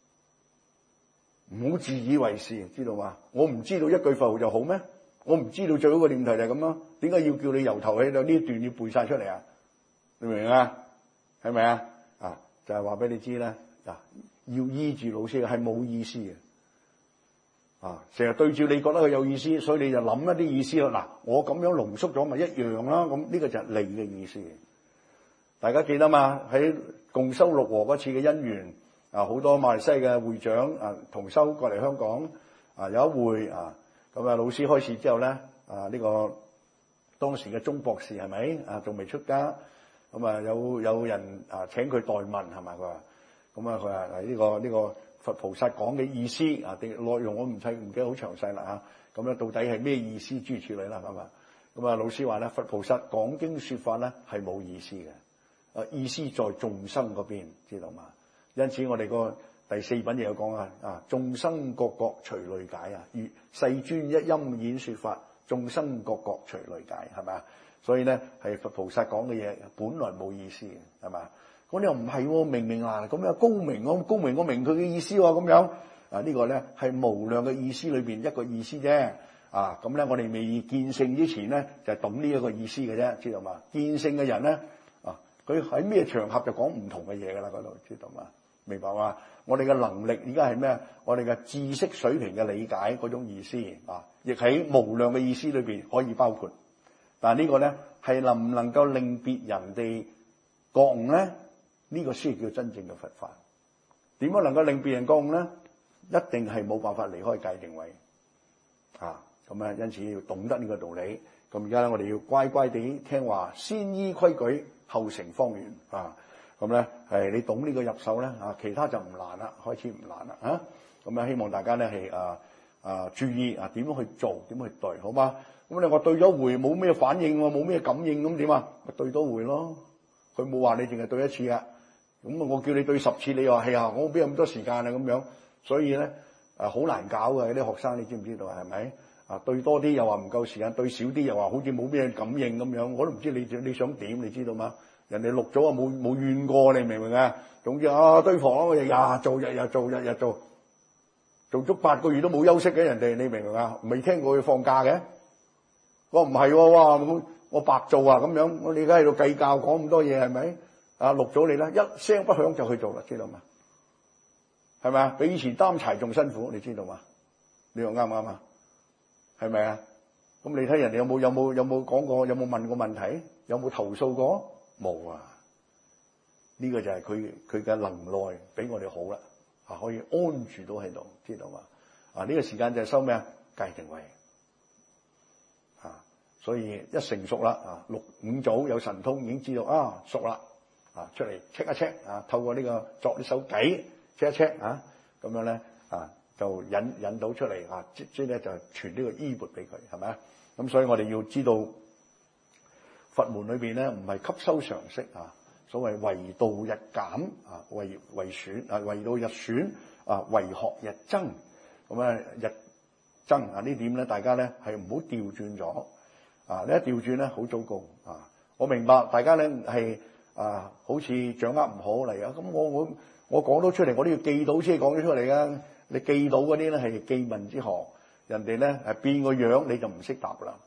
唔好自以為是，知道嘛？我唔知道一句佛號就好咩？我唔知道最好嘅念頭就係咁咯。點解要叫你由頭喺度呢一段要背晒出嚟啊？你明唔明啊？係咪啊？啊，就係話俾你知咧，嗱，要依住老師係冇意思嘅。啊！成日對照你覺得佢有意思，所以你就諗一啲意思咯。嗱，我咁樣濃縮咗咪一樣啦。咁呢個就係你嘅意思。大家記得嘛？喺共修六和嗰次嘅因緣啊，好多馬來西亞嘅會長啊同修過嚟香港啊，有一會啊，咁啊老師開始之後咧啊，呢個當時嘅鐘博士係咪啊仲未出家？咁啊有有人啊請佢代問係咪？佢話咁啊佢話係呢個呢個。佛菩薩講嘅意思啊，定內容我唔睇唔記得好詳細啦嚇。咁咧到底係咩意思？諸如此類啦，咁啊咁啊老師話咧，佛菩薩講經説法咧係冇意思嘅，啊意思在眾生嗰邊，知道嘛？因此我哋個第四品亦有講啊，啊眾生各各隨類解啊，如世尊一音演説法，眾生各各隨類解，係咪啊？所以咧係佛菩薩講嘅嘢本來冇意思嘅，係嘛？咁你又唔係喎，明明啊咁樣公明，我公明我明佢嘅意思喎，咁樣啊呢個咧係無量嘅意思裏邊一個意思啫。啊咁咧我哋未見性之前咧就係懂呢一個意思嘅啫，知道嘛？見性嘅人咧啊，佢喺咩場合就講唔同嘅嘢噶啦，嗰度知道嘛？明白嘛？我哋嘅能力而家係咩？我哋嘅知識水平嘅理解嗰種意思啊，亦喺無量嘅意思裏邊可以包括。但係呢個咧係能唔能夠令別人哋覺悟咧？呢個先叫真正嘅佛法。點樣能夠令別人覺悟咧？一定係冇辦法離開戒定慧啊！咁啊，因此要懂得呢個道理。咁而家咧，我哋要乖乖地聽話，先依規矩，後成方圓啊！咁咧係你懂呢個入手咧啊，其他就唔難啦，開始唔難啦啊！咁啊，希望大家咧係啊啊注意啊點樣去做，點去對，好嗎？咁你話對咗回冇咩反應喎，冇咩感應咁點啊？咪對多回咯。佢冇話你淨係對一次啊。咁啊！我叫你對十次，你話係啊，我邊有咁多時間啊？咁樣，所以咧啊，好難搞嘅啲學生，你知唔知道係咪啊？對多啲又話唔夠時間，對少啲又話好似冇咩感應咁樣，我都唔知你你想點，你知道嗎？人哋錄咗啊，冇冇怨過你，明唔明啊？總之啊，堆房我日日做，日日做，日日做，做足八個月都冇休息嘅，人哋你明唔明啊？未聽過佢放假嘅，我唔係喎，哇！我我白做啊咁樣，我你而家喺度計較講咁多嘢係咪？啊，錄咗你啦，一聲不響就去做啦，知道嘛？係咪啊？比以前擔柴仲辛苦，你知道嘛？你話啱唔啱啊？係咪啊？咁你睇人哋有冇有冇有冇講過，有冇問過問題，有冇投訴過？冇啊！呢個就係佢佢嘅能耐比我哋好啦，啊可以安住到喺度，知道嘛？啊呢個時間就係收咩啊？戒定慧啊！所以一成熟啦，啊六五祖有神通已經知道啊熟啦。啊！出嚟 check 一 check 啊，透過呢個作呢手計 check 一 check 啊，咁樣咧啊，就引引導出嚟啊，即即咧就傳呢個衣缽俾佢，係咪啊？咁所以我哋要知道佛門裏邊咧，唔係吸收常識啊，所謂為道日減啊，為為損啊，為道日損啊，為學日增，咁啊日增啊呢點咧，大家咧係唔好調轉咗啊！你一調轉咧，好糟糕啊！我明白大家咧係。啊，好似掌握唔好嚟啊！咁我我我講到出嚟，我都要記到先講咗出嚟噶。你記到嗰啲咧係記問之學，人哋咧係變個樣你就唔識答啦。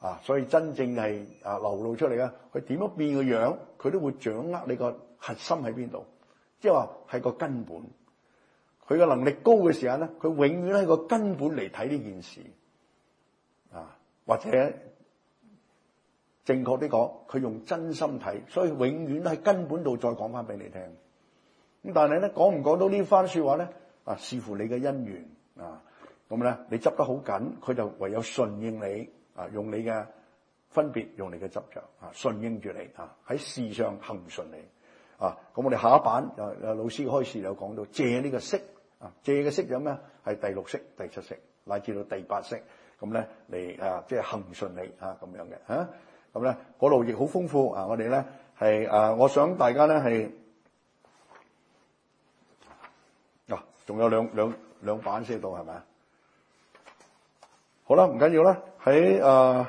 啊，所以真正係啊流露出嚟嘅，佢點樣變個樣，佢都會掌握你個核心喺邊度，即係話係個根本。佢嘅能力高嘅時候咧，佢永遠係個根本嚟睇呢件事啊，或者正確啲講，佢用真心睇，所以永遠都喺根本度再講翻俾你聽。咁但係咧，講唔講到呢番說話咧？啊，視乎你嘅因緣啊。咁咧，你執得好緊，佢就唯有順應你啊，用你嘅分別，用你嘅執着啊，順應住你啊，喺事上行順你啊。咁我哋下一版就老師開始有講到借呢個色啊，借嘅色有咩？係第六色、第七色，乃至到第八色。咁咧嚟啊，即係行順你啊，咁樣嘅嚇。咁咧嗰度亦好豐富啊！我哋咧係啊，我想大家咧係嗱，仲有兩兩兩版先到係咪啊？好啦，唔緊要啦，喺啊，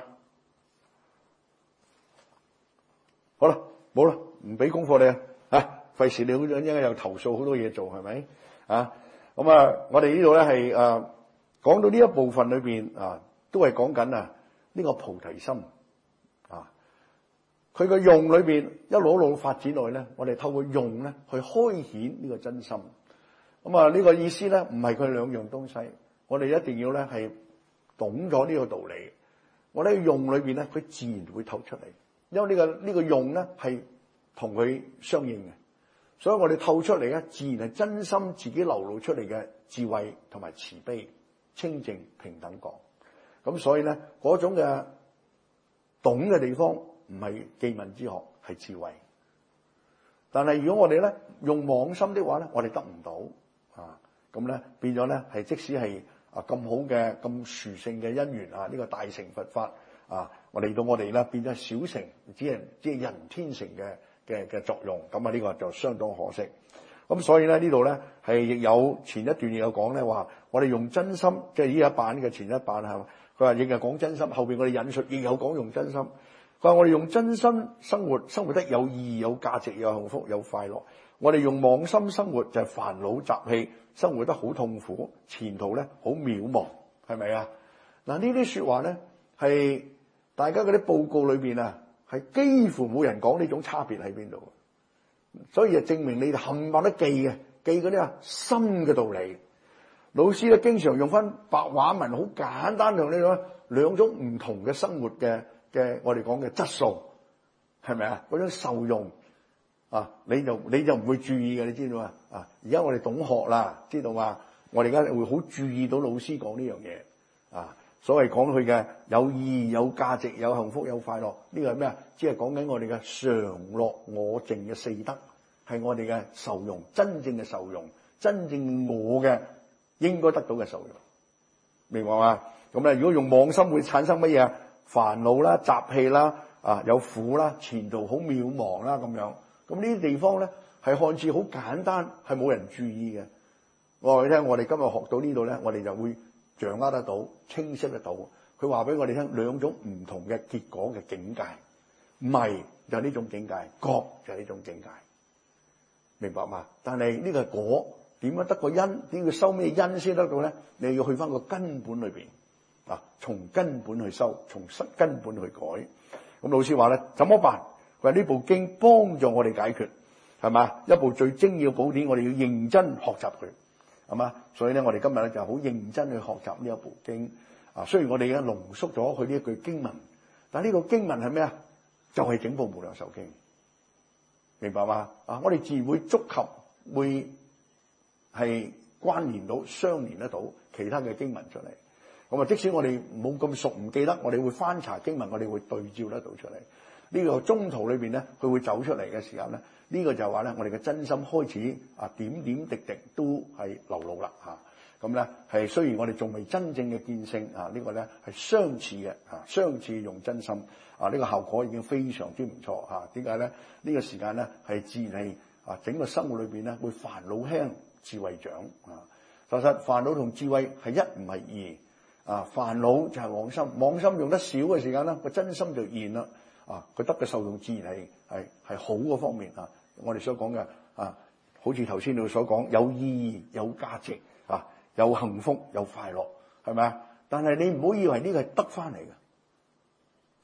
好啦，冇啦，唔俾功課你啊，啊，費事你好似應該有投訴好多嘢做係咪啊？咁啊，我哋呢度咧係啊，講到呢一部分裏邊啊，都係講緊啊呢個菩提心啊，佢個用裏邊一路一路發展落去咧，我哋透過用咧去開顯呢個真心。咁啊，呢個意思咧唔係佢兩樣東西，我哋一定要咧係懂咗呢個道理。我哋用裏邊咧，佢自然會透出嚟，因為呢個呢個用咧係同佢相應嘅，所以我哋透出嚟咧，自然係真心自己流露出嚟嘅智慧同埋慈悲、清淨、平等覺。咁所以咧，嗰種嘅懂嘅地方唔係記問之學，係智慧。但係如果我哋咧用妄心的話咧，我哋得唔到啊。咁咧變咗咧係即使係啊咁好嘅咁殊勝嘅因緣啊，呢、這個大乘佛法啊，我嚟到我哋咧變咗小乘，只係只係人天乘嘅嘅嘅作用。咁啊呢個就相當可惜。咁所以咧呢度咧係亦有前一段亦有講咧話，我哋用真心，即係呢一版嘅前一版係嘛？佢話亦係講真心，後邊我哋引述亦有講用真心。佢話我哋用真心生活，生活得有意義、有價值、有幸福、有快樂。我哋用妄心生活就係煩惱習氣，生活得好痛苦，前途咧好渺茫，係咪啊？嗱，呢啲說話咧係大家嗰啲報告裏邊啊，係幾乎冇人講呢種差別喺邊度，所以就證明你哋冚唪唥都記嘅，記嗰啲啊深嘅道理。老師咧經常用翻白話文，好簡單用呢種兩種唔同嘅生活嘅嘅我哋講嘅質素，係咪啊？嗰種受用啊，你就你就唔會注意嘅，你知道嘛？啊，而家我哋懂學啦，知道嘛？我哋而家會好注意到老師講呢樣嘢啊。所謂講佢嘅有意義、有價值、有幸福、有快樂，呢個係咩啊？只係講緊我哋嘅常樂我淨嘅四德，係我哋嘅受用，真正嘅受用，真正我嘅應該得到嘅受用，明白嘛？咁咧，如果用妄心會產生乜嘢啊？煩惱啦、習氣啦、啊有苦啦、前途好渺茫啦咁樣。咁呢啲地方咧係看似好簡單，係冇人注意嘅。我話你聽，我哋今日學到呢度咧，我哋就會掌握得到、清晰得到。佢話俾我哋聽兩種唔同嘅結果嘅境界，迷就係呢種境界，覺就係呢種境界，明白嘛？但係呢個果點樣得個因？點要收咩因先得到咧？你要去翻個根本裏邊啊，從根本去收，從根本去改。咁老師話咧，怎麼辦？佢話呢部經幫助我哋解決，係嘛？一部最精要寶典，我哋要認真學習佢，係嘛？所以咧，我哋今日咧就好認真去學習呢一部經啊。雖然我哋而家濃縮咗佢呢一句經文，但係呢個經文係咩啊？就係、是、整部無量壽經，明白嘛？啊，我哋自然會觸及，會係關聯到、相連得到其他嘅經文出嚟。咁啊，即使我哋冇咁熟，唔記得，我哋會翻查經文，我哋會對照得到出嚟。呢、這個中途裏邊咧，佢會走出嚟嘅時候咧，呢、這個就係話咧，我哋嘅真心開始啊，點點滴滴都係流露啦嚇。咁咧係雖然我哋仲未真正嘅見性啊，呢個咧係相似嘅嚇，相似用真心啊，呢個效果已經非常之唔錯嚇。點解咧？呢個時間咧係自然係啊，整個生活裏邊咧會煩惱輕，智慧長啊。其實煩惱同智慧係一唔係二啊，煩惱就係妄心，妄心用得少嘅時間咧，個真心就現啦。啊！佢得嘅受用自然係係係好嘅方面啊！我哋所講嘅啊，好似頭先你所講，有意義、有價值啊，有幸福、有快樂，係咪啊？但係你唔好以為呢個係得翻嚟嘅，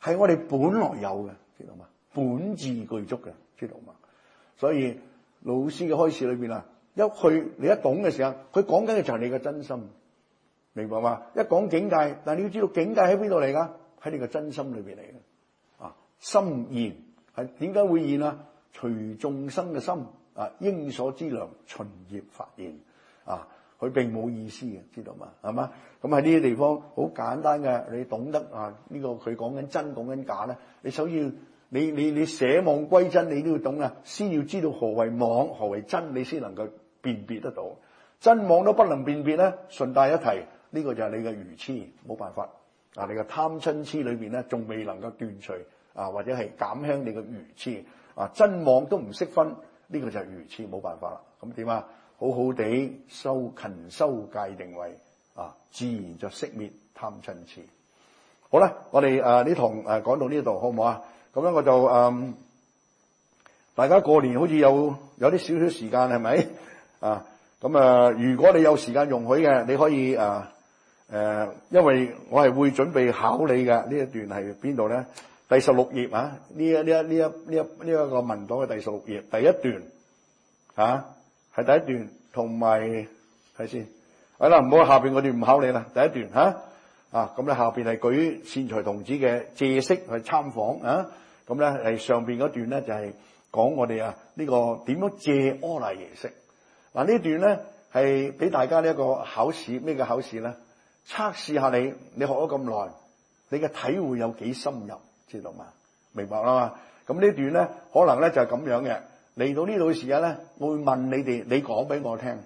係我哋本來有嘅，知道嘛？本自具足嘅，知道嘛？所以老師嘅開示裏邊啊，一去你一懂嘅時候，佢講緊嘅就係你嘅真心，明白嘛？一講境界，但係你要知道境界喺邊度嚟噶？喺你嘅真心裏邊嚟嘅。啊，心現係點解會現啊？隨眾生嘅心啊，應所知量循業發現啊，佢並冇意思嘅，知道嘛？係嘛？咁喺呢啲地方好簡單嘅，你懂得啊呢、這個佢講緊真講緊假咧，你首先你你你捨妄歸真，你都要懂啊，先要知道何為妄，何為真，你先能夠辨別得到。真妄都不能辨別咧，順帶一提，呢、這個就係你嘅愚痴，冇辦法啊！你嘅貪嗔痴裏邊咧，仲未能夠斷除啊，或者係減輕你嘅愚痴啊，真妄都唔識分，呢、這個就係愚痴，冇辦法啦。咁點啊？好好地修勤修戒定慧啊，自然就熄滅貪嗔痴。好啦，我哋誒呢堂誒講到呢度好唔好啊？咁樣我就誒、嗯，大家過年好似有有啲少少時間係咪啊？咁啊，如果你有時間容許嘅，你可以誒誒、啊啊，因為我係會準備考你嘅呢一段係邊度咧？第十六頁啊，呢一呢一呢一呢一呢一個文檔嘅第十六頁第一段啊，係第一段，同埋睇先，好啦，唔好下邊嗰段唔考你啦，第一段吓。啊，咁咧下邊係舉善財童子嘅借色去參訪啊，咁咧係上邊嗰段咧就係講我哋啊呢個點樣借阿賴耶識。嗱呢段咧係俾大家呢一個考試，咩嘅考試咧？測試下你，你學咗咁耐，你嘅體會有幾深入，知道嘛？明白啦嘛？咁呢段咧可能咧就係咁樣嘅，嚟到呢度嘅時間咧，我會問你哋，你講俾我聽。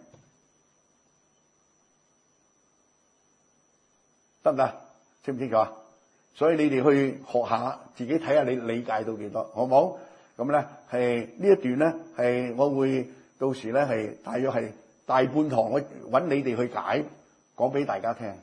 得唔得？清唔清楚啊？所以你哋去學下，自己睇下你理解到幾多，好唔好？咁咧係呢一段咧係我會到時咧係大約係大半堂，我揾你哋去解，講俾大家聽。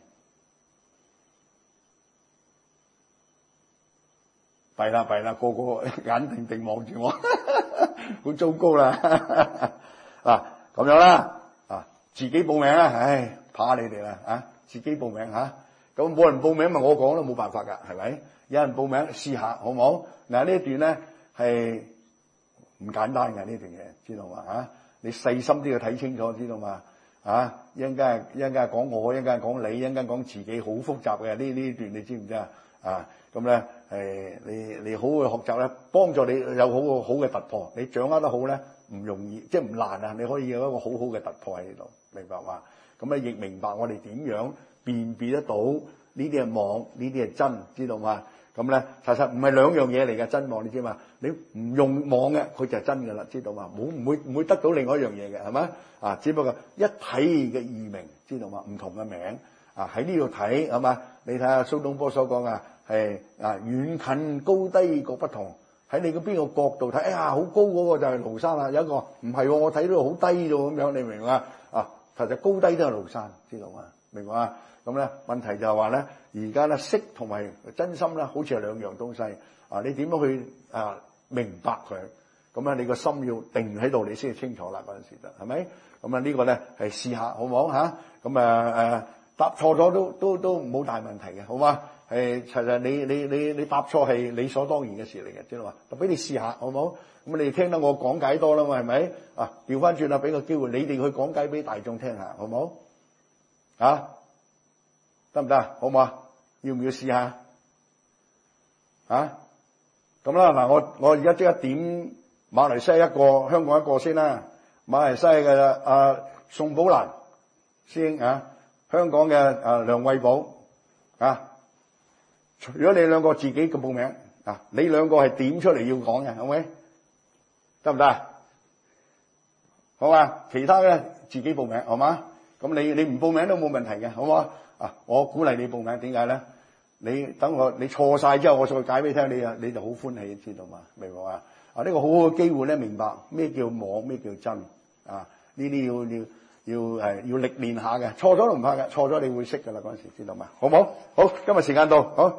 弊啦弊啦，個個眼定定望住我，好糟糕啦！嗱咁樣啦，啊自己報名啦，唉怕你哋啦啊，自己報名嚇。咁冇人報名咪我講都冇辦法㗎，係咪？有人報名試下好唔好？嗱呢一段咧係唔簡單㗎，呢段嘢知道嘛？啊，你細心啲去睇清楚，知道嘛？啊，一陣間一陣間講我，一陣間講你，一陣間講自己，好複雜嘅呢呢段你知唔知啊？啊，咁咧誒，你你好好去學習咧，幫助你有好個好嘅突破。你掌握得好咧，唔容易，即係唔難啊！你可以有一個好好嘅突破喺呢度，明白嘛？咁咧亦明白我哋點樣辨別得到呢啲係妄，呢啲係真，知道嘛？咁咧，其實唔係兩樣嘢嚟嘅，真妄你知嘛？你唔用妄嘅，佢就係真㗎啦，知道嘛？冇唔會唔會得到另外一樣嘢嘅，係咪？啊，只不過一體嘅異名，知道嘛？唔同嘅名啊，喺呢度睇係嘛？你睇下蘇東坡所講啊，係啊遠近高低各不同。喺你嘅邊個角度睇，哎呀好高嗰個就係廬山啦，有一個唔係喎，我睇到好低咗咁樣，你明嘛？啊，其實高低都係廬山，知道嘛？明嘛？咁咧問題就係話咧，而家咧識同埋真心咧，好似係兩樣東西啊！你點樣去啊明白佢？咁咧你個心要定喺度，你先至清楚啦嗰陣時就係咪？咁啊呢個咧係試下好唔好嚇？咁啊誒答錯咗都都都冇大問題嘅，好嘛？係其實你你你你答錯係理所當然嘅事嚟嘅，知道嘛？就俾你試下好唔好？咁你哋聽得我講解多啦嘛，係咪？啊調翻轉啦，俾個機會你哋去講解俾大眾聽下，好唔好？啊？得唔得？好唔好啊？要唔要試下？啊？咁啦，嗱，我我而家即刻點馬來西亞一個，香港一個先啦。馬來西亞嘅阿宋寶蘭師兄啊，香港嘅啊梁慧寶啊。如果你兩個自己嘅報名啊，你兩個係點出嚟要講嘅，好唔好？得唔得？好嘛？其他嘅自己報名，好嘛？咁你你唔報名都冇問題嘅，好嘛？啊，我鼓勵你報名，點解咧？你等我你錯晒之後，我再解俾你聽，你啊你就好歡喜，知道嘛？明白嘛？啊，呢個好好嘅機會咧，明白咩叫妄，咩叫真啊？呢啲要要要誒要歷練下嘅，錯咗都唔怕嘅，錯咗你會識噶啦，嗰陣時知道嘛？好唔好？好，今日時間到，好。誒、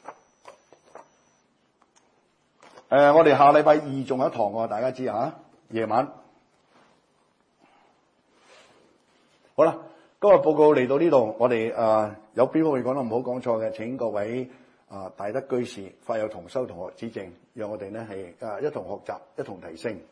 呃，我哋下禮拜二仲有一堂喎，大家知啊？夜晚。好啦。今日報告嚟到呢度，我哋誒、呃、有邊方面講得唔好講錯嘅，請各位啊大德居士法友同修同學指正，讓我哋咧係啊一同學習，一同提升。